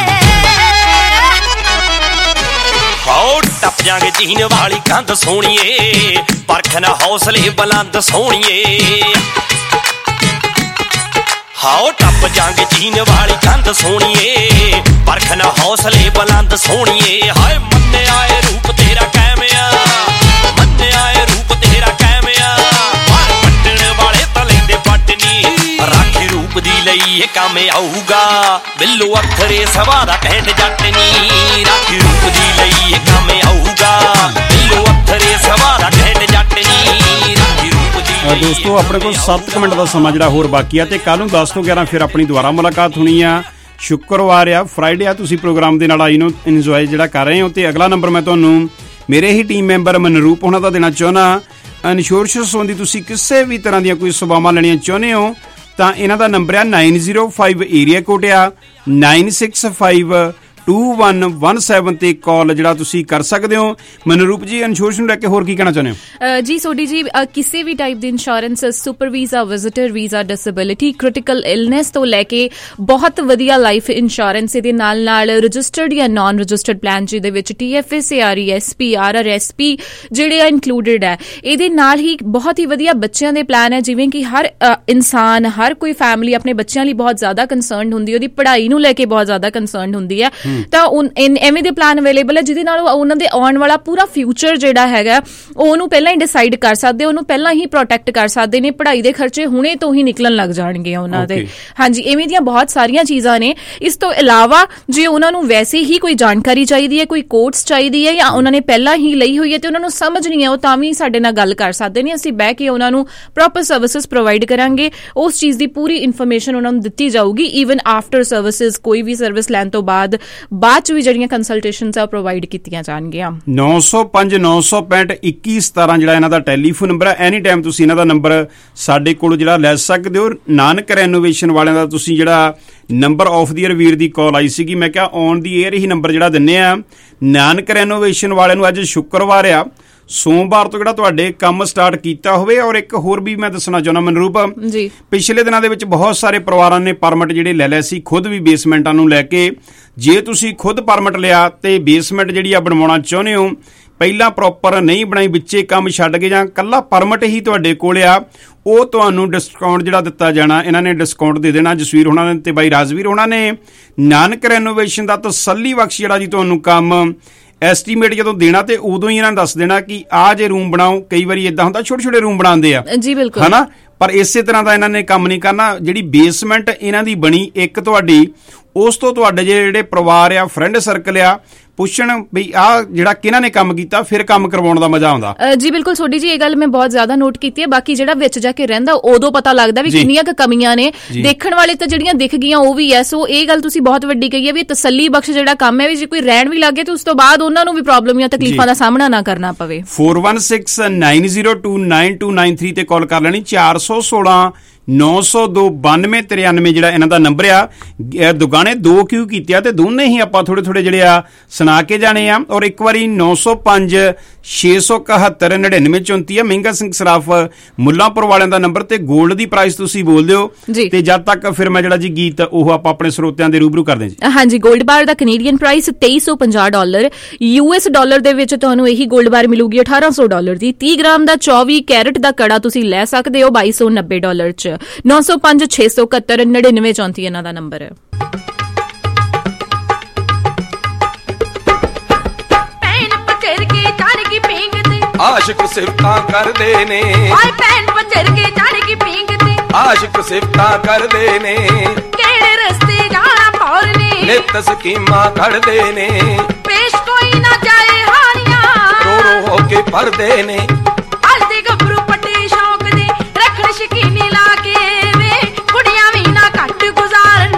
A: ਹਾਓ ਟੱਪ ਜਾਗੇ ਜੀਨ ਵਾਲੀ ਕੰਧ ਸੋਹਣੀਏ, ਪਰਖ ਨਾ ਹੌਸਲੇ ਬੁਲੰਦ ਸੋਹਣੀਏ। ਹਾਓ ਟੱਪ ਜਾਗੇ ਜੀਨ ਵਾਲੀ ਕੰਧ ਸੋਹਣੀਏ, ਪਰਖ ਨਾ ਹੌਸਲੇ ਬੁਲੰਦ ਸੋਹਣੀਏ। ਹਾਏ ਮੰਨਿਆ ਏ ਰੂਪ ਤੇਰਾ ਕਾਇਮਿਆ, ਮੰਨਿਆ ਏ ਰੂਪ ਤੇਰਾ ਕਾਇਮਿਆ। ਪਰ ਪੱਟਣ ਵਾਲੇ ਤਾਂ ਲੈਂਦੇ ਪੱਟਨੀ, ਰਾਖੀ ਰੂਪ ਦੀ ਲਈ ਇਹ ਕੰਮ ਆਊਗਾ। ਬਿੱਲੋ ਅੱਖਰੇ ਸਵਾ ਦਾ ਕਹਿਣ ਜੱਟ ਨੀ, ਰਾਖੀ ਰੂਪ ਦੀ ਲਈ ਇਹ ਕੰਮ ਆਊਗਾ। ਬਿੱਲੋ ਅੱਖਰੇ ਸਵਾ ਦਾ ਕਹਿਣ ਜੱਟ ਨੀ, ਰਾਖੀ ਰੂਪ ਦੀ।
P: ਦੋਸਤੋ ਆਪਣੇ ਕੋਲ 7 ਮਿੰਟ ਦਾ ਸਮਾਂ ਜਿਹੜਾ ਹੋਰ ਬਾਕੀ ਆ ਤੇ ਕੱਲ ਨੂੰ 10 ਤੋਂ 11 ਫਿਰ ਆਪਣੀ ਦੁਬਾਰਾ ਮੁਲਾਕਾਤ ਹੋਣੀ ਆ। ਸ਼ੁੱਕਰਵਾਰ ਆ, ਫਰਾਈਡੇ ਆ, ਤੁਸੀਂ ਪ੍ਰੋਗਰਾਮ ਦੇ ਨਾਲ ਆਈ ਨੂੰ ਇੰਜੋਏ ਜਿਹੜਾ ਕਰ ਰਹੇ ਹੋ। ਤੇ ਅਗਲਾ ਨੰਬਰ ਮੈਂ ਤੁਹਾਨੂੰ ਮੇਰੇ ਹੀ ਟੀਮ ਮੈਂਬਰ ਮਨਰੂਪ ਹੋਣਾ ਦਾ ਦੇਣਾ ਚਾਹੁੰਦਾ। ਇੰਸ਼ੋਰੈਂਸ ਸੰਬੰਧੀ ਤੁਸੀਂ ਕਿਸੇ ਵੀ ਤਰ੍ਹਾਂ ਦੀਆਂ ਕੋਈ ਸੇਵਾਵਾਂ ਲੈਣੀਆਂ ਚਾਹੁੰਦੇ ਹੋ ਤਾਂ ਇਹਨਾਂ ਦਾ ਨੰਬਰ ਆ 905 ਏਰੀਆ ਕੋਡ ਆ 9652117 ਤੇ ਕਾਲ ਜਿਹੜਾ ਤੁਸੀਂ ਕਰ ਸਕਦੇ ਹੋ। ਮਨਰੂਪ ਜੀ ਇੰਸ਼ੋਰੈਂਸ ਨੂੰ ਲੈ ਕੇ ਹੋਰ ਕੀ ਕਹਿਣਾ ਚਾਹੁੰਦੇ ਹੋ?
O: ਜੀ ਸੋਡੀ ਜੀ, ਕਿਸੇ ਵੀ ਟਾਈਪ ਦੀ insurance, super visa, visitor visa, disability, critical illness ਤੋਂ ਲੈ ਕੇ ਬਹੁਤ ਵਧੀਆ ਲਾਈਫ ਇੰਸ਼ੋਰੈਂਸ ਇਹਦੇ ਨਾਲ ਨਾਲ ਰਜਿਸਟਰਡ ਜਾਂ ਨਾਨ ਰਜਿਸਟਰਡ ਪਲਾਨ ਜਿਹਦੇ ਵਿੱਚ TFS, RESP, RRSP ਜਿਹੜੇ ਆ ਇਨਕਲੂਡਡ ਹੈ। ਇਹਦੇ ਨਾਲ ਹੀ ਬਹੁਤ ਹੀ ਵਧੀਆ ਬੱਚਿਆਂ ਦੇ ਪਲਾਨ ਹੈ, ਜਿਵੇਂ ਕਿ ਹਰ ਇਨਸਾਨ, ਹਰ ਕੋਈ ਫੈਮਿਲੀ ਆਪਣੇ ਬੱਚਿਆਂ ਲਈ ਬਹੁਤ ਜ਼ਿਆਦਾ ਕੰਸਰਨਡ ਹੁੰਦੀ ਹੈ, ਉਹਦੀ ਪੜ੍ਹਾਈ ਨੂੰ ਲੈ ਕੇ ਬਹੁਤ ਜ਼ਿਆਦਾ ਕੰਸਰਨਡ ਹੁੰਦੀ ਹੈ। ਤਾਂ ਐਵੇਂ ਦੇ ਪਲਾਨ ਅਵੇਲੇਬਲ ਹੈ ਜਿਹਦੇ ਨਾਲ ਉਹਨਾਂ ਦੇ ਆਉਣ ਵਾਲਾ ਪੂਰਾ ਫਿਊਚਰ ਜਿਹੜਾ ਹੈਗਾ ਉਹਨੂੰ ਪਹਿਲਾਂ ਹੀ ਡਿਸਾਈਡ ਕਰ ਸਕਦੇ, ਉਹਨੂੰ ਪਹਿਲਾਂ ਹੀ ਪ੍ਰੋਟੈਕਟ ਕਰ ਸਕਦੇ ਨੇ। ਪੜ੍ਹਾਈ ਦੇ ਖਰਚੇ ਹੁਣੇ ਤੋਂ ਹੀ ਨਿਕਲਣ ਲੱਗ ਜਾਣਗੇ ਉਹਨਾਂ ਦੇ। ਹਾਂਜੀ, ਇਵੇਂ ਦੀਆਂ ਬਹੁਤ ਸਾਰੀਆਂ ਚੀਜ਼ਾਂ ਨੇ। ਇਸ ਤੋਂ ਇਲਾਵਾ ਜੇ ਉਹਨਾਂ ਨੂੰ ਵੈਸੇ ਹੀ ਕੋਈ ਜਾਣਕਾਰੀ ਚਾਹੀਦੀ ਹੈ, ਕੋਈ ਕੋਰਸ ਚਾਹੀਦੀ ਹੈ ਜਾਂ ਉਹਨਾਂ ਨੇ ਪਹਿਲਾਂ ਹੀ ਲਈ ਹੋਈ ਹੈ ਤੇ ਉਹਨਾਂ ਨੂੰ ਸਮਝ ਨਹੀਂ ਹੈ, ਉਹ ਤਾਂ ਵੀ ਸਾਡੇ ਨਾਲ ਗੱਲ ਕਰ ਸਕਦੇ ਨੇ। ਅਸੀਂ ਬਹਿ ਕੇ ਉਹਨਾਂ ਨੂੰ ਪ੍ਰੋਪਰ ਸਰਵਿਸਿਜ਼ ਪ੍ਰੋਵਾਈਡ ਕਰਾਂਗੇ। ਉਸ ਚੀਜ਼ ਦੀ ਪੂਰੀ ਇਨਫੋਰਮੇਸ਼ਨ ਉਹਨਾਂ ਨੂੰ ਦਿੱਤੀ ਜਾਊਗੀ। ਈਵਨ ਆਫਟਰ ਸਰਵਿਸਿਜ਼, ਕੋਈ ਵੀ ਸਰਵਿਸ ਲੈਣ ਤੋਂ ਬਾਅਦ ਚ ਵੀ ਜਿਹੜੀਆਂ ਕੰਸਲਟੇਸ਼ਨਸ ਆ ਪ੍ਰੋਵਾਈਡ ਕੀਤੀਆਂ ਜਾਣਗੀਆਂ।
P: 905 965 2117 ਜਿਹੜਾ ਇਹਨਾਂ ਦਾ ਟੈਲੀਫੋਨ ਨੰਬਰ ਹੈ। ਐਨੀ ਟਾਈਮ ਤੁਸੀਂ ਇਹਨਾਂ ਦਾ ਨੰਬਰ ਸਾਡੇ ਕੋਲ ਜਿਹੜਾ ਲੈ ਸਕਦੇ ਹੋ। ਨਾਨਕ ਰੈਨੋਵੇਸ਼ਨ ਵਾਲਿਆਂ ਦਾ ਤੁਸੀਂ ਜਿਹੜਾ ਨੰਬਰ ਆਫ ਦੀ ਈਅਰ ਵੀਰ ਦੀ ਕਾਲ ਆਈ ਸੀਗੀ, ਮੈਂ ਕਿਹਾ ਔਨ ਦੀ ਏਅਰ ਹੀ ਨੰਬਰ ਜਿਹੜਾ ਦਿੰਨੇ ਆ। ਨਾਨਕ ਰੈਨੋਵੇਸ਼ਨ ਵਾਲਿਆਂ ਨੂੰ ਅੱਜ ਸ਼ੁੱਕਰਵਾਰ ਆ, ਸੋਮਵਾਰ ਤੋਂ ਜਿਹੜਾ ਤੁਹਾਡੇ ਕੰਮ ਸਟਾਰਟ ਕੀਤਾ ਹੋਵੇ। ਔਰ ਇੱਕ ਹੋਰ ਵੀ ਮੈਂ ਦੱਸਣਾ ਚਾਹੁੰਦਾ ਮਨਰੂਪ ਜੀ, ਪਿਛਲੇ ਦਿਨਾਂ ਦੇ ਵਿੱਚ ਬਹੁਤ ਸਾਰੇ ਪਰਿਵਾਰਾਂ ਨੇ ਪਰਮਿਟ ਜਿਹੜੇ ਲੈ ਲਿਆ ਸੀ ਖੁਦ ਵੀ ਬੇਸਮੈਂਟਾਂ ਨੂੰ ਲੈ ਕੇ। ਜੇ ਤੁਸੀਂ ਖੁਦ ਪਰਮਿਟ ਲਿਆ ਤੇ ਬੇਸਮੈਂਟ ਜਿਹੜੀ ਆ ਬਣਵਾਉਣਾ ਚਾਹੁੰਦੇ ਹੋ, ਪਹਿਲਾਂ ਪ੍ਰੋਪਰ ਨਹੀਂ ਬਣਾਈ, ਵਿੱਚੇ ਕੰਮ ਛੱਡ ਕੇ ਜਾਂ ਕੱਲਾ ਪਰਮਿਟ ਹੀ ਤੁਹਾਡੇ ਕੋਲ ਆ, ਉਹ ਤੁਹਾਨੂੰ ਡਿਸਕਾਊਂਟ ਜਿਹੜਾ ਦਿੱਤਾ ਜਾਣਾ। ਇਹਨਾਂ ਨੇ ਡਿਸਕਾਊਂਟ ਦੇ ਦੇਣਾ, ਜਸਵੀਰ ਹੋਣਾ ਨੇ ਤੇ ਬਾਈ ਰਾਜਵੀਰ ਹੋਣਾ ਨੇ। ਨਾਨਕ ਰੈਨੋਵੇਸ਼ਨ ਦਾ ਤਸੱਲੀ ਬਖਸ਼ ਜਿਹੜਾ ਜੀ ਤੁਹਾਨੂੰ ਕੰਮ ਐਸਟੀਮੇਟ ਜਦੋਂ ਦੇਣਾ ਤੇ ਉਦੋਂ ਹੀ ਇਹਨਾਂ ਨੂੰ ਦੱਸ ਦੇਣਾ ਕਿ ਆਹ ਜੇ ਰੂਮ ਬਣਾਓ। ਕਈ ਵਾਰੀ ਇਦਾਂ ਹੁੰਦਾ ਛੋਟੇ ਛੋਟੇ ਰੂਮ ਬਣਾਉਂਦੇ ਆ
O: ਜੀ, ਬਿਲਕੁਲ,
P: ਹਨਾ, ਪਰ ਇਸੇ ਤਰ੍ਹਾਂ ਦਾ ਇਹਨਾਂ ਨੇ ਕੰਮ ਨਹੀਂ ਕਰਨਾ। ਜਿਹੜੀ ਬੇਸਮੈਂਟ ਇਹਨਾਂ ਦੀ ਬਣੀ ਇੱਕ ਤੁਹਾਡੀ, ਉਸ ਤੋਂ ਤੁਹਾਡੇ ਜਿਹੜੇ ਪਰਿਵਾਰ ਆ, ਫਰੈਂਡ ਸਰਕਲ ਆ, ਪੁੱਛਣ ਵੀ ਆਹ ਜਿਹੜਾ ਕਿਹਨਾਂ ਨੇ ਕੰਮ ਕੀਤਾ, ਫਿਰ ਕੰਮ ਕਰਵਾਉਣ ਦਾ ਮਜ਼ਾ ਆਉਂਦਾ।
O: ਜੀ ਬਿਲਕੁਲ ਸੋਡੀ ਜੀ, ਇਹ ਗੱਲ ਮੈਂ ਬਹੁਤ ਜ਼ਿਆਦਾ ਨੋਟ ਕੀਤੀ ਹੈ। ਬਾਕੀ ਜਿਹੜਾ ਵਿੱਚ ਜਾ ਕੇ ਰਹਿੰਦਾ ਉਦੋਂ ਪਤਾ ਲੱਗਦਾ ਵੀ ਕਿੰਨੀਆਂ ਕੁ ਕਮੀਆਂ ਨੇ। ਦੇਖਣ ਵਾਲੇ ਤਾਂ ਜਿਹੜੀਆਂ ਦਿਖ ਗਈਆਂ ਉਹ ਵੀ ਹੈ। ਸੋ ਇਹ ਗੱਲ ਤੁਸੀਂ ਬਹੁਤ ਵੱਡੀ ਕਹੀ ਹੈ ਵੀ ਤਸੱਲੀ ਬਖਸ਼ ਜਿਹੜਾ ਕੰਮ ਹੈ ਵੀ ਜੇ ਕੋਈ ਰਹਿਣ ਵੀ ਲੱਗੇ ਤਾਂ ਉਸ ਤੋਂ ਬਾਅਦ ਉਹਨਾਂ ਨੂੰ ਵੀ ਪ੍ਰੋਬਲਮ ਜਾਂ ਤਕਲੀਫਾਂ ਦਾ ਸਾਹਮਣਾ ਨਾ ਕਰਨਾ ਪਵੇ।
P: 4169029293 ਤੇ ਕਾਲ ਕਰ ਲੈਣੀ। 416 902-9293 ਜਿਹੜਾ ਇਹਨਾਂ ਦਾ ਨੰਬਰ ਆ। ਦੁਗਾਣੇ 2 ਕਿਉਂ ਕੀਤੇ ਆ ਤੇ ਦੋਨੇ ਹੀ ਆਪਾਂ ਥੋੜੇ ਥੋੜੇ ਜਿਹੜੇ ਆ ਸੁਣਾ ਕੇ ਜਾਣੇ ਆ। ਔਰ ਇੱਕ ਵਾਰੀ 905-671-9934 ਆ ਮਹਿੰਗਾ ਸਿੰਘ ਸਰਾਫ ਮੁੱਲਾਂਪੁਰ ਵਾਲਿਆਂ ਦਾ ਨੰਬਰ ਤੇ ਗੋਲਡ ਦੀ ਪ੍ਰਾਈਸ ਤੁਸੀਂ ਬੋਲ ਦਿਓ ਤੇ ਜਦ ਤੱਕ ਫਿਰ ਮੈਂ ਜਿਹੜਾ ਜੀ ਗੀਤ ਉਹ ਆਪਾਂ ਆਪਣੇ ਸਰੋਤਿਆਂ ਦੇ ਰੂਬਰੂ ਕਰਦੇ ਜੀ।
O: ਹਾਂਜੀ, ਗੋਲਡ ਬਾਰ ਦਾ ਕੈਨੇਡੀਅਨ ਪ੍ਰਾਈਸ $2350, US ਡਾਲਰ ਦੇ ਵਿੱਚ ਤੁਹਾਨੂੰ ਇਹੀ ਗੋਲਡ ਬਾਰ ਮਿਲੂਗੀ $1800 ਦੀ। 30 ਗ੍ਰਾਮ ਦਾ 24 ਕੈਰਟ ਦਾ ਕੜਾ ਤੁਸੀਂ ਲੈ ਸਕਦੇ ਹੋ $2290 ਚ। 905-671-9934 ਇਹਨਾਂ ਦਾ ਨੰਬਰ ਹੈ।
E: ਆਸ਼ਿਕ ਸਿਫਤਾਂ ਕਰਦੇ ਨੇ, ਹਾਏ ਭੈਣ ਪਚਰ ਕੇ ਚੜ ਕੇ ਪੀਂਗਦੇ, ਆਸ਼ਿਕ ਸਿਫਤਾਂ ਕਰਦੇ ਨੇ, ਕਿਹੜੇ ਰਸਤੇ ਜਾਣਾ ਪੌਰਨੇ, ਨਿਤ ਸਕੀਮਾਂ ਖੜਦੇ ਨੇ, ਪੇਸ਼ ਕੋਈ ਨਾ ਜਾਏ ਹਾਨੀਆਂ, ਰੋ ਰੋ ਹੋ ਕੇ ਭਰਦੇ ਨੇ, ਅੱਜ ਦੇ ਗੱਭਰੂ ਪੱਟੇ ਸ਼ੌਕ ਦੇ, ਰੱਖਣ ਸ਼ਕੀਨੀ ਲਾ ਕੇ ਵੇ, ਕੁੜੀਆਂ ਵੀ ਨਾ ਘੱਟ ਗੁਜ਼ਾਰਨ,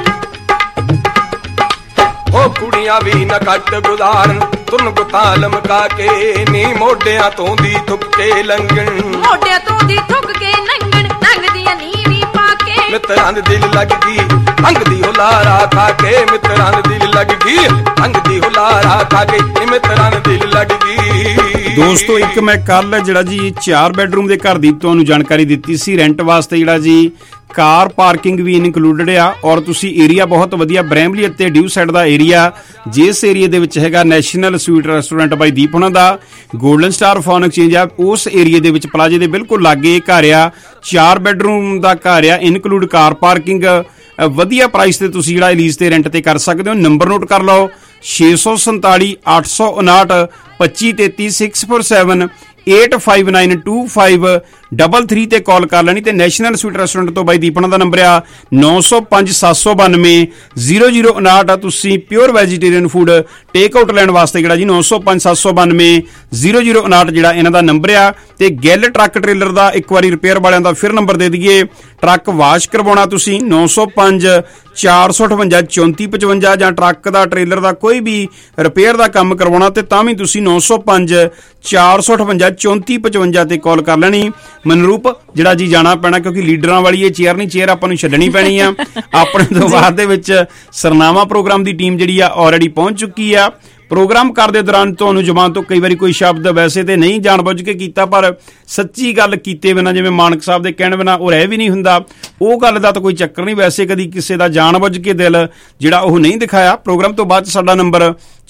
E: ਉਹ ਕੁੜੀਆਂ ਵੀ ਨਾ ਘੱਟ ਗੁਜ਼ਾਰਨ, ਤੁਨ ਗੁੱਤਾਂ ਲਮਕਾ ਕੇ ਨੀ ਮੋਢਿਆਂ ਤੋਂ ਦੀ ਥੁੱਕ ਕੇ ਲੰਘਣ, ਮੋਢਿਆਂ ਤੋਂ ਦੀ ਥੁੱਕ ਕੇ ਲੰਘਣ, ਲੰਘਦੀਆਂ ਨੀਵੀਂ ਪਾ ਕੇ, ਮਿੱਤਰਾਂ ਦੇ ਦਿਲ ਲੱਗ ਗਈ ਅੰਗ ਦੀ ਹੁਲਾਰਾ ਖਾ ਕੇ, ਮਿੱਤਰਾਂ ਦੇ ਦਿਲ ਲੱਗ ਗਈ ਅੰਗ ਦੀ ਹੁਲਾਰਾ ਖਾ ਕੇ, ਮਿੱਤਰਾਂ ਦੇ ਦਿਲ ਲੱਗ ਗਈ।
P: ਦੋਸਤੋ, ਇੱਕ ਮੈਂ ਕੱਲ ਜਿਹੜਾ ਜੀ 4 ਬੈਡਰੂਮ ਦੇ ਘਰ ਦੀ ਤੁਹਾਨੂੰ ਜਾਣਕਾਰੀ ਦਿੱਤੀ ਸੀ ਰੈਂਟ ਵਾਸਤੇ, ਜਿਹੜਾ ਜੀ ਕਾਰ ਪਾਰਕਿੰਗ ਵੀ ਇਨਕਲੂਡਡ ਆ। ਔਰ ਤੁਸੀਂ ਏਰੀਆ ਬਹੁਤ ਵਧੀਆ ਬਰੈਮਲੀ ਅਤੇ ਡਿਊ ਸਾਈਡ ਦਾ ਏਰੀਆ, ਜਿਸ ਏਰੀਆ ਦੇ ਵਿੱਚ ਹੈਗਾ national sweet restaurant by Deep ਉਹਨਾਂ ਦਾ, ਗੋਲਡਨ ਸਟਾਰ ਫੋਨ ਐਕਸਚੇਂਜ ਆ, ਉਸ ਏਰੀਏ ਦੇ ਵਿੱਚ ਪਲਾਜੇ ਦੇ ਬਿਲਕੁਲ ਲਾਗੇ ਇਹ ਘਰ ਆ। 4 ਬੈਡਰੂਮ ਦਾ ਘਰ ਆ, ਇਨਕਲੂਡ ਕਾਰ ਪਾਰਕਿੰਗ, ਵਧੀਆ ਪ੍ਰਾਈਸ ਤੇ ਤੁਸੀਂ ਜਿਹੜਾ ਲੀਜ਼ ਤੇ ਰੈਂਟ ਤੇ ਕਰ ਸਕਦੇ ਹੋ। ਨੰਬਰ ਨੋਟ ਕਰ ਲਓ 647 859 2533 647 85925333 ਤੇ ਕਾਲ ਕਰ ਲੈਣੀ। ਤੇ ਨੈਸ਼ਨਲ ਸਵੀਟ ਰੈਸਟੋਰੈਂਟ ਤੋਂ ਬਾਈ ਦੀਪਣਾ ਦਾ ਨੰਬਰ ਆ 9057920059 ਆ। ਤੁਸੀਂ pure vegetarian food take out ਲੈਣ ਵਾਸਤੇ ਜਿਹੜਾ ਜੀ 9057920059 ਜਿਹੜਾ ਇਹਨਾਂ ਦਾ ਨੰਬਰ ਆ। ਤੇ ਗਿੱਲ ਟਰੱਕ ਟ੍ਰੇਲਰ ਦਾ ਇੱਕ ਵਾਰੀ ਰਿਪੇਅਰ ਵਾਲਿਆਂ ਦਾ ਫਿਰ ਨੰਬਰ ਦੇ ਦਈਏ, ਟਰੱਕ ਵਾਸ਼ ਕਰਵਾਉਣਾ ਤੁਸੀਂ 905-458-3455 ਜਾਂ ਟਰੱਕ ਦਾ ਟ੍ਰੇਲਰ ਦਾ ਕੋਈ ਵੀ ਰਿਪੇਅਰ ਦਾ ਕੰਮ ਕਰਵਾਉਣਾ ਤੇ ਤਾਂ ਵੀ ਤੁਸੀਂ 905-458-3455 ਤੇ ਕਾਲ ਕਰ ਲੈਣੀ। ਮਨਰੂਪ ਜਿਹੜਾ ਜੀ ਜਾਣਾ ਪੈਣਾ ਕਿਉਂਕਿ ਲੀਡਰਾਂ ਵਾਲੀ ਇਹ ਚੇਅਰ ਨਹੀਂ, ਚੇਅਰ ਆਪਾਂ ਨੂੰ ਛੱਡਣੀ ਪੈਣੀ ਆ। ਆਪਣੇ ਤੋਂ ਬਾਅਦ ਦੇ ਵਿੱਚ ਸਰਨਾਮਾ ਪ੍ਰੋਗਰਾਮ ਦੀ ਟੀਮ ਜਿਹੜੀ ਆ ਆਲਰੇਡੀ ਪਹੁੰਚ ਚੁੱਕੀ ਆ। ਪ੍ਰੋਗਰਾਮ ਕਰਦੇ ਦੌਰਾਨ ਤੁਹਾਨੂੰ ਜ਼ੁਬਾਨ ਤੋਂ ਕਈ ਵਾਰੀ ਕੋਈ ਸ਼ਬਦ ਵੈਸੇ ਤੇ ਨਹੀਂ ਜਾਣਬੁੱਝ ਕੇ ਕੀਤਾ, ਪਰ ਸੱਚੀ ਗੱਲ ਕੀਤੇ ਬਿਨਾਂ, ਜਿਵੇਂ ਮਾਨਕ ਸਾਹਿਬ ਦੇ ਕਹਿਣ ਬਿਨਾਂ ਉਹ ਰਹਿ ਵੀ ਨਹੀਂ ਹੁੰਦਾ, ਉਹ ਗੱਲ ਦਾ ਤਾਂ ਕੋਈ ਚੱਕਰ ਨਹੀਂ। ਵੈਸੇ ਕਦੀ ਕਿਸੇ ਦਾ ਜਾਣਬੁੱਝ ਕੇ ਦਿਲ ਜਿਹੜਾ ਉਹ ਨਹੀਂ ਦਿਖਾਇਆ। ਪ੍ਰੋਗਰਾਮ ਤੋਂ ਬਾਅਦ ਸਾਡਾ ਨੰਬਰ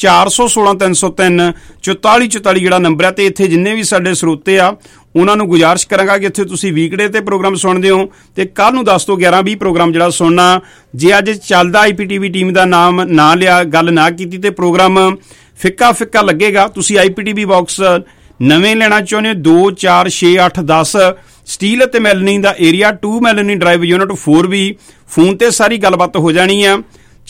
P: 416-303-4444 ਜਿਹੜਾ ਨੰਬਰ ਆ। ਤੇ ਇੱਥੇ ਜਿੰਨੇ ਵੀ ਸਾਡੇ ਸਰੋਤੇ ਆ ਉਹਨਾਂ ਨੂੰ ਗੁਜ਼ਾਰਿਸ਼ ਕਰਾਂਗਾ ਕਿ ਇੱਥੇ ਤੁਸੀਂ ਵੀਕਡੇ ਤੇ ਪ੍ਰੋਗਰਾਮ ਸੁਣਦੇ ਹੋ ਤੇ ਕੱਲ ਨੂੰ 10 ਤੋਂ 11-20 ਪ੍ਰੋਗਰਾਮ ਜਿਹੜਾ ਸੁਣਨਾ। ਜੇ ਅੱਜ ਚੱਲਦਾ IPTV ਟੀਮ ਦਾ ਨਾਮ ਨਾ ਲਿਆ, ਗੱਲ ਨਾ ਕੀਤੀ ਤੇ ਪ੍ਰੋਗਰਾਮ ਫਿੱਕਾ ਫਿੱਕਾ ਲੱਗੇਗਾ। ਤੁਸੀਂ IPTV ਬਾਕਸ ਨਵੇਂ ਲੈਣਾ ਚਾਹੁੰਦੇ ਹੋ 2 4 6 8 10 ਸਟੀਲ ਅਤੇ ਮੈਲਨੀ ਦਾ area 2 Melanie drive unit 4B, phone ਤੇ ਸਾਰੀ ਗੱਲਬਾਤ ਹੋ ਜਾਣੀ ਆ।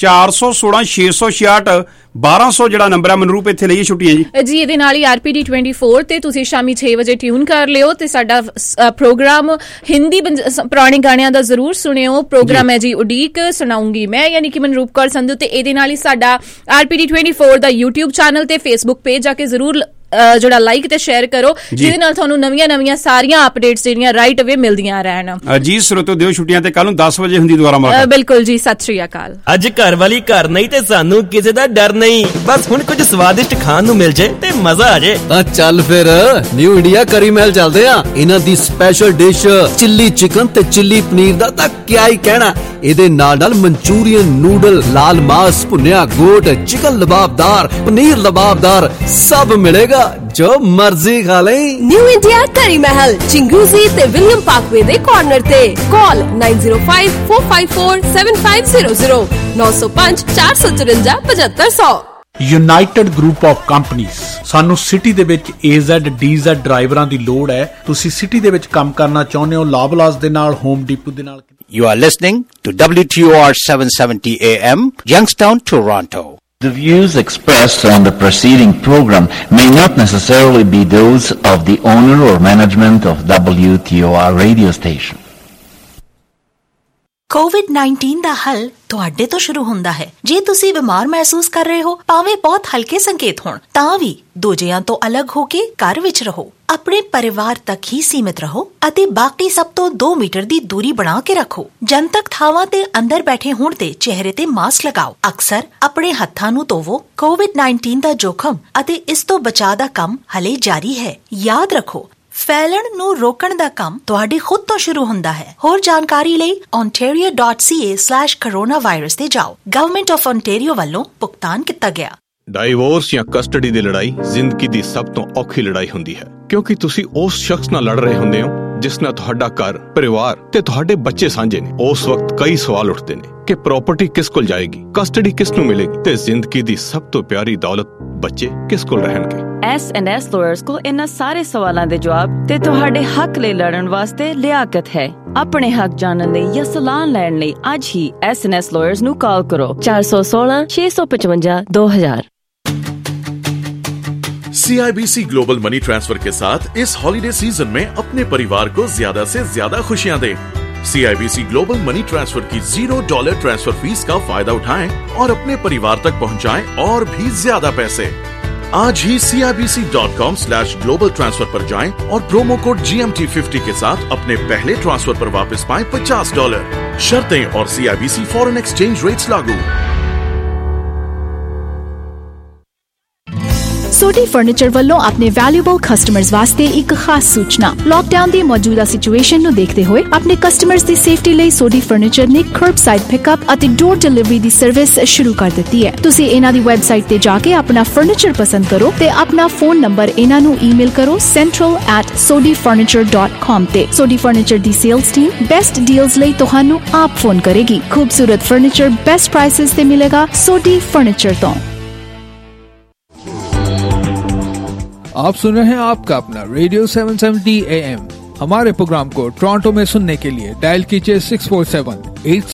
P: 416-666-1200 ਜਿਹੜਾ ਨੰਬਰ ਆ। ਮਨਰੂਪ ਇੱਥੇ ਲਈਏ ਛੁੱਟੀਆਂ ਜੀ
O: ਇਹਦੇ ਨਾਲ ਹੀ RPD 24 ਤੇ ਤੁਸੀਂ ਸ਼ਾਮੀ 6 ਵਜੇ ਟਿਊਨ ਕਰ ਲਿਓ ਤੇ ਸਾਡਾ ਪ੍ਰੋਗਰਾਮ ਹਿੰਦੀ ਪੁਰਾਣੇ ਗਾਣਿਆਂ ਦਾ ਜ਼ਰੂਰ ਸੁਣਿਓ। ਪ੍ਰੋਗਰਾਮ ਹੈ ਜੀ ਉਡੀਕ, ਸੁਣਾਉਂਗੀ ਮੈਂ ਯਾਨੀ ਕਿ ਮਨਰੂਪ ਕੌਰ ਸੰਧੂ। ਤੇ ਇਹਦੇ ਨਾਲ ਹੀ ਸਾਡਾ RPD 24 ਦਾ YouTube ਚੈਨਲ ਤੇ Facebook ਪੇਜ ਜਾ ਕੇ ਜ਼ਰੂਰ ਜਿਹੜਾ ਲਾਈਕ ਤੇ ਸ਼ੇਅਰ ਕਰੋ, ਜਿਹਦੇ ਨਾਲ ਤੁਹਾਨੂੰ ਨਵੀਆਂ ਸਾਰੀਆਂ ਅਪਡੇਟਸ ਜਿਹੜੀਆਂ ਰਾਈਟ ਅਵੇ ਮਿਲਦੀਆਂ ਰਹਿਣ ਜੀ। ਸਰੋਤੋ ਦਿਓ ਛੁੱਟੀਆਂ ਤੇ ਕੱਲ ਨੂੰ 10 ਵਜੇ ਹੁੰਦੀ ਦੁਬਾਰਾ ਮੁਲਾਕਾਤ। ਬਿਲਕੁਲ ਜੀ, ਸਤਿ ਸ਼੍ਰੀ ਅਕਾਲ।
A: ਅੱਜ ਘਰ ਵਾਲੀ ਘਰ ਨਹੀਂ ਤੇ ਸਾਨੂੰ ਕਿਸੇ ਦਾ ਡਰ ਨਹੀਂ, ਬਸ ਹੁਣ ਕੁਝ ਸਵਾਦਿਸ਼ਟ ਖਾਣ ਨੂੰ ਮਿਲ ਜਾਏ ਤੇ ਮਜ਼ਾ ਆ ਜਾਏ।
V: ਤਾਂ ਚੱਲ ਫਿਰ ਨਿਊ ਇੰਡੀਆ ਕਰੀ ਮਹਿਲ ਚੱਲਦੇ ਆ। ਇਹਨਾਂ ਦੀ ਸਪੈਸ਼ਲ ਡਿਸ਼ ਚਿੱਲੀ ਚਿਕਨ ਤੇ ਚਿੱਲੀ ਪਨੀਰ ਦਾ ਤਾਂ ਕਿਆ ਹੀ ਕਹਿਣਾ। ਇਹਦੇ ਨਾਲ ਮਨਚੂਰੀਅਨ ਨੂਡਲ, ਲਾਲ ਮਾਸ, ਭੁੰਨਿਆ ਗੋਟ, ਚਿਕਨ ਲਬਾਬਦਾਰ, ਪਨੀਰ ਲਬਾਬਦਾਰ ਸਭ ਮਿਲੇਗਾ, ਜੋ ਮਰਜ਼ੀ ਖਾ ਲੈ।
G: ਨਿਊ ਇੰਡੀਆ ਕਰੀ ਮਹਿਲ, ਚਿੰਗੂਜ਼ੀ ਤੇ ਵਿਲੀਅਮ ਪਾਰਕਵੇ ਦੇ ਕਾਰਨਰ ਤੇ। Call 9054547500 905-454-7500।
B: United group of companies. ਸਾਨੂੰ ਸਿਟੀ ਦੇ ਵਿੱਚ AZ DZ ਡਰਾਈਵਰਾਂ ਦੀ ਲੋੜ ਹੈ। ਤੁਸੀਂ ਸਿਟੀ ਦੇ ਵਿੱਚ ਕੰਮ ਕਰਨਾ ਚਾਹੁੰਦੇ ਹੋ ਲਾਬਲਾਸ ਦੇ ਨਾਲ, ਹੋਮ ਡੀਪੂ ਦੇ ਨਾਲ।
N: You are listening to WTOR 770 AM, Youngstown, Toronto.
W: The views expressed on the preceding program may not necessarily be those of the owner or management of WTOR radio station.
D: ਕੋਵਿਡ-19 ਦਾ ਹੱਲ ਤੁਹਾਡੇ ਤੋਂ ਸ਼ੁਰੂ ਹੁੰਦਾ ਹੈ। ਜੇ ਤੁਸੀਂ ਬਿਮਾਰ ਮਹਿਸੂਸ ਕਰ ਰਹੇ ਹੋ, ਭਾਵੇਂ ਬਹੁਤ ਹਲਕੇ ਸੰਕੇਤ ਹੋਣ, ਤਾਂ ਵੀ ਦੂਜਿਆਂ ਤੋਂ ਅਲੱਗ ਹੋ ਕੇ ਘਰ ਵਿੱਚ ਰਹੋ। ਆਪਣੇ ਪਰਿਵਾਰ ਤੱਕ ਹੀ ਸੀਮਿਤ ਰਹੋ ਅਤੇ ਬਾਕੀ ਸਭ ਤੋਂ 2 ਮੀਟਰ ਦੀ ਦੂਰੀ ਬਣਾ ਕੇ ਰੱਖੋ। ਜਨਤਕ ਥਾਵਾਂ ਤੇ ਅੰਦਰ ਬੈਠੇ ਹੋਣ ਤੇ ਚਿਹਰੇ ਤੇ ਮਾਸਕ ਲਗਾਓ। ਅਕਸਰ ਆਪਣੇ ਹੱਥਾਂ ਨੂੰ ਧੋਵੋ। ਕੋਵਿਡ-19 ਦਾ ਜੋਖਮ ਅਤੇ ਇਸ ਤੋਂ ਬਚਾਅ ਦਾ ਕੰਮ ਹਲੇ ਜਾਰੀ ਹੈ। ਯਾਦ ਰੱਖੋ, ਫੈਲਣ ਨੂੰ ਰੋਕਣ ਦਾ ਕੰਮ ਤੁਹਾਡੇ ਖੁਦ ਤੋਂ ਸ਼ੁਰੂ ਹੁੰਦਾ ਹੈ। ਹੋਰ ਜਾਣਕਾਰੀ ਲਈ ontario.ca/coronavirus ਤੇ ਜਾਓ। ਗਵਰਨਮੈਂਟ ਆਫ ontario ਵੱਲੋਂ ਭੁਗਤਾਨ ਕੀਤਾ ਗਿਆ।
K: ਡਾਈਵੋਰਸ ਜਾਂ ਕਸਟਡੀ ਦੀ ਲੜਾਈ ਜ਼ਿੰਦਗੀ ਦੀ ਸਭ ਤੋਂ ਔਖੀ ਲੜਾਈ ਹੁੰਦੀ ਹੈ, ਕਿਉਂਕਿ ਤੁਸੀਂ ਉਸ ਸ਼ਖਸ ਨਾਲ ਲੜ ਰਹੇ ਹੁੰਦੇ ਹੋ ਜਿਸ ਨਾਲ ਤੁਹਾਡਾ ਘਰ, ਪਰਿਵਾਰ ਤੇ ਤੁਹਾਡੇ ਬੱਚੇ ਸਾਂਝੇ ਨੇ। ਉਸ ਵਕਤ ਕਈ ਸਵਾਲ ਉੱਠਦੇ ਨੇ ਕਿ ਪ੍ਰਾਪਰਟੀ ਕਿਸ ਕੋਲ ਜਾਏਗੀ, ਕਸਟਡੀ ਕਿਸ ਨੂੰ ਮਿਲੇਗੀ ਤੇ ਜ਼ਿੰਦਗੀ ਦੀ ਸਭ ਤੋਂ ਪਿਆਰੀ ਦੌਲਤ ਬੱਚੇ ਕਿਸ ਕੋਲ ਰਹਿਣਗੇ।
U: S&S ਲਾਇਰਸ ਕੋਲ ਇਹਨਾਂ ਸਾਰੇ ਸਵਾਲਾਂ ਦੇ ਜਵਾਬ ਤੇ ਤੁਹਾਡੇ ਹੱਕ ਲਈ ਲੜਨ ਵਾਸਤੇ ਲਿਆਕਤ ਹੈ। ਆਪਣੇ ਹੱਕ ਜਾਣਨ ਲਈ ਜਾਂ ਸਲਾਹ ਲੈਣ ਲਈ ਅੱਜ ਹੀ S&S ਲਾਇਰਸ ਨੂੰ ਕਾਲ ਕਰੋ 416-655-2000।
J: CIBC ग्लोबल मनी ट्रांसफर के साथ इस हॉलिडे सीजन में अपने परिवार को ज्यादा से ज्यादा खुशियां दें। CIBC ग्लोबल मनी ट्रांसफर की $0 ट्रांसफर फीस का फायदा उठाएं और अपने परिवार तक पहुंचाएं और भी ज्यादा पैसे। आज ही CIBC.com/global transfer पर जाएं और प्रोमो कोड GMT50 के साथ अपने पहले ट्रांसफर पर वापस पाएं $50। शर्तें और CIBC फॉरेन एक्सचेंज रेट्स लागू।
X: सोडी फर्नीचर ਵੱਲੋਂ ਆਪਣੇ ਵੈਲਿਊਬਲ ਕਸਟਮਰਸ ਵਾਸਤੇ ਇੱਕ ਖਾਸ ਸੂਚਨਾ। ਲਾਕਡਾਊਨ ਦੀ ਮੌਜੂਦਾ ਸਿਚੁਏਸ਼ਨ ਨੂੰ ਦੇਖਦੇ ਹੋਏ ਆਪਣੇ ਕਸਟਮਰਸ ਦੀ ਸੇਫਟੀ ਲਈ ਸੋਡੀ ਫਰਨੀਚਰ ਨੇ ਕਰਬਸਾਈਡ ਪਿਕਅਪ ਅਤੇ ਡੋਰ ਡਿਲੀਵਰੀ ਦੀ ਸਰਵਿਸ ਸ਼ੁਰੂ ਕਰ ਦਿੱਤੀ ਹੈ। ਤੁਸੀਂ ਇਹਨਾਂ ਦੀ ਵੈਬਸਾਈਟ ਤੇ ਜਾ ਕੇ ਆਪਣਾ ਫਰਨੀਚਰ ਪਸੰਦ ਕਰੋ ਤੇ ਆਪਣਾ ਫੋਨ ਨੰਬਰ ਇਹਨਾਂ ਨੂੰ ਈਮੇਲ ਕਰੋ central@sodifurniture.com ਤੇ। ਸੋਡੀ ਫਰਨੀਚਰ ਦੀ ਸੇਲਸ ਟੀਮ ਬੈਸਟ ਡੀਲਸ ਲਈ ਤੁਹਾਨੂੰ ਆਪ ਫੋਨ ਕਰੇਗੀ। ਖੂਬਸੂਰਤ ਫਰਨੀਚਰ ਬੈਸਟ ਪ੍ਰਾਈसेस ਤੇ ਮਿਲੇਗਾ ਸੋਡੀ ਫਰਨੀਚਰ ਤੋਂ।
Y: आप सुन रहे हैं आपका अपना रेडियो 770 AM। हमारे प्रोग्राम को टोरंटो में सुनने के लिए डायल कीजिए 647